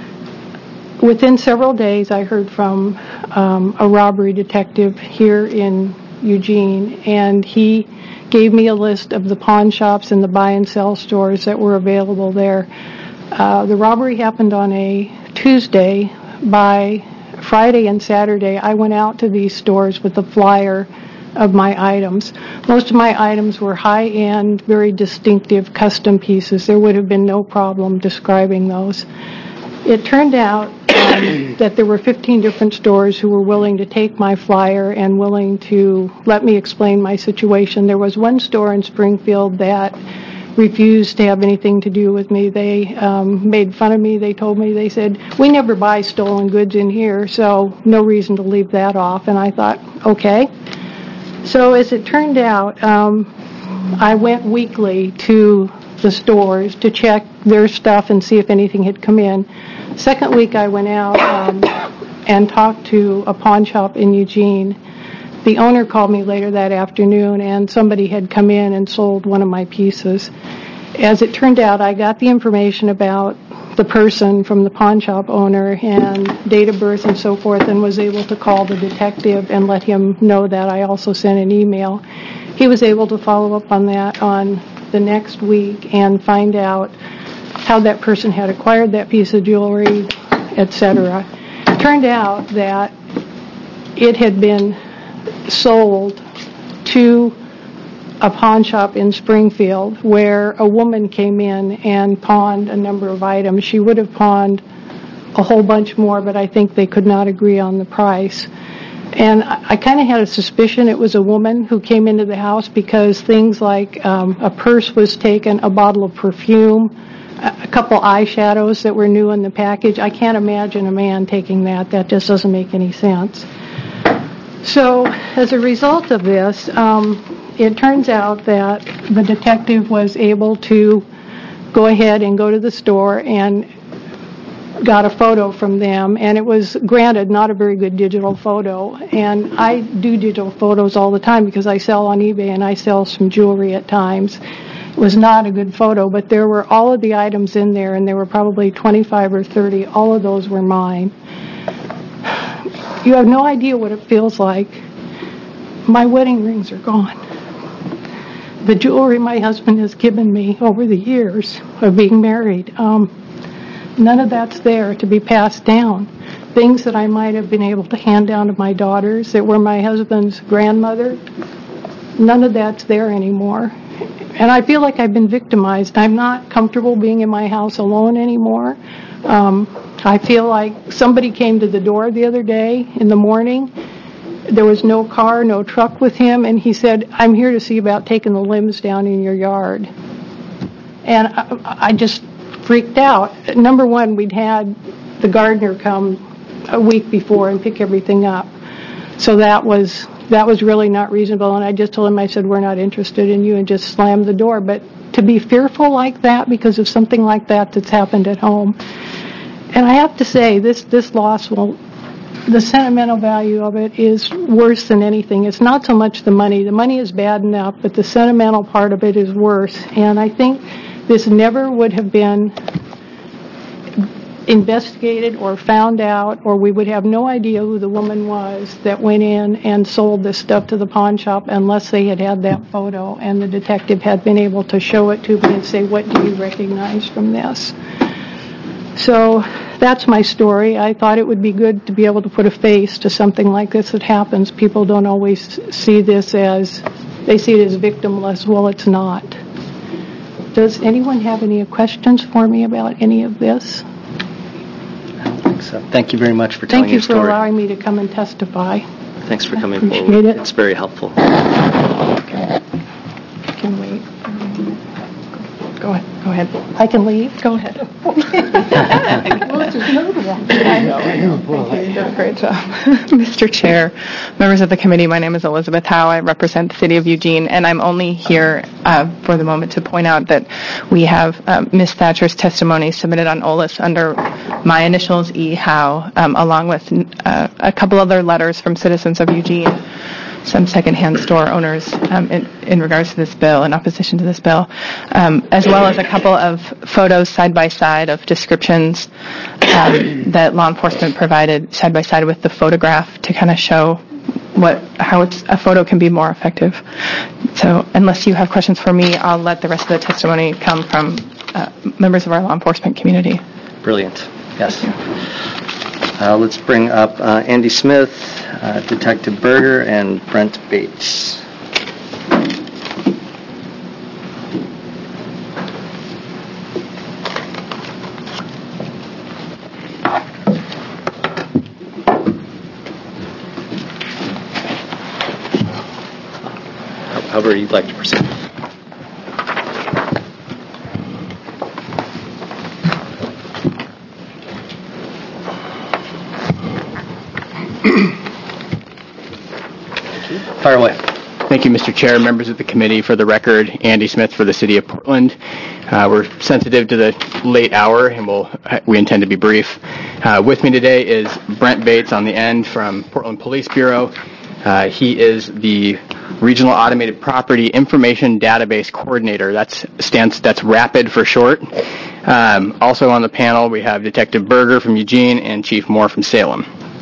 Within several days, I heard from um, a robbery detective here in Eugene, and he gave me a list of the pawn shops and the buy and sell stores that were available there. Uh, the robbery happened on a Tuesday. By Friday and Saturday, I went out to these stores with a flyer of my items. Most of my items were high-end, very distinctive custom pieces. There would have been no problem describing those. It turned out um, that there were fifteen different stores who were willing to take my flyer and willing to let me explain my situation. There was one store in Springfield that refused to have anything to do with me. They um, made fun of me. They told me, they said, we never buy stolen goods in here, so no reason to leave that off. And I thought, okay. So as it turned out, um, I went weekly to the stores to check their stuff and see if anything had come in. Second week I went out um, and talked to a pawn shop in Eugene. The owner called me later that afternoon, and somebody had come in and sold one of my pieces. As it turned out, I got the information about the person from the pawn shop owner and date of birth and so forth, and was able to call the detective and let him know that. I also sent an email. He was able to follow up on that on the next week and find out how that person had acquired that piece of jewelry, et cetera. It turned out that it had been sold to a pawn shop in Springfield where a woman came in and pawned a number of items. She would have pawned a whole bunch more, but I think they could not agree on the price. And I, I kind of had a suspicion it was a woman who came into the house, because things like um, a purse was taken, a bottle of perfume, a, a couple eyeshadows that were new in the package. I can't imagine a man taking that. That just doesn't make any sense. So as a result of this, um, it turns out that the detective was able to go ahead and go to the store and got a photo from them, and it was, granted, not a very good digital photo. And I do digital photos all the time because I sell on eBay and I sell some jewelry at times. It was not a good photo, but there were all of the items in there, and there were probably twenty-five or thirty. All of those were mine. You have no idea what it feels like. My wedding rings are gone. The jewelry my husband has given me over the years of being married, um, none of that's there to be passed down. Things that I might have been able to hand down to my daughters that were my husband's grandmother, none of that's there anymore. And I feel like I've been victimized. I'm not comfortable being in my house alone anymore. Um, I feel like somebody came to the door the other day in the morning. There was no car, no truck with him, and he said, I'm here to see about taking the limbs down in your yard. And I, I just freaked out. Number one, we'd had the gardener come a week before and pick everything up. So that was that was really not reasonable, and I just told him, I said, we're not interested in you, and just slammed the door. But to be fearful like that because of something like that that's happened at home. And I have to say, this, this loss will, the sentimental value of it is worse than anything. It's not so much the money. The money is bad enough, but the sentimental part of it is worse. And I think this never would have been investigated or found out, or we would have no idea who the woman was that went in and sold this stuff to the pawn shop unless they had had that photo and the detective had been able to show it to me and say, what do you recognize from this? So that's my story. I thought it would be good to be able to put a face to something like this that happens. People don't always see this as, they see it as victimless. Well, it's not. Does anyone have any questions for me about any of this? I don't think so. Thank you very much for telling Thank you your for story. allowing me to come and testify. Thanks for coming Appreciate forward. it. It's very helpful. Can wait. Go ahead. Go ahead. I can leave. Go ahead. Well, there's another one. I know, I know. Thank you. You did a great job. Mister Chair, members of the committee, my name is Elizabeth Howe. I represent the City of Eugene, and I'm only here uh, for the moment to point out that we have um, Miz Thatcher's testimony submitted on O L I S under my initials, E. Howe, um, along with uh, a couple other letters from citizens of Eugene, some secondhand store owners um, in, in regards to this bill, in opposition to this bill, um, as well as a couple of photos side by side of descriptions um, that law enforcement provided side by side with the photograph to kind of show what how it's, a photo can be more effective. So unless you have questions for me, I'll let the rest of the testimony come from uh, members of our law enforcement community. Brilliant. Yes. Uh, let's bring up uh, Andy Smith, uh, Detective Berger, and Brent Bates. However you'd like to proceed. Fire away. Thank you, Mister Chair, members of the committee. For the record, Andy Smith for the City of Portland. Uh, we're sensitive to the late hour, and we'll, we intend to be brief. Uh, with me today is Brent Bates on the end from Portland Police Bureau. Uh, he is the Regional Automated Property Information Database Coordinator. That's stands that's RAPID for short. Um, also on the panel, we have Detective Berger from Eugene and Chief Moore from Salem.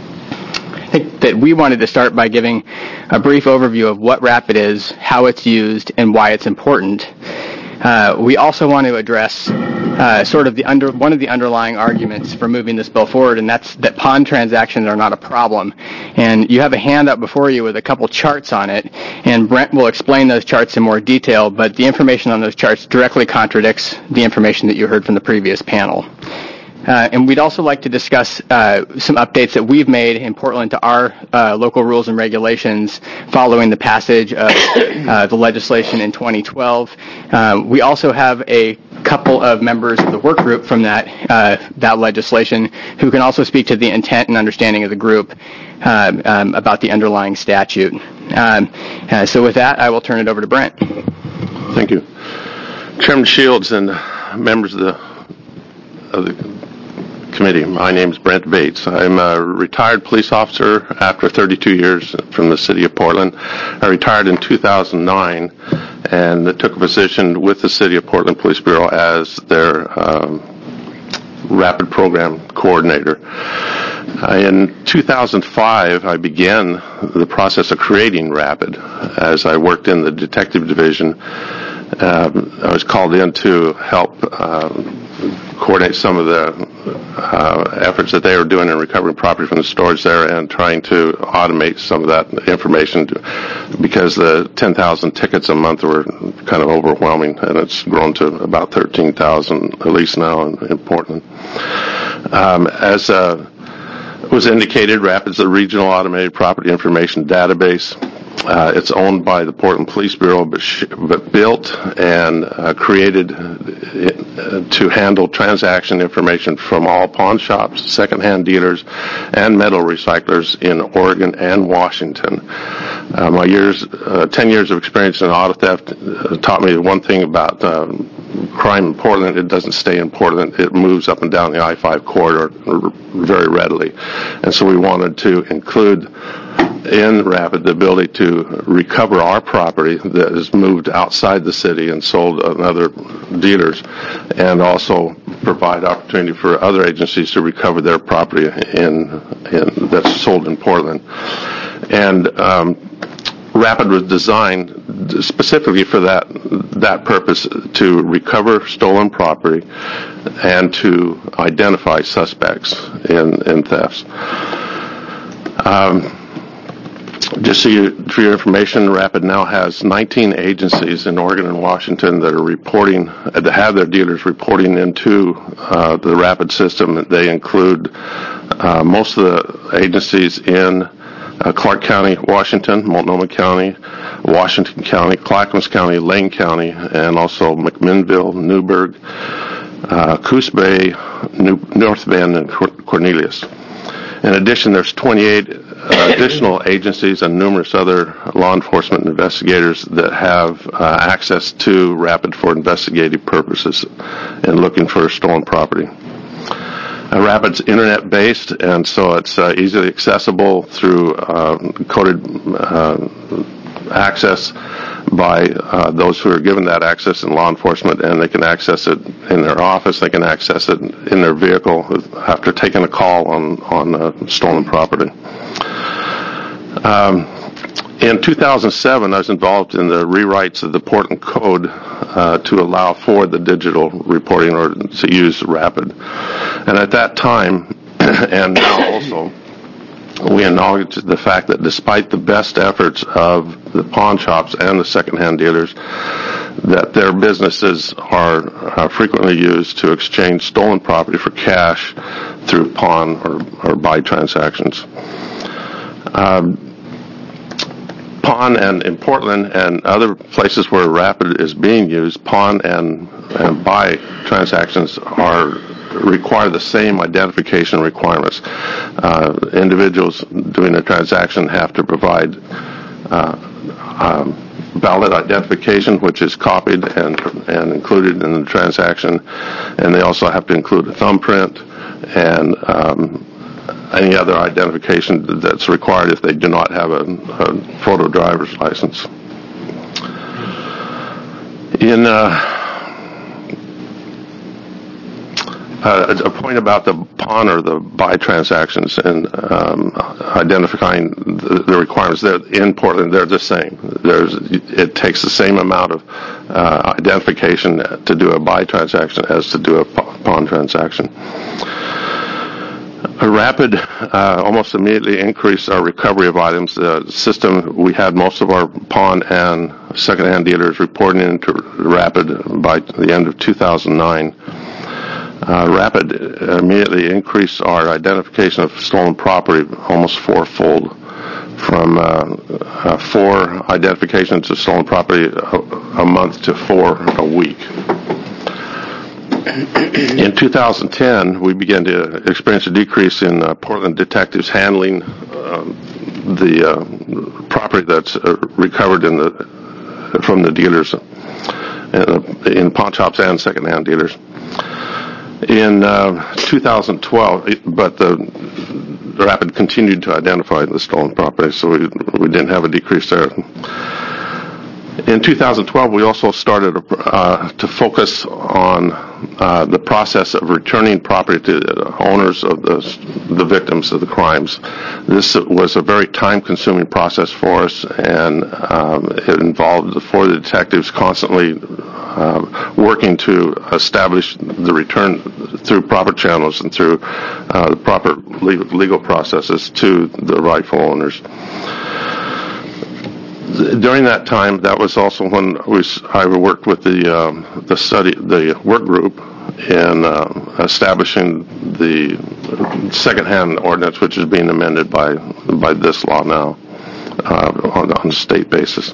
I think that we wanted to start by giving a brief overview of what RAPID is, how it's used, and why it's important. Uh, we also want to address uh, sort of the under one of the underlying arguments for moving this bill forward, and that's that pawn transactions are not a problem. And you have a handout before you with a couple charts on it, and Brent will explain those charts in more detail, but the information on those charts directly contradicts the information that you heard from the previous panel. Uh, and we'd also like to discuss uh, some updates that we've made in Portland to our uh, local rules and regulations following the passage of uh, the legislation in twenty twelve. Uh, we also have a couple of members of the work group from that uh, that legislation who can also speak to the intent and understanding of the group uh, um, about the underlying statute. Um, uh, so with that, I will turn it over to Brent. Thank you. Chairman Shields and members of the, of the committee. My name is Brent Bates. I'm a retired police officer after thirty-two years from the city of Portland. I retired in two thousand nine and took a position with the City of Portland Police Bureau as their um, RAPID program coordinator. Uh, in two thousand five, I began the process of creating RAPID as I worked in the detective division. Um, I was called in to help um, coordinate some of the uh, efforts that they were doing in recovering property from the stores there and trying to automate some of that information to, because the ten thousand tickets a month were kind of overwhelming, and it's grown to about thirteen thousand at least now in, in Portland. Um, as uh, was indicated, RAPID's the Regional Automated Property Information Database. Uh, it's owned by the Portland Police Bureau, but, sh- but built and uh, created uh, to handle transaction information from all pawn shops, secondhand dealers, and metal recyclers in Oregon and Washington. Uh, my years, uh, ten years of experience in auto theft uh, taught me one thing about uh, crime in Portland. It doesn't stay in Portland. It moves up and down the I five corridor very readily. And so we wanted to include in RAPID the ability to recover our property that is moved outside the city and sold to other dealers, and also provide opportunity for other agencies to recover their property in, in that's sold in Portland. And um, RAPID was designed specifically for that that purpose, to recover stolen property and to identify suspects in, in thefts. Um, Just so you, for your information, Rapid now has nineteen agencies in Oregon and Washington that are reporting, that have their dealers reporting into uh, the Rapid system. They include uh, most of the agencies in uh, Clark County, Washington, Multnomah County, Washington County, Clackamas County, Lane County, and also McMinnville, Newburgh, uh, Coos Bay, New, North Bend, and Cornelius. In addition, there's twenty-eight uh, additional agencies and numerous other law enforcement investigators that have uh, access to Rapid for investigative purposes and looking for stolen property. Uh, Rapid's internet-based, and so it's uh, easily accessible through uh, coded uh, access by uh, those who are given that access in law enforcement, and they can access it in their office, they can access it in their vehicle after taking a call on, on uh, stolen property. Um, in two thousand seven, I was involved in the rewrites of the Portland Code uh, to allow for the digital reporting or to use Rapid. And at that time, and now also, we acknowledge the fact that despite the best efforts of the pawn shops and the secondhand dealers, that their businesses are uh, frequently used to exchange stolen property for cash through pawn or, or buy transactions. Um, pawn and in Portland and other places where Rapid is being used, pawn and, and buy transactions are require the same identification requirements. Uh, individuals doing a transaction have to provide uh, um, valid identification, which is copied and and included in the transaction, and they also have to include a thumbprint and um, any other identification that's required if they do not have a, a photo driver's license. In uh, Uh, a point about the pawn or the buy transactions and um, identifying the, the requirements that in Portland, they're the same. There's, it takes the same amount of uh, identification to do a buy transaction as to do a pawn transaction. A Rapid uh, almost immediately increased our recovery of items. The system, we had most of our pawn and secondhand dealers reporting into Rapid by the end of two thousand nine. Uh, Rapid immediately increased our identification of stolen property almost fourfold, from uh, uh, four identifications of stolen property a, a month to four a week. In two thousand ten, we began to experience a decrease in uh, Portland detectives handling uh, the uh, property that's uh, recovered in the from the dealers in, in pawn shops and secondhand dealers. In uh, two thousand twelve, but the, the Rapid continued to identify the stolen property, so we, we didn't have a decrease there. In two thousand twelve, we also started uh, to focus on uh, the process of returning property to the owners of the, the victims of the crimes. This was a very time-consuming process for us, and um, it involved the four detectives constantly uh, working to establish the return through proper channels and through uh, the proper legal processes to the rightful owners. During that time, that was also when we, I worked with the um, the study, the work group in uh, establishing the secondhand ordinance, which is being amended by by this law now uh, on, on a state basis.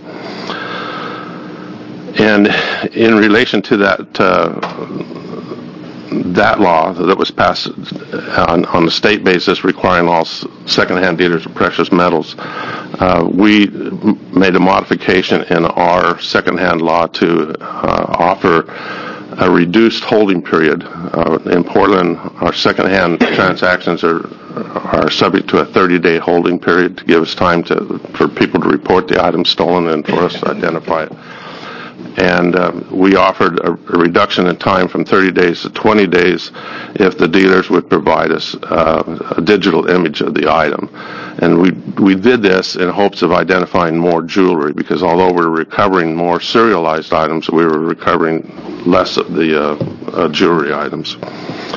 And in relation to that uh, that law that was passed on, on a state basis requiring all secondhand dealers of precious metals, uh, we made a modification in our secondhand law to uh, offer a reduced holding period. Uh, in Portland, our secondhand transactions are are subject to a thirty-day holding period to give us time to for people to report the item stolen and for us to identify it. And uh, we offered a, a reduction in time from thirty days to twenty days if the dealers would provide us uh, a digital image of the item. And we we did this in hopes of identifying more jewelry, because although we were recovering more serialized items, we were recovering less of the uh, uh, jewelry items.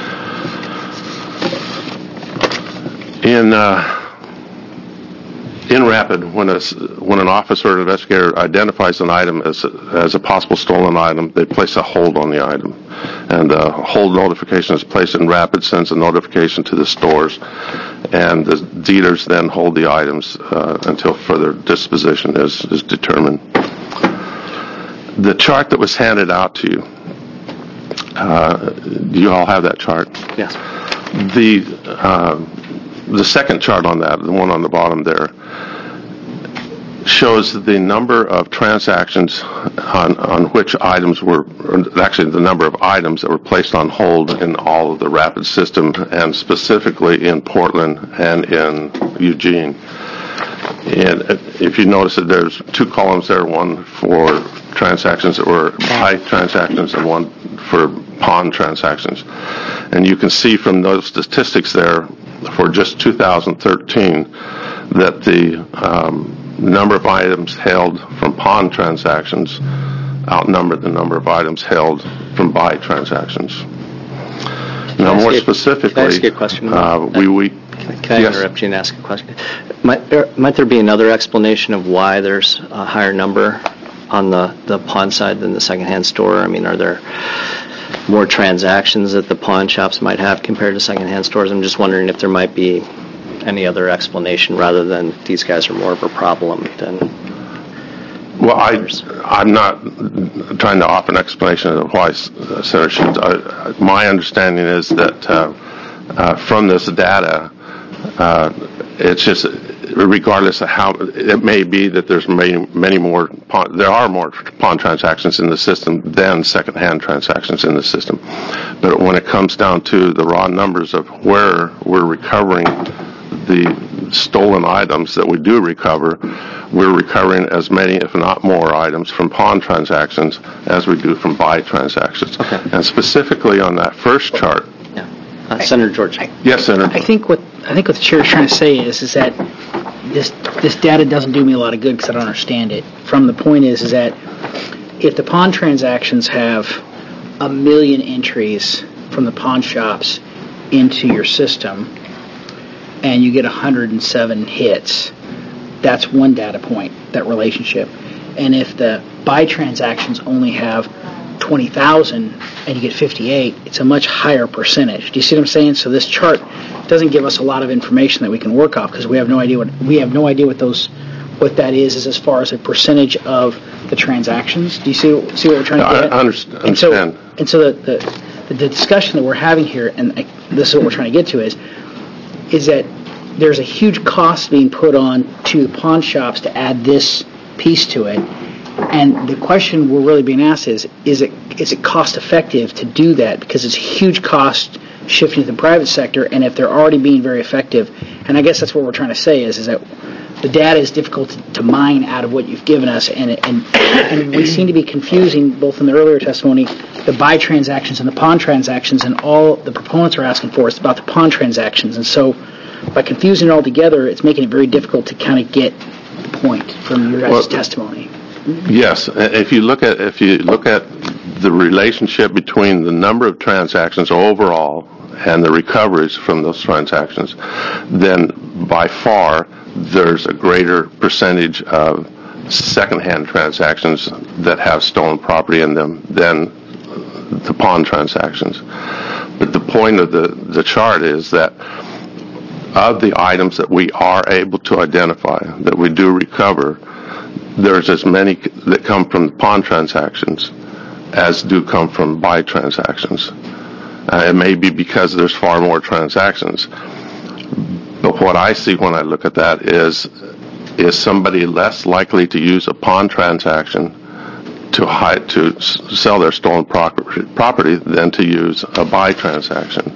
In uh, in Rapid, when a, when an officer or investigator identifies an item as a, as a possible stolen item, they place a hold on the item. And a hold notification is placed in Rapid, sends a notification to the stores, and the dealers then hold the items uh, until further disposition is, is determined. The chart that was handed out to you, uh, do you all have that chart? Yes. The, uh, the second chart on that, the one on the bottom there, shows the number of transactions on, on which items were, actually the number of items that were placed on hold in all of the Rapid system, and specifically in Portland and in Eugene. And if you notice that there's two columns there, one for transactions that were buy transactions and one for pawn transactions. And you can see from those statistics there for just two thousand thirteen that the um, number of items held from pawn transactions outnumbered the number of items held from buy transactions. Now, more specifically, can I ask you a question? Uh, we, we Can I yes. interrupt you and ask a question? Might there, might there be another explanation of why there's a higher number on the, the pawn side than the secondhand store? I mean, are there more transactions that the pawn shops might have compared to secondhand stores? I'm just wondering if there might be any other explanation rather than these guys are more of a problem than... Well, I, I'm not trying to offer an explanation of why, uh, Senator Shields. I, my understanding is that uh, uh, from this data, uh, it's just, regardless of how, it may be that there's many, many more, pawn, there are more pawn transactions in the system than second-hand transactions in the system. But when it comes down to the raw numbers of where we're recovering the stolen items that we do recover, we're recovering as many, if not more, items from pawn transactions as we do from buy transactions. Okay. And specifically on that first chart. Yeah. Uh, Senator George. Yes, Senator. I think what I think what the chair is trying to say is is that this this data doesn't do me a lot of good because I don't understand it. From the point is is that if the pawn transactions have a million entries from the pawn shops into your system, and you get one hundred seven hits, that's one data point, that relationship. And if the buy transactions only have twenty thousand and you get fifty-eight, it's a much higher percentage. Do you see what I'm saying? So this chart doesn't give us a lot of information that we can work off because we have no idea what we have no idea what those what that is, is as far as a percentage of the transactions. Do you see see what we're trying to get? I understand. And so, and so the, the the discussion that we're having here, and I, this is what we're trying to get to, is is that there's a huge cost being put on to the pawn shops to add this piece to it. And the question we're really being asked is, is it is it cost effective to do that? Because it's a huge cost shifting to the private sector, and if they're already being very effective, and I guess that's what we're trying to say is, is that the data is difficult to, to mine out of what you've given us, and, and and we seem to be confusing, both in the earlier testimony, the buy transactions and the pawn transactions, and all the proponents are asking for is about the pawn transactions. And so by confusing it all together, it's making it very difficult to kind of get the point from your guys' Well, testimony. Yes, if you look at if you look at the relationship between the number of transactions overall and the recoveries from those transactions, then by far there's a greater percentage of second-hand transactions that have stolen property in them than the pawn transactions. But the point of the, the chart is that of the items that we are able to identify, that we do recover, there's as many that come from pawn transactions as do come from buy transactions. Uh, it may be because there's far more transactions. But what I see when I look at that is, is somebody less likely to use a pawn transaction to hide, to s- sell their stolen property, property than to use a buy transaction.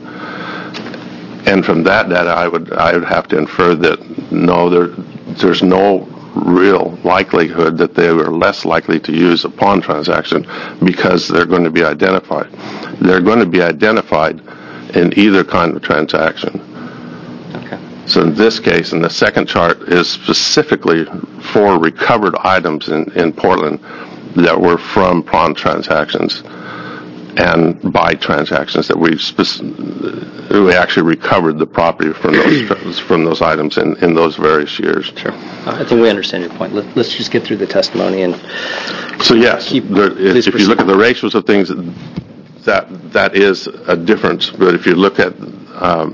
And from that data, I would I would have to infer that no, there there's no real likelihood that they were less likely to use a pawn transaction because they're going to be identified. They're going to be identified in either kind of transaction. Okay. So in this case, and the second chart is specifically for recovered items in, in Portland that were from pawn transactions. and buy transactions that we spec- we actually recovered the property from those from those items in, in those various years. Sure. Uh, I think we understand your point. Let, let's just get through the testimony and. So yes, keep, there, if, if you look at the ratios of things, that that is a difference. But if you look at um,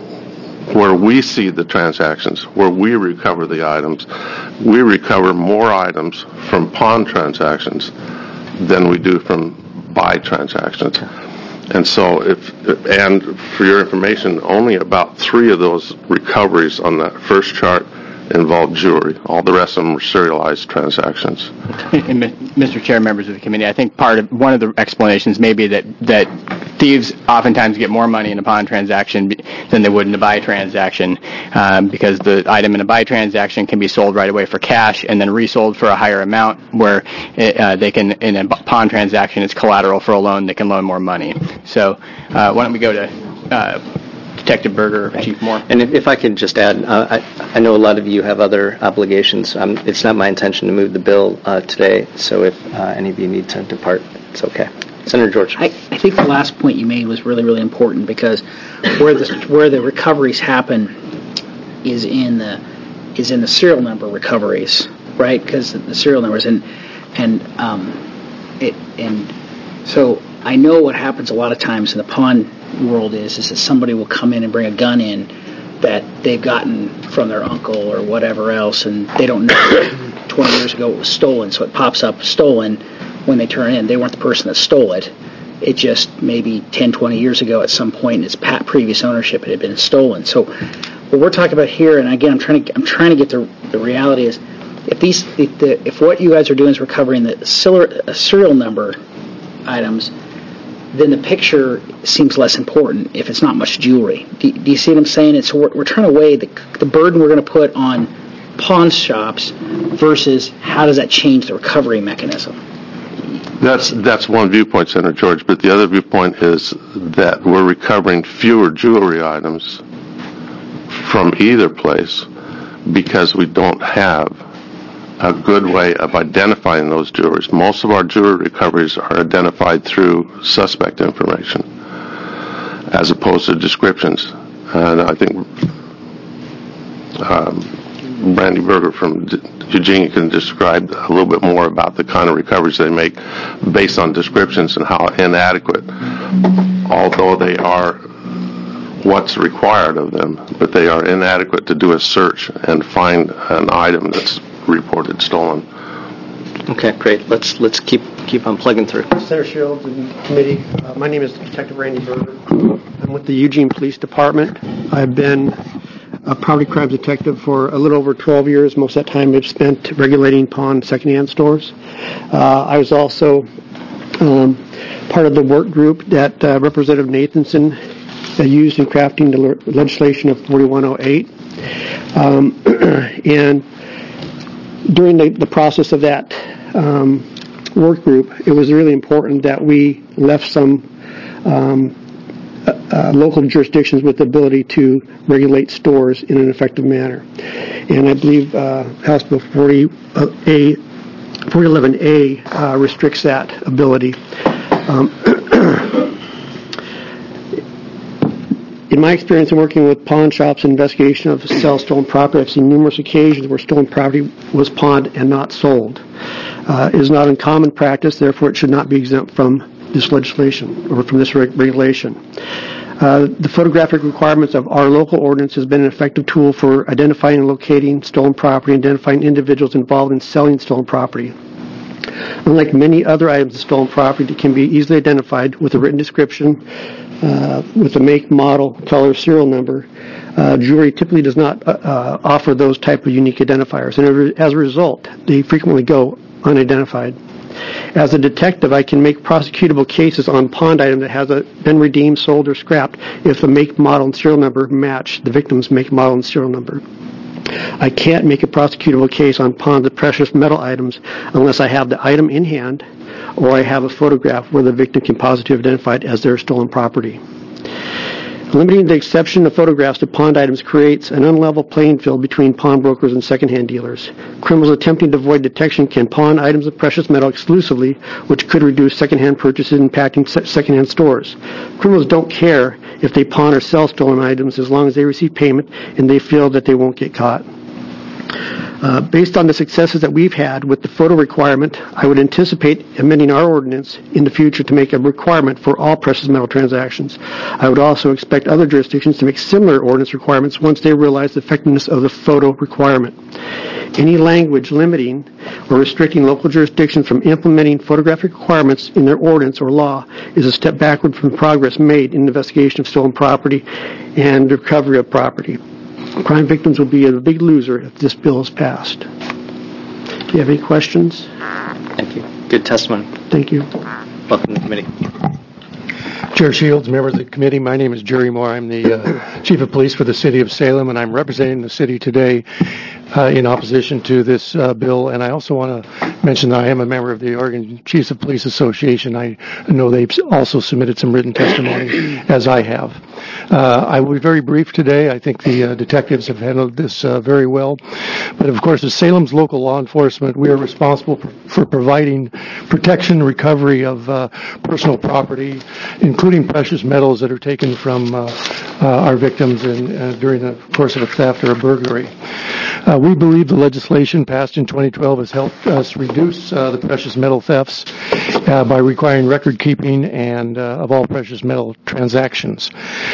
where we see the transactions, where we recover the items, we recover more items from pawn transactions than we do from buy transactions. And so if, and for your information, only about three of those recoveries on that first chart involved jewelry. All the rest of them were serialized transactions. And Mister Chair, members of the committee, I think part of one of the explanations may be that that thieves oftentimes get more money in a pawn transaction than they would in a buy transaction, um, because the item in a buy transaction can be sold right away for cash and then resold for a higher amount, where it, uh, they can, in a pawn transaction, it's collateral for a loan, they can loan more money. So uh, why don't we go to uh, Detective Berger, Chief Moore. And if, if I could just add, uh, I, I know a lot of you have other obligations. Um, it's not my intention to move the bill uh, today, so if uh, any of you need to depart, it's okay. Senator George. I, I think the last point you made was really, really important, because where the where the recoveries happen is in the is in the serial number recoveries, right? Because the serial numbers and and um, it and so I know what happens a lot of times in the pawn world is is that somebody will come in and bring a gun in that they've gotten from their uncle or whatever else, and they don't know twenty years ago it was stolen, so it pops up stolen when they turn in. They weren't the person that stole it. It just maybe ten, twenty years ago at some point in its previous ownership it had been stolen. So what we're talking about here, and again I'm trying to I'm trying to get the the reality is if these if the if what you guys are doing is recovering the serial number items, then the picture seems less important if it's not much jewelry. Do, do you see what I'm saying? It's, so we're, we're trying to weigh the, the burden we're going to put on pawn shops versus how does that change the recovery mechanism? That's that's one viewpoint, Senator George, but the other viewpoint is that we're recovering fewer jewelry items from either place because we don't have a good way of identifying those jewelries. Most of our jewelry recoveries are identified through suspect information as opposed to descriptions. And I think um, Brandy Berger from D- Eugene can describe a little bit more about the kind of recoveries they make based on descriptions and how inadequate, although they are what's required of them, but they are inadequate to do a search and find an item that's reported stolen. Okay, great. Let's let's keep keep on plugging through. Senator Shields and committee, uh, my name is Detective Randy Berger. I'm with the Eugene Police Department. I've been a property crimes detective for a little over twelve years. Most of that time I've spent regulating pawn secondhand stores. Uh, I was also um, part of the work group that uh, Representative Nathanson uh, used in crafting the le- legislation of forty-one oh eight. Um, and during the, the process of that um, work group, it was really important that we left some um, uh, uh, local jurisdictions with the ability to regulate stores in an effective manner. And I believe uh, House Bill forty eleven A uh, restricts that ability. Um, In my experience in working with pawn shops and investigation of sell stolen property, I've seen numerous occasions where stolen property was pawned and not sold. Uh, it is not uncommon practice, therefore it should not be exempt from this legislation or from this reg- regulation. Uh, the photographic requirements of our local ordinance has been an effective tool for identifying and locating stolen property, identifying individuals involved in selling stolen property. Unlike many other items of stolen property that can be easily identified with a written description, Uh, with the make, model, color, serial number, uh, jewelry typically does not uh, uh, offer those type of unique identifiers, and as a result, they frequently go unidentified. As a detective, I can make prosecutable cases on pawned item that has a, been redeemed, sold, or scrapped if the make, model, and serial number match the victim's make, model, and serial number. I can't make a prosecutable case on pawned precious metal items unless I have the item in hand or I have a photograph where the victim can positively identify it as their stolen property. Limiting the exception of photographs to pawned items creates an unlevel playing field between pawnbrokers and secondhand dealers. Criminals attempting to avoid detection can pawn items of precious metal exclusively, which could reduce secondhand purchases, impacting secondhand stores. Criminals don't care if they pawn or sell stolen items as long as they receive payment and they feel that they won't get caught. Uh, based on the successes that we've had with the photo requirement, I would anticipate amending our ordinance in the future to make a requirement for all precious metal transactions. I would also expect other jurisdictions to make similar ordinance requirements once they realize the effectiveness of the photo requirement. Any language limiting or restricting local jurisdictions from implementing photographic requirements in their ordinance or law is a step backward from progress made in the investigation of stolen property and recovery of property. Crime victims will be a big loser if this bill is passed. Do you have any questions? Thank you. Good testimony. Thank you. Welcome to the committee. Chair Shields, members of the committee, my name is Jerry Moore. I'm the uh, Chief of Police for the City of Salem, and I'm representing the city today uh, in opposition to this uh, bill. And I also want to mention that I am a member of the Oregon Chiefs of Police Association. I know they've also submitted some written testimony, as I have. Uh, I will be very brief today. I think the uh, detectives have handled this uh, very well. But of course, as Salem's local law enforcement, we are responsible for, for providing protection and recovery of uh, personal property, including precious metals that are taken from uh, uh, our victims in, uh, during the course of a theft or a burglary. Uh, we believe the legislation passed in twenty twelve has helped us reduce uh, the precious metal thefts uh, by requiring record keeping and uh, of all precious metal transactions.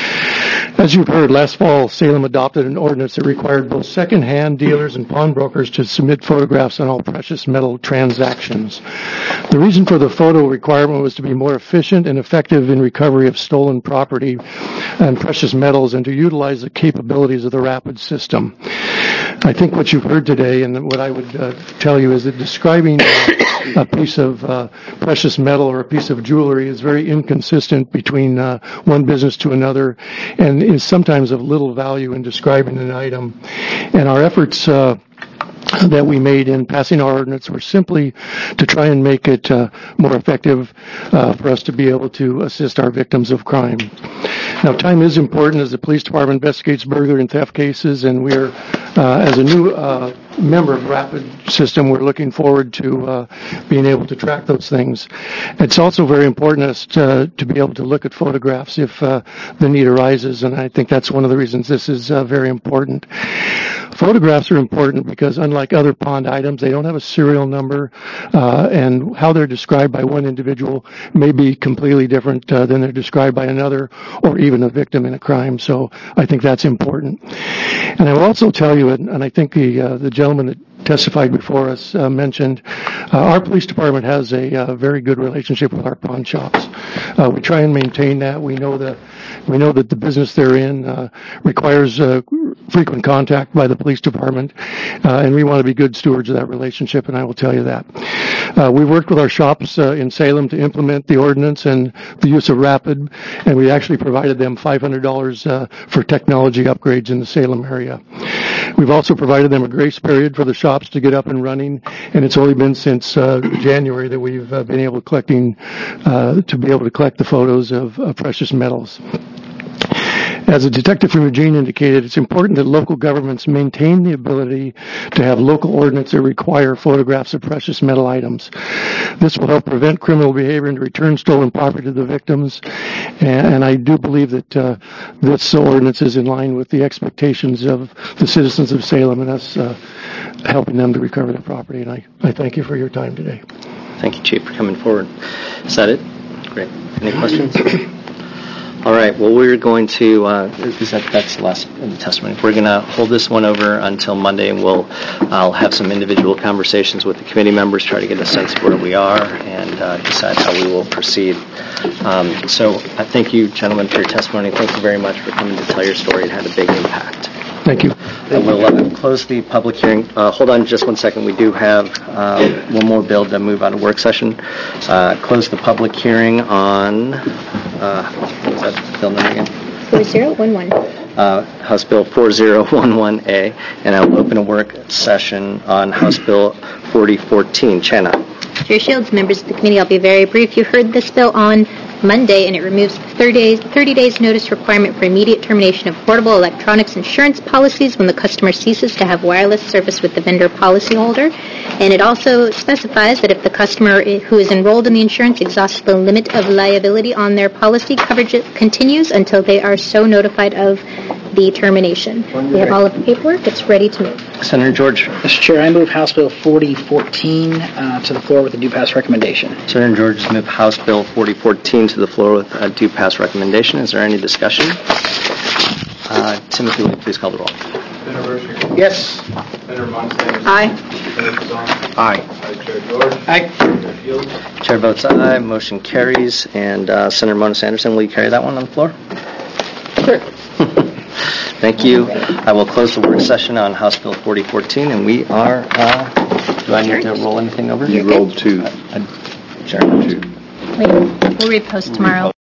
As you've heard, last fall, Salem adopted an ordinance that required both second-hand dealers and pawnbrokers to submit photographs on all precious metal transactions. The reason for the photo requirement was to be more efficient and effective in recovery of stolen property and precious metals and to utilize the capabilities of the RAPID system. I think what you've heard today and what I would uh, tell you is that describing uh, a piece of uh, precious metal or a piece of jewelry is very inconsistent between uh, one business to another and is sometimes of little value in describing an item. And our efforts uh, that we made in passing our ordinance were simply to try and make it uh, more effective uh, for us to be able to assist our victims of crime. Now, time is important as the police department investigates burglary and theft cases, and we are, uh, as a new uh, member of RAPID system, we're looking forward to uh, being able to track those things. It's also very important us to, to be able to look at photographs if uh, the need arises, and I think that's one of the reasons this is uh, very important. Photographs are important because unlike other pawned items, they don't have a serial number, uh, and how they're described by one individual may be completely different uh, than they're described by another or even a victim in a crime. So I think that's important. And I will also tell you, and, and I think the uh, the gentleman that testified before us uh, mentioned, uh, our police department has a uh, very good relationship with our pawn shops. Uh, we try and maintain that. We know that we know that the business they're in uh, requires uh, frequent contact by the police department, uh, and we want to be good stewards of that relationship, and I will tell you that. Uh, we worked with our shops uh, in Salem to implement the ordinance and the use of RAPID, and we actually provided them five hundred dollars uh, for technology upgrades in the Salem area. We've also provided them a grace period for the shops to get up and running, and it's only been since uh, January that we've uh, been able to collecting uh, to be able to collect the photos of uh, precious metals. As a detective from Eugene indicated, it's important that local governments maintain the ability to have local ordinance that require photographs of precious metal items. This will help prevent criminal behavior and to return stolen property to the victims. And, and I do believe that uh, this ordinance is in line with the expectations of the citizens of Salem and us uh, helping them to recover their property. And I, I thank you for your time today. Thank you, Chief, for coming forward. Is that it? Great. Any questions? All right. Well, we're going to, uh, is that, that's the last of the testimony. We're going to hold this one over until Monday, and we'll, I'll have some individual conversations with the committee members, try to get a sense of where we are, and uh, decide how we will proceed. Um, so I thank you, gentlemen, for your testimony. Thank you very much for coming to tell your story. It had a big impact. Thank you. Uh, we'll uh, close the public hearing. Uh, hold on just one second. We do have uh, one more bill to move out of work session. Uh, close the public hearing on, uh, what was that bill number again? four zero one one. Uh, House Bill four zero one one A, and I'll open a work session on House Bill forty fourteen. Chana. Chair Shields, members of the committee, I'll be very brief. You heard this bill on Monday, and it removes the thirty days, thirty days notice requirement for immediate termination of portable electronics insurance policies when the customer ceases to have wireless service with the vendor policyholder. And it also specifies that if the customer who is enrolled in the insurance exhausts the limit of liability on their policy, coverage continues until they are so notified of the termination. We have all of the paperwork. It's ready to move. Senator George. Mister Chair, I move House Bill forty fourteen uh, to the floor with a due pass recommendation. Senator George has moved House Bill forty fourteen to the floor with a due pass recommendation. Is there any discussion? Uh, Timothy, will you please call the roll? Senator Berkshire. Yes. Senator Monsanto. Aye. Senator Pazon. Aye. Vice Chair George. Aye. Senator Shields. Chair votes aye. Motion carries. And uh, Senator Mona Anderson, will you carry that one on the floor? Sure. Thank you. I will close the work session on House Bill forty fourteen, and we are, uh, do I need to roll anything over? You rolled two. Uh, uh, Sure. We'll repost tomorrow.